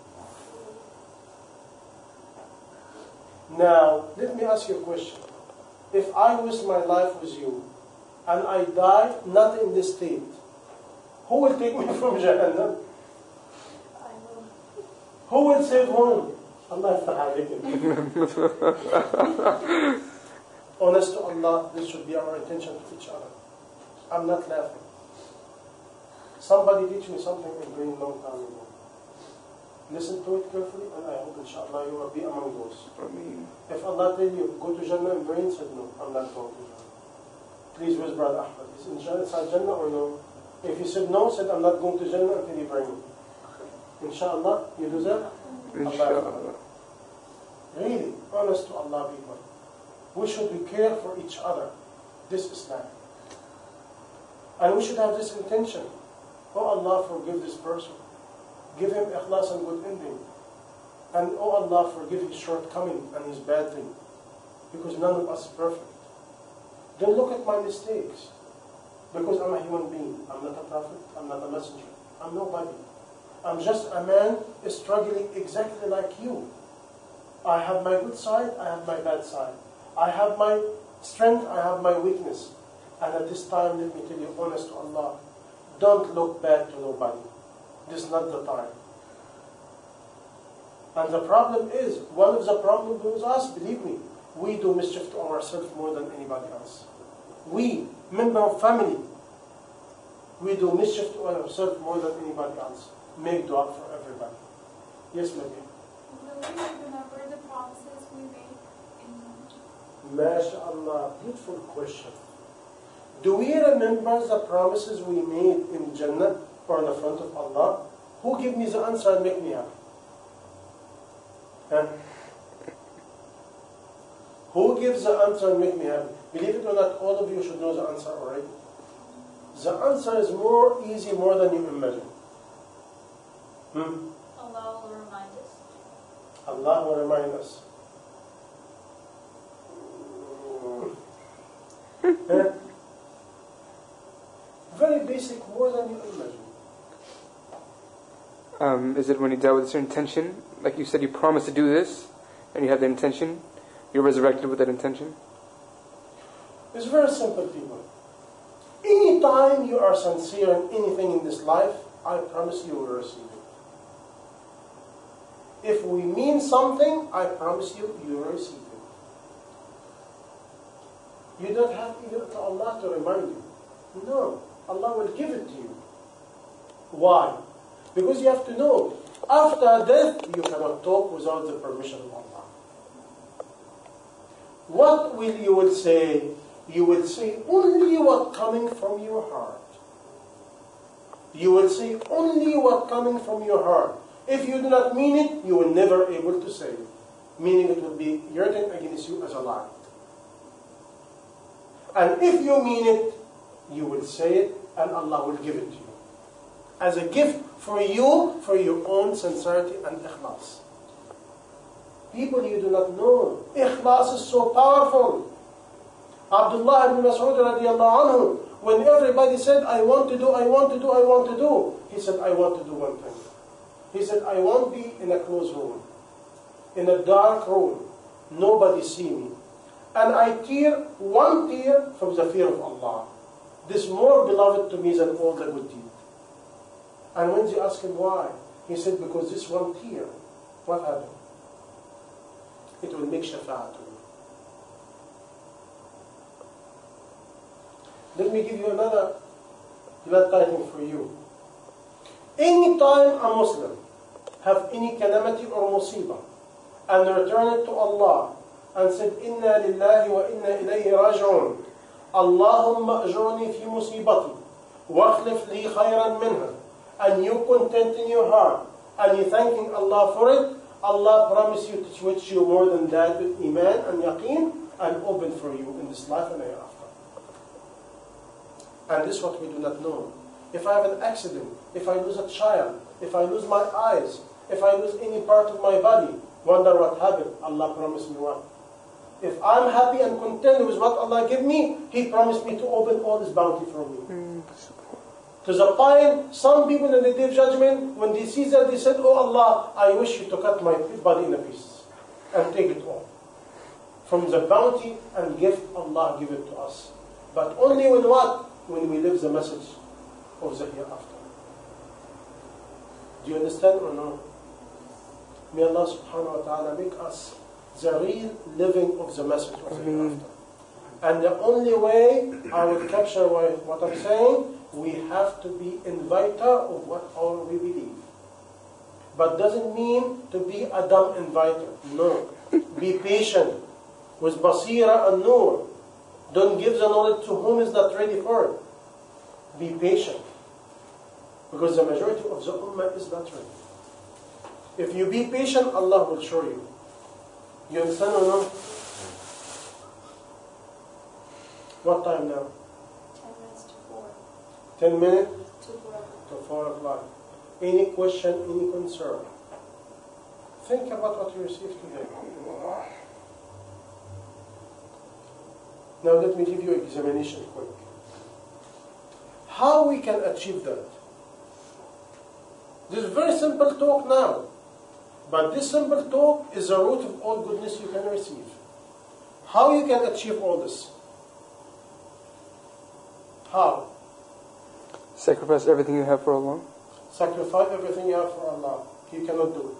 Now, let me ask you a question. If I waste my life with you and I die not in this state, who will take me from Jahannam? I will. Who will save whom? Allah ta'ala. Honest to Allah, this should be our intention to each other. I'm not laughing. Somebody teach me something a very long time ago. Listen to it carefully, and I hope inshallah you will be among those. Ameen. If Allah tell you, go to Jannah, and Brain said, no, I'm not going to Jannah. Please, where's Brother Ahmed? Is inside Jannah or no? If he said no, said, I'm not going to Jannah until you bring me. Inshallah, you do that? Inshallah. Really, honest to Allah, people. We should be care for each other. This is Islam. And we should have this intention. Oh Allah, forgive this person. Give him ikhlas and good ending. And oh Allah, forgive his shortcoming and his bad thing. Because none of us is perfect. Don't look at my mistakes. Because I'm a human being. I'm not a prophet. I'm not a messenger. I'm nobody. I'm just a man struggling exactly like you. I have my good side, I have my bad side. I have my strength, I have my weakness. And at this time, let me tell you, honest to Allah, don't look bad to nobody. This is not the time. And the problem is, one of the problems with us, believe me, we do mischief to ourselves more than anybody else. We, member of family, we do mischief to ourselves more than anybody else. Make dua for everybody. Yes, my dear. Will we remember the promises we made in MashaAllah, beautiful question. Do we remember the promises we made in Jannah or in the front of Allah? Who give me the answer and make me happy? Huh? Who gives the answer and make me happy? Believe it or not, all of you should know the answer already. The answer is more easy, more than you imagine. Allah will remind us. Allah will remind us. Very basic, more than you imagine. Is it when you die with a certain intention? Like you said, you promised to do this, and you have the intention. You're resurrected with that intention. It's very simple, people. Anytime you are sincere in anything in this life, I promise you will receive it. If we mean something, I promise you, you will receive it. You don't have even to Allah to remind you. No, Allah will give it to you. Why? Because you have to know, after death, you cannot talk without the permission of Allah. What will you say? You will say only what coming from your heart. You will say only what coming from your heart. If you do not mean it, you will never be able to say it. Meaning it will be written against you as a lie. And if you mean it, you will say it and Allah will give it to you. As a gift for you, for your own sincerity and ikhlas. People you do not know, ikhlas is so powerful. Abdullah ibn Mas'ud radiallahu anhu, when everybody said, I want to do, he said, I want to do one thing. He said, I won't be in a closed room, in a dark room, nobody see me. And I tear one tear from the fear of Allah. This more beloved to me than all the good deeds. And when they asked him why, he said, because this one tear, what happened? It will make shafa'ah to you. Let me give you another glad tidings for you. Anytime a Muslim have any calamity or musibah and return it to Allah and said, Inna lillahi wa inna ilayhi raji'un. Allahumma ajurni fi musibati wa akhlif li khayran minha. And you content in your heart and you thanking Allah for it, Allah promise you to switch you more than that with iman and yaqeen and open for you in this life and hereafter. And this is what we do not know. If I have an accident, if I lose a child, if I lose my eyes, if I lose any part of my body, wonder what happened. Allah promised me what? If I'm happy and content with what Allah gave me, He promised me to open all His bounty for me. To the point, some people in the day of judgment, when they see that, they said, Oh Allah, I wish you to cut my body in pieces and take it all. From the bounty and gift Allah give it to us. But only when what? When we live the message of the hereafter. Do you understand or no? May Allah subhanahu wa ta'ala make us the real living of the message of the hereafter. And the only way I will capture what I'm saying, we have to be inviter of what all we believe. But doesn't mean to be a dumb inviter. No. Be patient. With basira and nur. Don't give the knowledge to whom is not ready for it. Be patient. Because the majority of the ummah is not ready. If you be patient, Allah will show you. You understand or no? What time now? 10 minutes to 4. 10 minutes To 4. to 4 o'clock. Any question, any concern? Think about what you received today. Now let me give you an examination quick. How we can achieve that? This is very simple talk now. But this simple talk is the root of all goodness you can receive. How you can achieve all this? How? Sacrifice everything you have for Allah. Sacrifice everything you have for Allah. You cannot do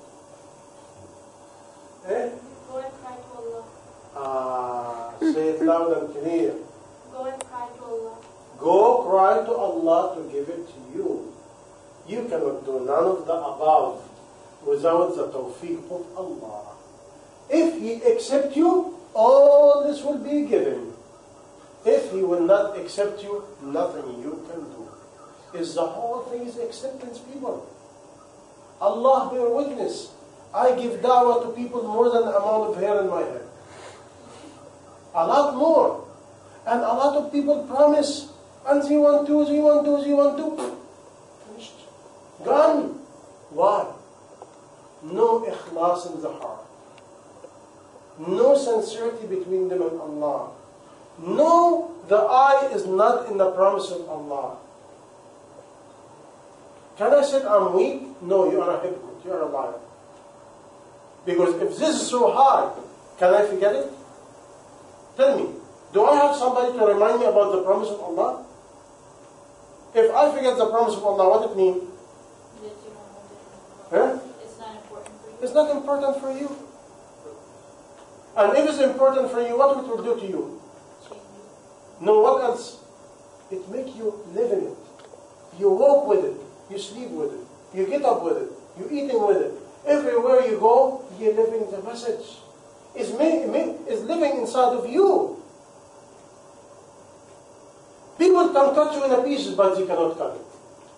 it. Eh? Go and cry to Allah. Say it loud and clear. Go and cry to Allah. Go cry to Allah to give it to you. You cannot do none of the above without the tawfiq of Allah. If He accepts you, all this will be given. If He will not accept you, nothing you can do. Is the whole thing is acceptance, people. Allah bear witness. I give da'wah to people more than the amount of hair in my head. A lot more. And a lot of people promise. And they want to. Finished. Gone. Why? No ikhlas in the heart. No sincerity between them and Allah. No, the eye is not in the promise of Allah. Can I say I'm weak? No, you are a hypocrite. You are a liar. Because if this is so hard, can I forget it? Tell me, do I have somebody to remind me about the promise of Allah? If I forget the promise of Allah, what does it mean? That you don't hold it. Huh? It's not important for you. It's not important for you. And if it's important for you, what it will do to you? Change it. No, what else? It makes you live in it. You walk with it. You sleep with it. You get up with it. You're eating with it. Everywhere you go, you're living the message. It's living inside of you. People can cut you in pieces, but they cannot cut it.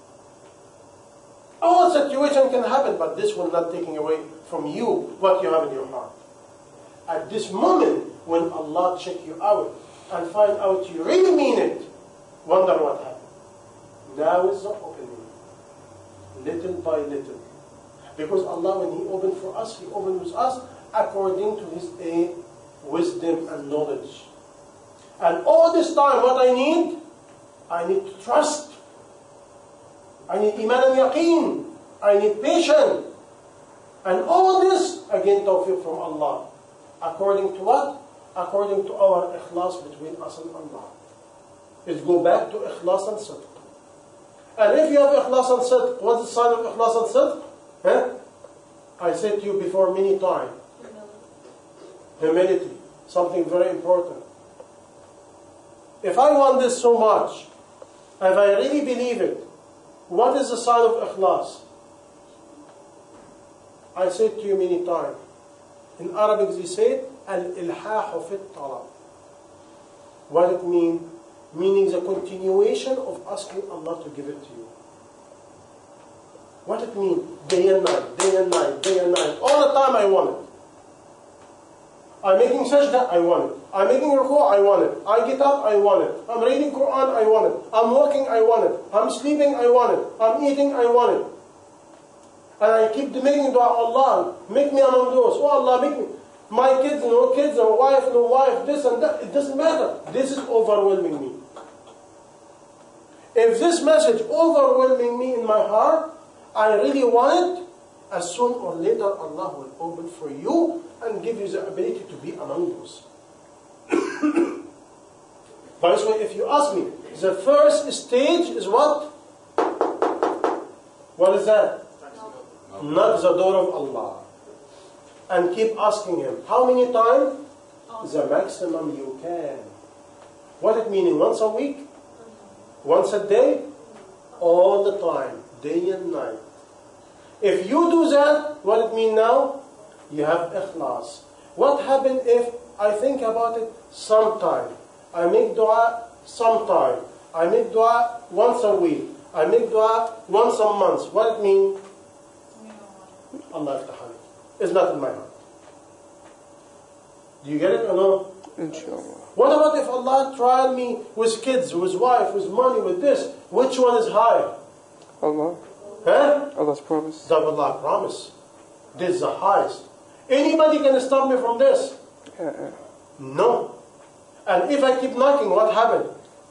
All situation can happen, but this will not take away from you what you have in your heart. At this moment, when Allah check you out and find out you really mean it, wonder what happened. Now is the opening. Little by little. Because Allah, when He opened for us, He opened with us according to His wisdom and knowledge. And all this time, what I need to trust. I need iman and yaqeen. I need patience. And all this, again, tawfiq from Allah. According to what? According to our ikhlas between us and Allah. Let's go back to ikhlas and sidq. And if you have ikhlas and sidq, what's the sign of ikhlas and sidq? Huh? I said to you before many times. Humility. Something very important. If I want this so much, if I really believe it, what is the sign of ikhlas? I said to you many times. In Arabic they say, al-ilhahu fi talab. What it means? Meaning the continuation of asking Allah to give it to you. What it means? Day and night, day and night, day and night. All the time I want it. I'm making sajda, I want it. I'm making ruku', I want it. I get up, I want it. I'm reading Quran, I want it. I'm walking, I want it. I'm sleeping, I want it. I'm eating, I want it. And I keep making dua, Allah, make me among those. Oh Allah, make me. My kids, no kids, no wife, this and that. It doesn't matter. This is overwhelming me. If this message overwhelming me in my heart, I really want it, as soon or later Allah will open for you and give you the ability to be among those. By the way, if you ask me, the first stage is what? What is that? Knock the door of Allah. And keep asking Him. How many times? The maximum you can. What it meaning? Once a week? Once a day? All the time. Day and night. If you do that, what it mean now? You have ikhlas. What happen if I think about it sometime? I make dua sometime. I make dua once a week. I make dua once a month. What it mean? Allah yaftah. It's not in my heart. Do you get it or no? Inshallah. What about if Allah tried me with kids, with wife, with money, with this? Which one is higher? Allah. Huh? Allah's promise. That Allah promise. This is the highest. Anybody can stop me from this? No. And if I keep knocking, what happened?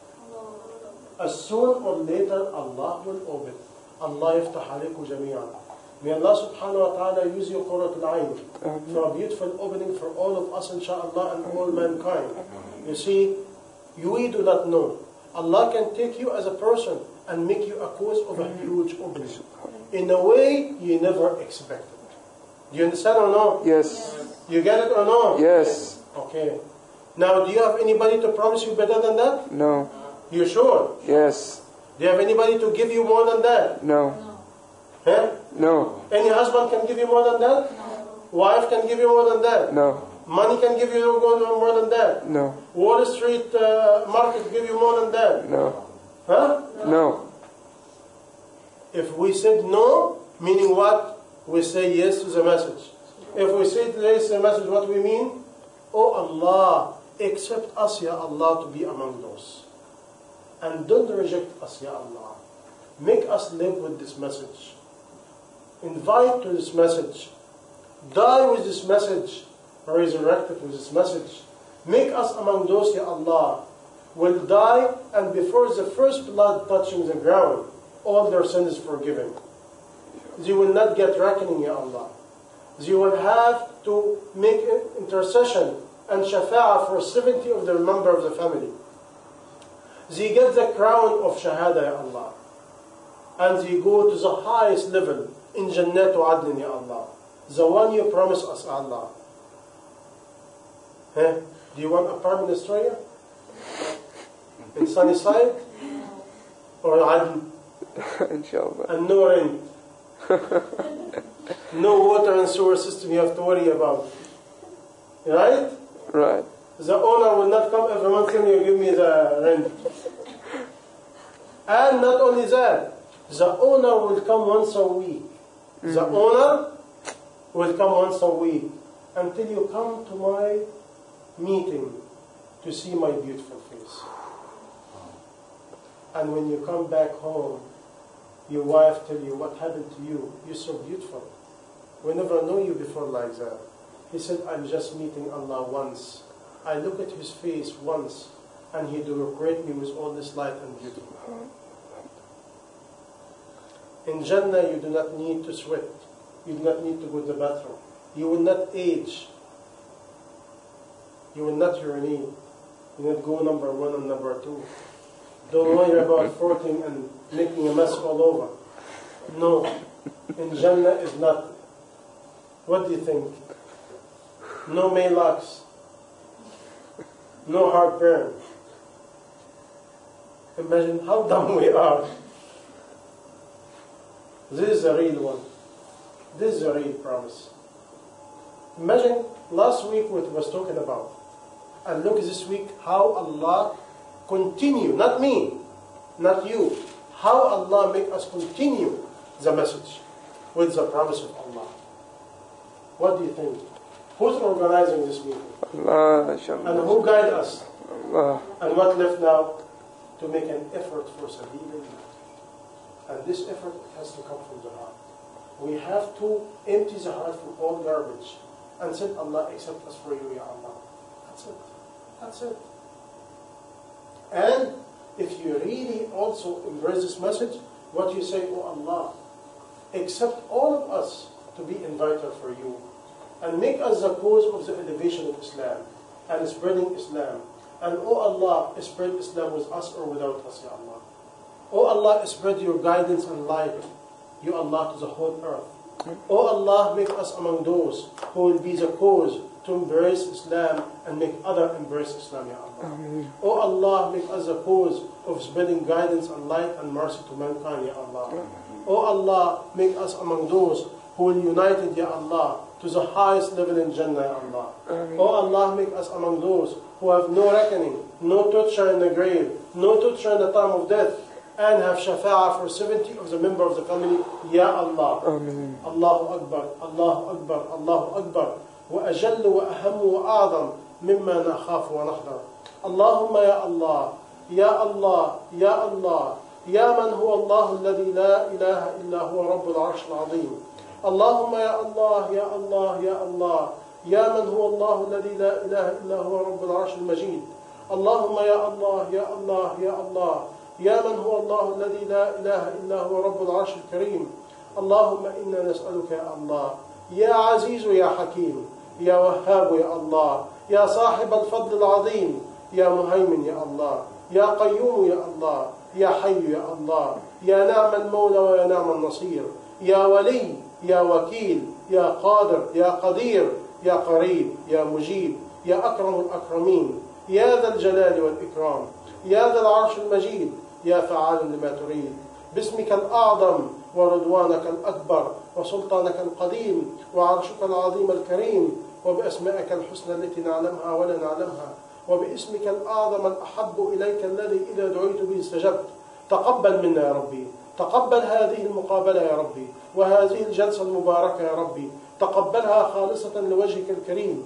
As soon or later, Allah will open. Allah yaftah alaykum jami'an. May Allah subhanahu wa ta'ala use your Qurrat al-Ayn for a beautiful opening for all of us, inshaAllah, and all mankind. You see, we do not know. Allah can take you as a person and make you a cause of a huge opening in a way you never expected. Do you understand or no? Yes. You get it or no? Yes. Okay. Now, do you have anybody to promise you better than that? No. You sure? Yes. Do you have anybody to give you more than that? No. Huh? No. Any husband can give you more than that? No. Wife can give you more than that? No. Money can give you more than that? No. Wall Street market give you more than that? No. Huh? No. If we said no, meaning what? We say yes to the message. If we say yes to the message, what we mean? Oh Allah, accept us, Ya Allah, to be among those. And don't reject us, Ya Allah. Make us live with this message. Invite to this message. Die with this message. Resurrected with this message. Make us among those, Ya Allah, will die, and before the first blood touching the ground, all their sin is forgiven. They will not get reckoning, Ya Allah. They will have to make intercession and shafa'ah for 70 of the member of the family. They get the crown of Shahada, Ya Allah. And they go to the highest level in Jannatu Adlin, Ya Allah. The one you promised us, Allah. Huh? Do you want a Prime Minister here? In Sunnyside? Or Adl? Inshallah. And no rent. No water and sewer system you have to worry about. Right? Right. The owner will not come every month and you give me the rent. And not only that, the owner will come once a week. The owner will come once a week until you come to my meeting to see my beautiful face. And when you come back home, your wife tell you what happened to you. You're so beautiful. We never knew you before like that. He said, I'm just meeting Allah once. I look at his face once, and he decorate me with all this light and beauty. In Jannah, you do not need to sweat. You do not need to go to the bathroom. You will not age. You will not urinate. You will not go number 1 and number 2. Don't worry about farting and making a mess all over. No. In Jannah is not. What do you think? No maylocks. No heartburn. Imagine how dumb we are. This is a real one. This is a real promise. Imagine last week what we was talking about. And look this week how Allah continue, not me, not you, how Allah make us continue the message with the promise of Allah. What do you think? Who's organizing this meeting? Allah, And who guide us? Allah. And what left now? To make an effort for Sabilillah. And this effort has to come from the heart. We have to empty the heart from all garbage and say, Allah, accept us for you, Ya Allah. That's it. That's it. And if you really also embrace this message, what you say, oh Allah, accept all of us to be invited for you and make us the cause of the elevation of Islam and spreading Islam. And oh Allah, spread Islam with us or without us, Ya Allah. Oh Allah, spread your guidance and light, Ya Allah, to the whole earth. Oh Allah, make us among those who will be the cause to embrace Islam and make others embrace Islam, Ya Allah. Oh Allah, make us a cause of spreading guidance and light and mercy to mankind, Ya Allah. Oh Allah, make us among those who will unite it, Ya Allah, to the highest level in Jannah, Ya Allah. Oh Allah, make us among those who have no reckoning, no torture in the grave, no torture in the time of death, and have shafa'ah for 70 of the members of the family, Ya Allah. Allahu Akbar, Allahu Akbar, Allahu Akbar. وأجل وأهم وأعظم مما نخاف ونحذر. اللهم يا الله يا الله يا الله يا من هو الله الذي لا إله إلا هو رب العرش العظيم. اللهم يا الله يا الله يا الله يا من هو الله الذي لا إله إلا هو رب العرش المجيد. اللهم يا الله يا الله يا الله يا من هو الله الذي لا إله إلا هو رب العرش الكريم. اللهم إنا نسألك يا الله يا عزيز يا حكيم يا وهاب يا الله يا صاحب الفضل العظيم يا مهيمن يا الله يا قيوم يا الله يا حي يا الله يا نعم المولى ويا نعم النصير يا ولي يا وكيل يا قادر يا قدير يا قريب يا مجيب يا أكرم الأكرمين يا ذا الجلال والإكرام يا ذا العرش المجيد يا فعال لما تريد. باسمك الأعظم ورضوانك الأكبر وسلطانك القديم وعرشك العظيم الكريم وبأسمائك الحسنى التي نعلمها ولا نعلمها وباسمك الأعظم الأحب إليك الذي إذا دعيت به استجبت. تقبل منا يا ربي، تقبل هذه المقابلة يا ربي وهذه الجلسة المباركة يا ربي، تقبلها خالصة لوجهك الكريم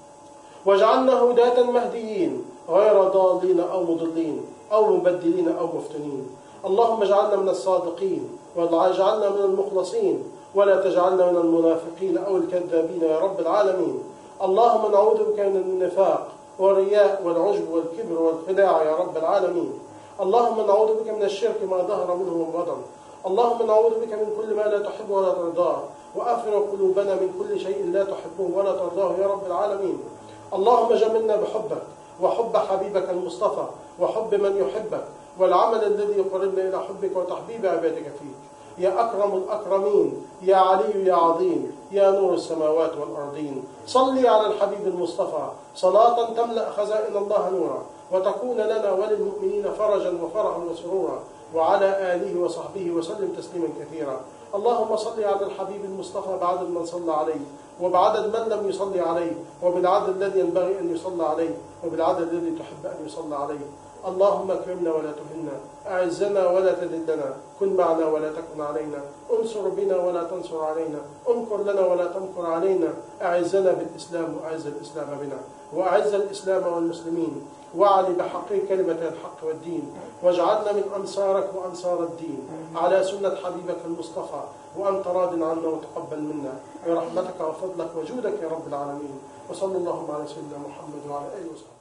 واجعلنا هداة مهديين غير ضالين أو مضلين أو مبدلين أو مفتنين. اللهم اجعلنا من الصادقين واجعلنا من المخلصين ولا تجعلنا من المنافقين أو الكذابين يا رب العالمين. اللهم نعوذ بك من النفاق والرياء والعجب والكبر والخداع يا رب العالمين. اللهم نعوذ بك من الشرك ما ظهر منه وبطن. اللهم نعوذ بك من كل ما لا تحب ولا ترضاه وأفرغ قلوبنا من كل شيء لا تحبه ولا ترضاه يا رب العالمين. اللهم جملنا بحبك وحب حبيبك المصطفى وحب من يحبك والعمل الذي يقربنا إلى حبك وتحبيب عبادك فيك. يا أكرم الأكرمين يا علي يا عظيم يا نور السماوات والأرضين. صلي على الحبيب المصطفى صلاة تملأ خزائن الله نورا وتكون لنا وللمؤمنين فرجا وفرحا وسرورا وعلى آله وصحبه وسلم تسليما كثيرا. اللهم صل على الحبيب المصطفى بعدد من صلى عليه وبعدد من لم يصلي عليه وبالعدد الذي ينبغي أن يصلى عليه وبالعدد الذي تحب أن يصلى عليه. اللهم اكرمنا ولا تهنا، أعزنا ولا تذلنا، كن معنا ولا تكن علينا، انصر بنا ولا تنصر علينا، امكر لنا ولا تمكر علينا. أعزنا بالإسلام وأعز الإسلام بنا وأعز الإسلام والمسلمين واعل بحق كلمة الحق والدين واجعلنا من أنصارك وأنصار الدين على سنة حبيبك المصطفى وأنت راض عنا وتقبل منا برحمتك وفضلك وجودك يا رب العالمين. وصلى اللهم على سيدنا محمد وعلى آله وصحبه.